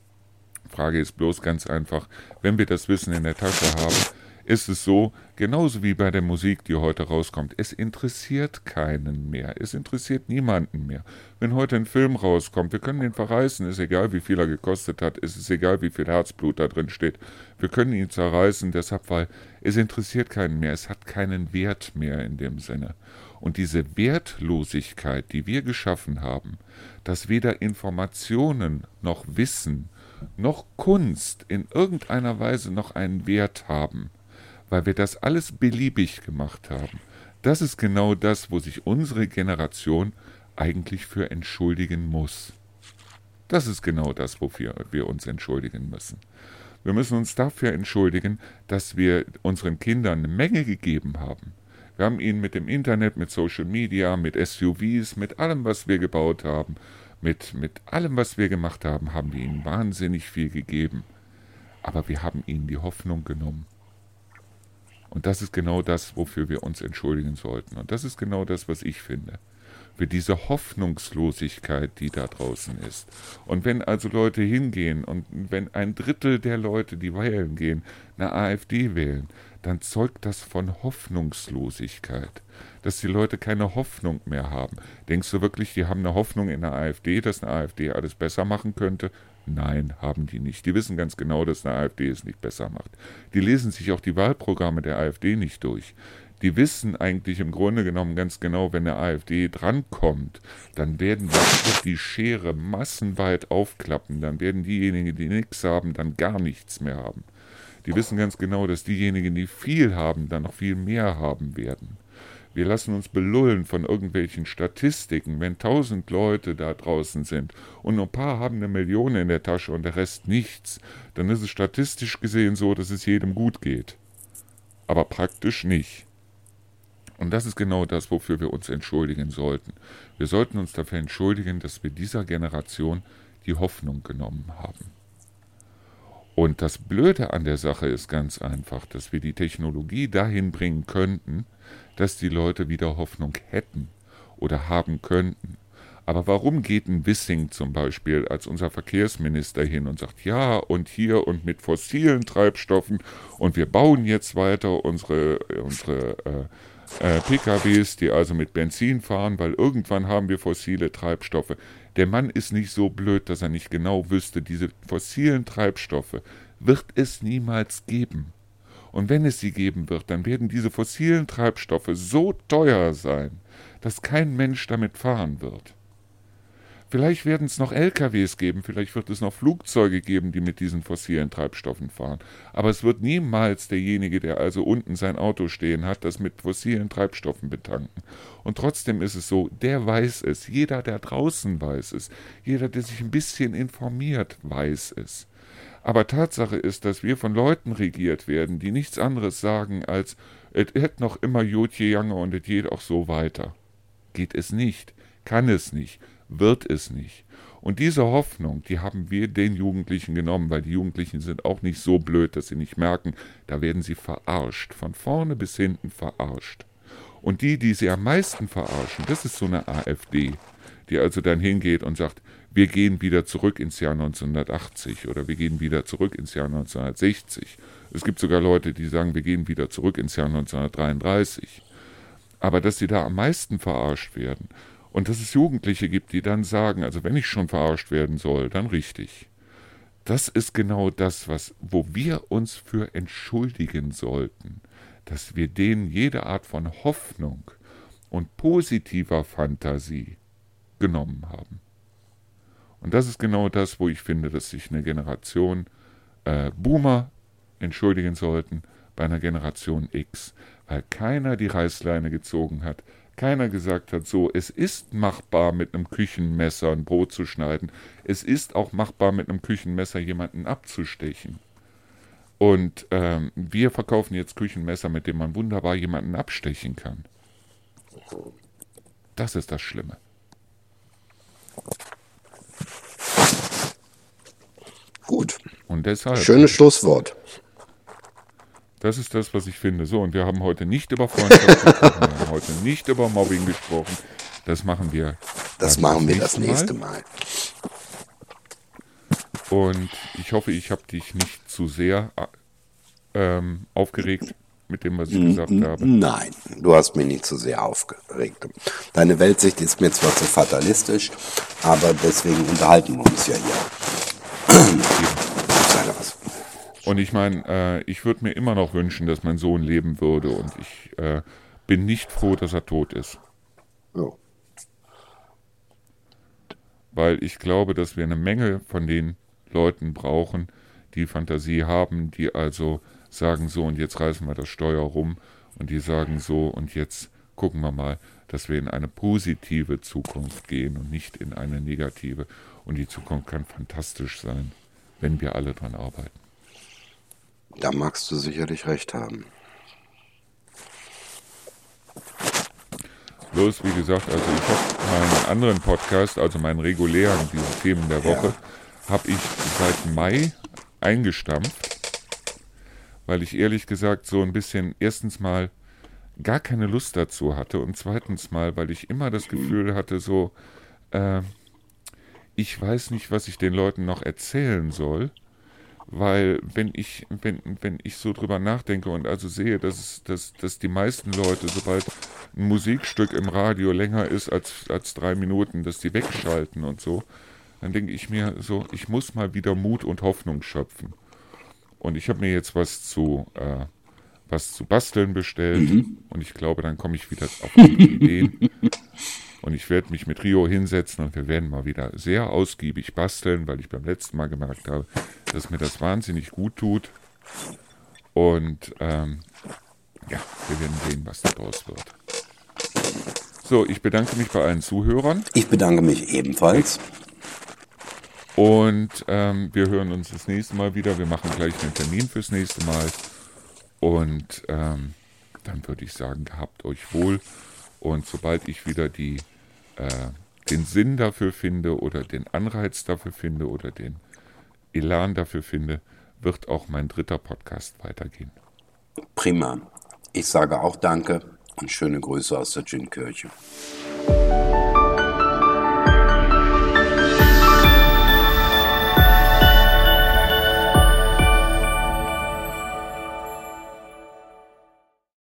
Speaker 1: Frage ist bloß ganz einfach, wenn wir das Wissen in der Tasche haben, ist es so, genauso wie bei der Musik, die heute rauskommt, es interessiert keinen mehr, es interessiert niemanden mehr. Wenn heute ein Film rauskommt, wir können ihn verreißen, ist egal, wie viel er gekostet hat, es ist egal, wie viel Herzblut da drin steht, wir können ihn zerreißen, deshalb, weil es interessiert keinen mehr, es hat keinen Wert mehr in dem Sinne. Und diese Wertlosigkeit, die wir geschaffen haben, dass weder Informationen noch Wissen noch Kunst in irgendeiner Weise noch einen Wert haben, weil wir das alles beliebig gemacht haben, das ist genau das, wo sich unsere Generation eigentlich für entschuldigen muss. Das ist genau das, wofür wir uns entschuldigen müssen. Wir müssen uns dafür entschuldigen, dass wir unseren Kindern eine Menge gegeben haben. Wir haben ihnen mit dem Internet, mit Social Media, mit S U Vs, mit allem, was wir gebaut haben, mit, mit allem, was wir gemacht haben, haben wir ihnen wahnsinnig viel gegeben. Aber wir haben ihnen die Hoffnung genommen. Und das ist genau das, wofür wir uns entschuldigen sollten. Und das ist genau das, was ich finde. für diese Hoffnungslosigkeit, die da draußen ist. Und wenn also Leute hingehen und wenn ein Drittel der Leute, die wählen gehen, eine AfD wählen, dann zeugt das von Hoffnungslosigkeit, dass die Leute keine Hoffnung mehr haben. Denkst du wirklich, die haben eine Hoffnung in der AfD, dass eine AfD alles besser machen könnte? Nein, haben die nicht. Die wissen ganz genau, dass eine AfD es nicht besser macht. Die lesen sich auch die Wahlprogramme der AfD nicht durch. Die wissen eigentlich im Grunde genommen ganz genau, wenn der AfD drankommt, dann werden die, die Schere massenweit aufklappen, dann werden diejenigen, die nichts haben, dann gar nichts mehr haben. Die wissen ganz genau, dass diejenigen, die viel haben, dann noch viel mehr haben werden. Wir lassen uns belullen von irgendwelchen Statistiken, wenn tausend Leute da draußen sind und nur ein paar haben eine Million in der Tasche und der Rest nichts, dann ist es statistisch gesehen so, dass es jedem gut geht. Aber praktisch nicht. Und das ist genau das, wofür wir uns entschuldigen sollten. Wir sollten uns dafür entschuldigen, dass wir dieser Generation die Hoffnung genommen haben. Und das Blöde an der Sache ist ganz einfach, dass wir die Technologie dahin bringen könnten, dass die Leute wieder Hoffnung hätten oder haben könnten. Aber warum geht ein Wissing zum Beispiel als unser Verkehrsminister hin und sagt, ja und hier und mit fossilen Treibstoffen und wir bauen jetzt weiter unsere, unsere äh, Äh, P K Ws, die also mit Benzin fahren, weil irgendwann haben wir fossile Treibstoffe. Der Mann ist nicht so blöd, dass er nicht genau wüsste, diese fossilen Treibstoffe wird es niemals geben. Und wenn es sie geben wird, dann werden diese fossilen Treibstoffe so teuer sein, dass kein Mensch damit fahren wird. Vielleicht werden es noch L K Ws geben, vielleicht wird es noch Flugzeuge geben, die mit diesen fossilen Treibstoffen fahren. Aber es wird niemals derjenige, der also unten sein Auto stehen hat, das mit fossilen Treibstoffen betanken. Und trotzdem ist es so, der weiß es, jeder, der draußen weiß es, jeder, der sich ein bisschen informiert, weiß es. Aber Tatsache ist, dass wir von Leuten regiert werden, die nichts anderes sagen als, es hätt noch immer gut gegangen und es geht auch so weiter. Geht es nicht, kann es nicht. Wird es nicht. Und diese Hoffnung, die haben wir den Jugendlichen genommen, weil die Jugendlichen sind auch nicht so blöd, dass sie nicht merken, da werden sie verarscht, von vorne bis hinten verarscht. Und die, die sie am meisten verarschen, das ist so eine AfD, die also dann hingeht und sagt, wir gehen wieder zurück ins Jahr neunzehnhundertachtzig oder wir gehen wieder zurück ins Jahr neunzehnhundertsechzig. Es gibt sogar Leute, die sagen, wir gehen wieder zurück ins Jahr neunzehnhundertdreiunddreißig. Aber dass sie da am meisten verarscht werden, und dass es Jugendliche gibt, die dann sagen, also wenn ich schon verarscht werden soll, dann richtig. Das ist genau das, was, wo wir uns für entschuldigen sollten, dass wir denen jede Art von Hoffnung und positiver Fantasie genommen haben. Und das ist genau das, wo ich finde, dass sich eine Generation äh, Boomer entschuldigen sollten bei einer Generation X, weil keiner die Reißleine gezogen hat, keiner gesagt hat, so, es ist machbar, mit einem Küchenmesser ein Brot zu schneiden. Es ist auch machbar, mit einem Küchenmesser jemanden abzustechen. Und ähm, wir verkaufen jetzt Küchenmesser, mit dem man wunderbar jemanden abstechen kann. Das ist das Schlimme.
Speaker 2: Gut.
Speaker 1: Und deshalb.
Speaker 2: Schönes Schlusswort.
Speaker 1: Das ist das, was ich finde. So, und wir haben heute nicht über Freundschaft gesprochen, wir haben heute nicht über Mobbing gesprochen. Das machen wir.
Speaker 2: Das machen wir das nächste Mal.
Speaker 1: Und ich hoffe, ich habe dich nicht zu sehr ähm, aufgeregt mit dem, was ich gesagt habe.
Speaker 2: Nein, du hast mich nicht zu sehr aufgeregt. Deine Weltsicht ist mir zwar zu fatalistisch, aber deswegen unterhalten wir uns ja hier. Sag was.
Speaker 1: Und ich meine, äh, ich würde mir immer noch wünschen, dass mein Sohn leben würde. Und ich äh, bin nicht froh, dass er tot ist.
Speaker 2: Ja.
Speaker 1: Weil ich glaube, dass wir eine Menge von den Leuten brauchen, die Fantasie haben, die also sagen so, und jetzt reißen wir das Steuer rum. Und die sagen so, und jetzt gucken wir mal, dass wir in eine positive Zukunft gehen und nicht in eine negative. Und die Zukunft kann fantastisch sein, wenn wir alle dran arbeiten.
Speaker 2: Da magst du sicherlich recht haben.
Speaker 1: Bloß, wie gesagt, also ich habe meinen anderen Podcast, also meinen regulären, diese Themen der Woche, ja. habe ich seit Mai eingestampft, weil ich ehrlich gesagt so ein bisschen, erstens mal gar keine Lust dazu hatte und zweitens mal, weil ich immer das Gefühl hatte, so, äh, ich weiß nicht, was ich den Leuten noch erzählen soll, weil wenn ich, wenn, wenn ich so drüber nachdenke und also sehe, dass, es, dass, dass die meisten Leute, sobald ein Musikstück im Radio länger ist als, als drei Minuten, dass die wegschalten und so, dann denke ich mir so, ich muss mal wieder Mut und Hoffnung schöpfen. Und ich habe mir jetzt was zu, äh, was zu basteln bestellt
Speaker 2: Mhm.
Speaker 1: und ich glaube, dann komme ich wieder auf die Ideen. Und ich werde mich mit Rio hinsetzen und wir werden mal wieder sehr ausgiebig basteln, weil ich beim letzten Mal gemerkt habe, dass mir das wahnsinnig gut tut. Und ähm, ja, wir werden sehen, was daraus wird. So, ich bedanke mich bei allen Zuhörern.
Speaker 2: Ich bedanke mich ebenfalls.
Speaker 1: Und ähm, wir hören uns das nächste Mal wieder. Wir machen gleich einen Termin fürs nächste Mal. Und ähm, dann würde ich sagen, gehabt euch wohl. Und sobald ich wieder die, äh, den Sinn dafür finde oder den Anreiz dafür finde oder den Elan dafür finde, wird auch mein dritter Podcast weitergehen.
Speaker 2: Prima. Ich sage auch Danke und schöne Grüße aus der Gin-Kirche.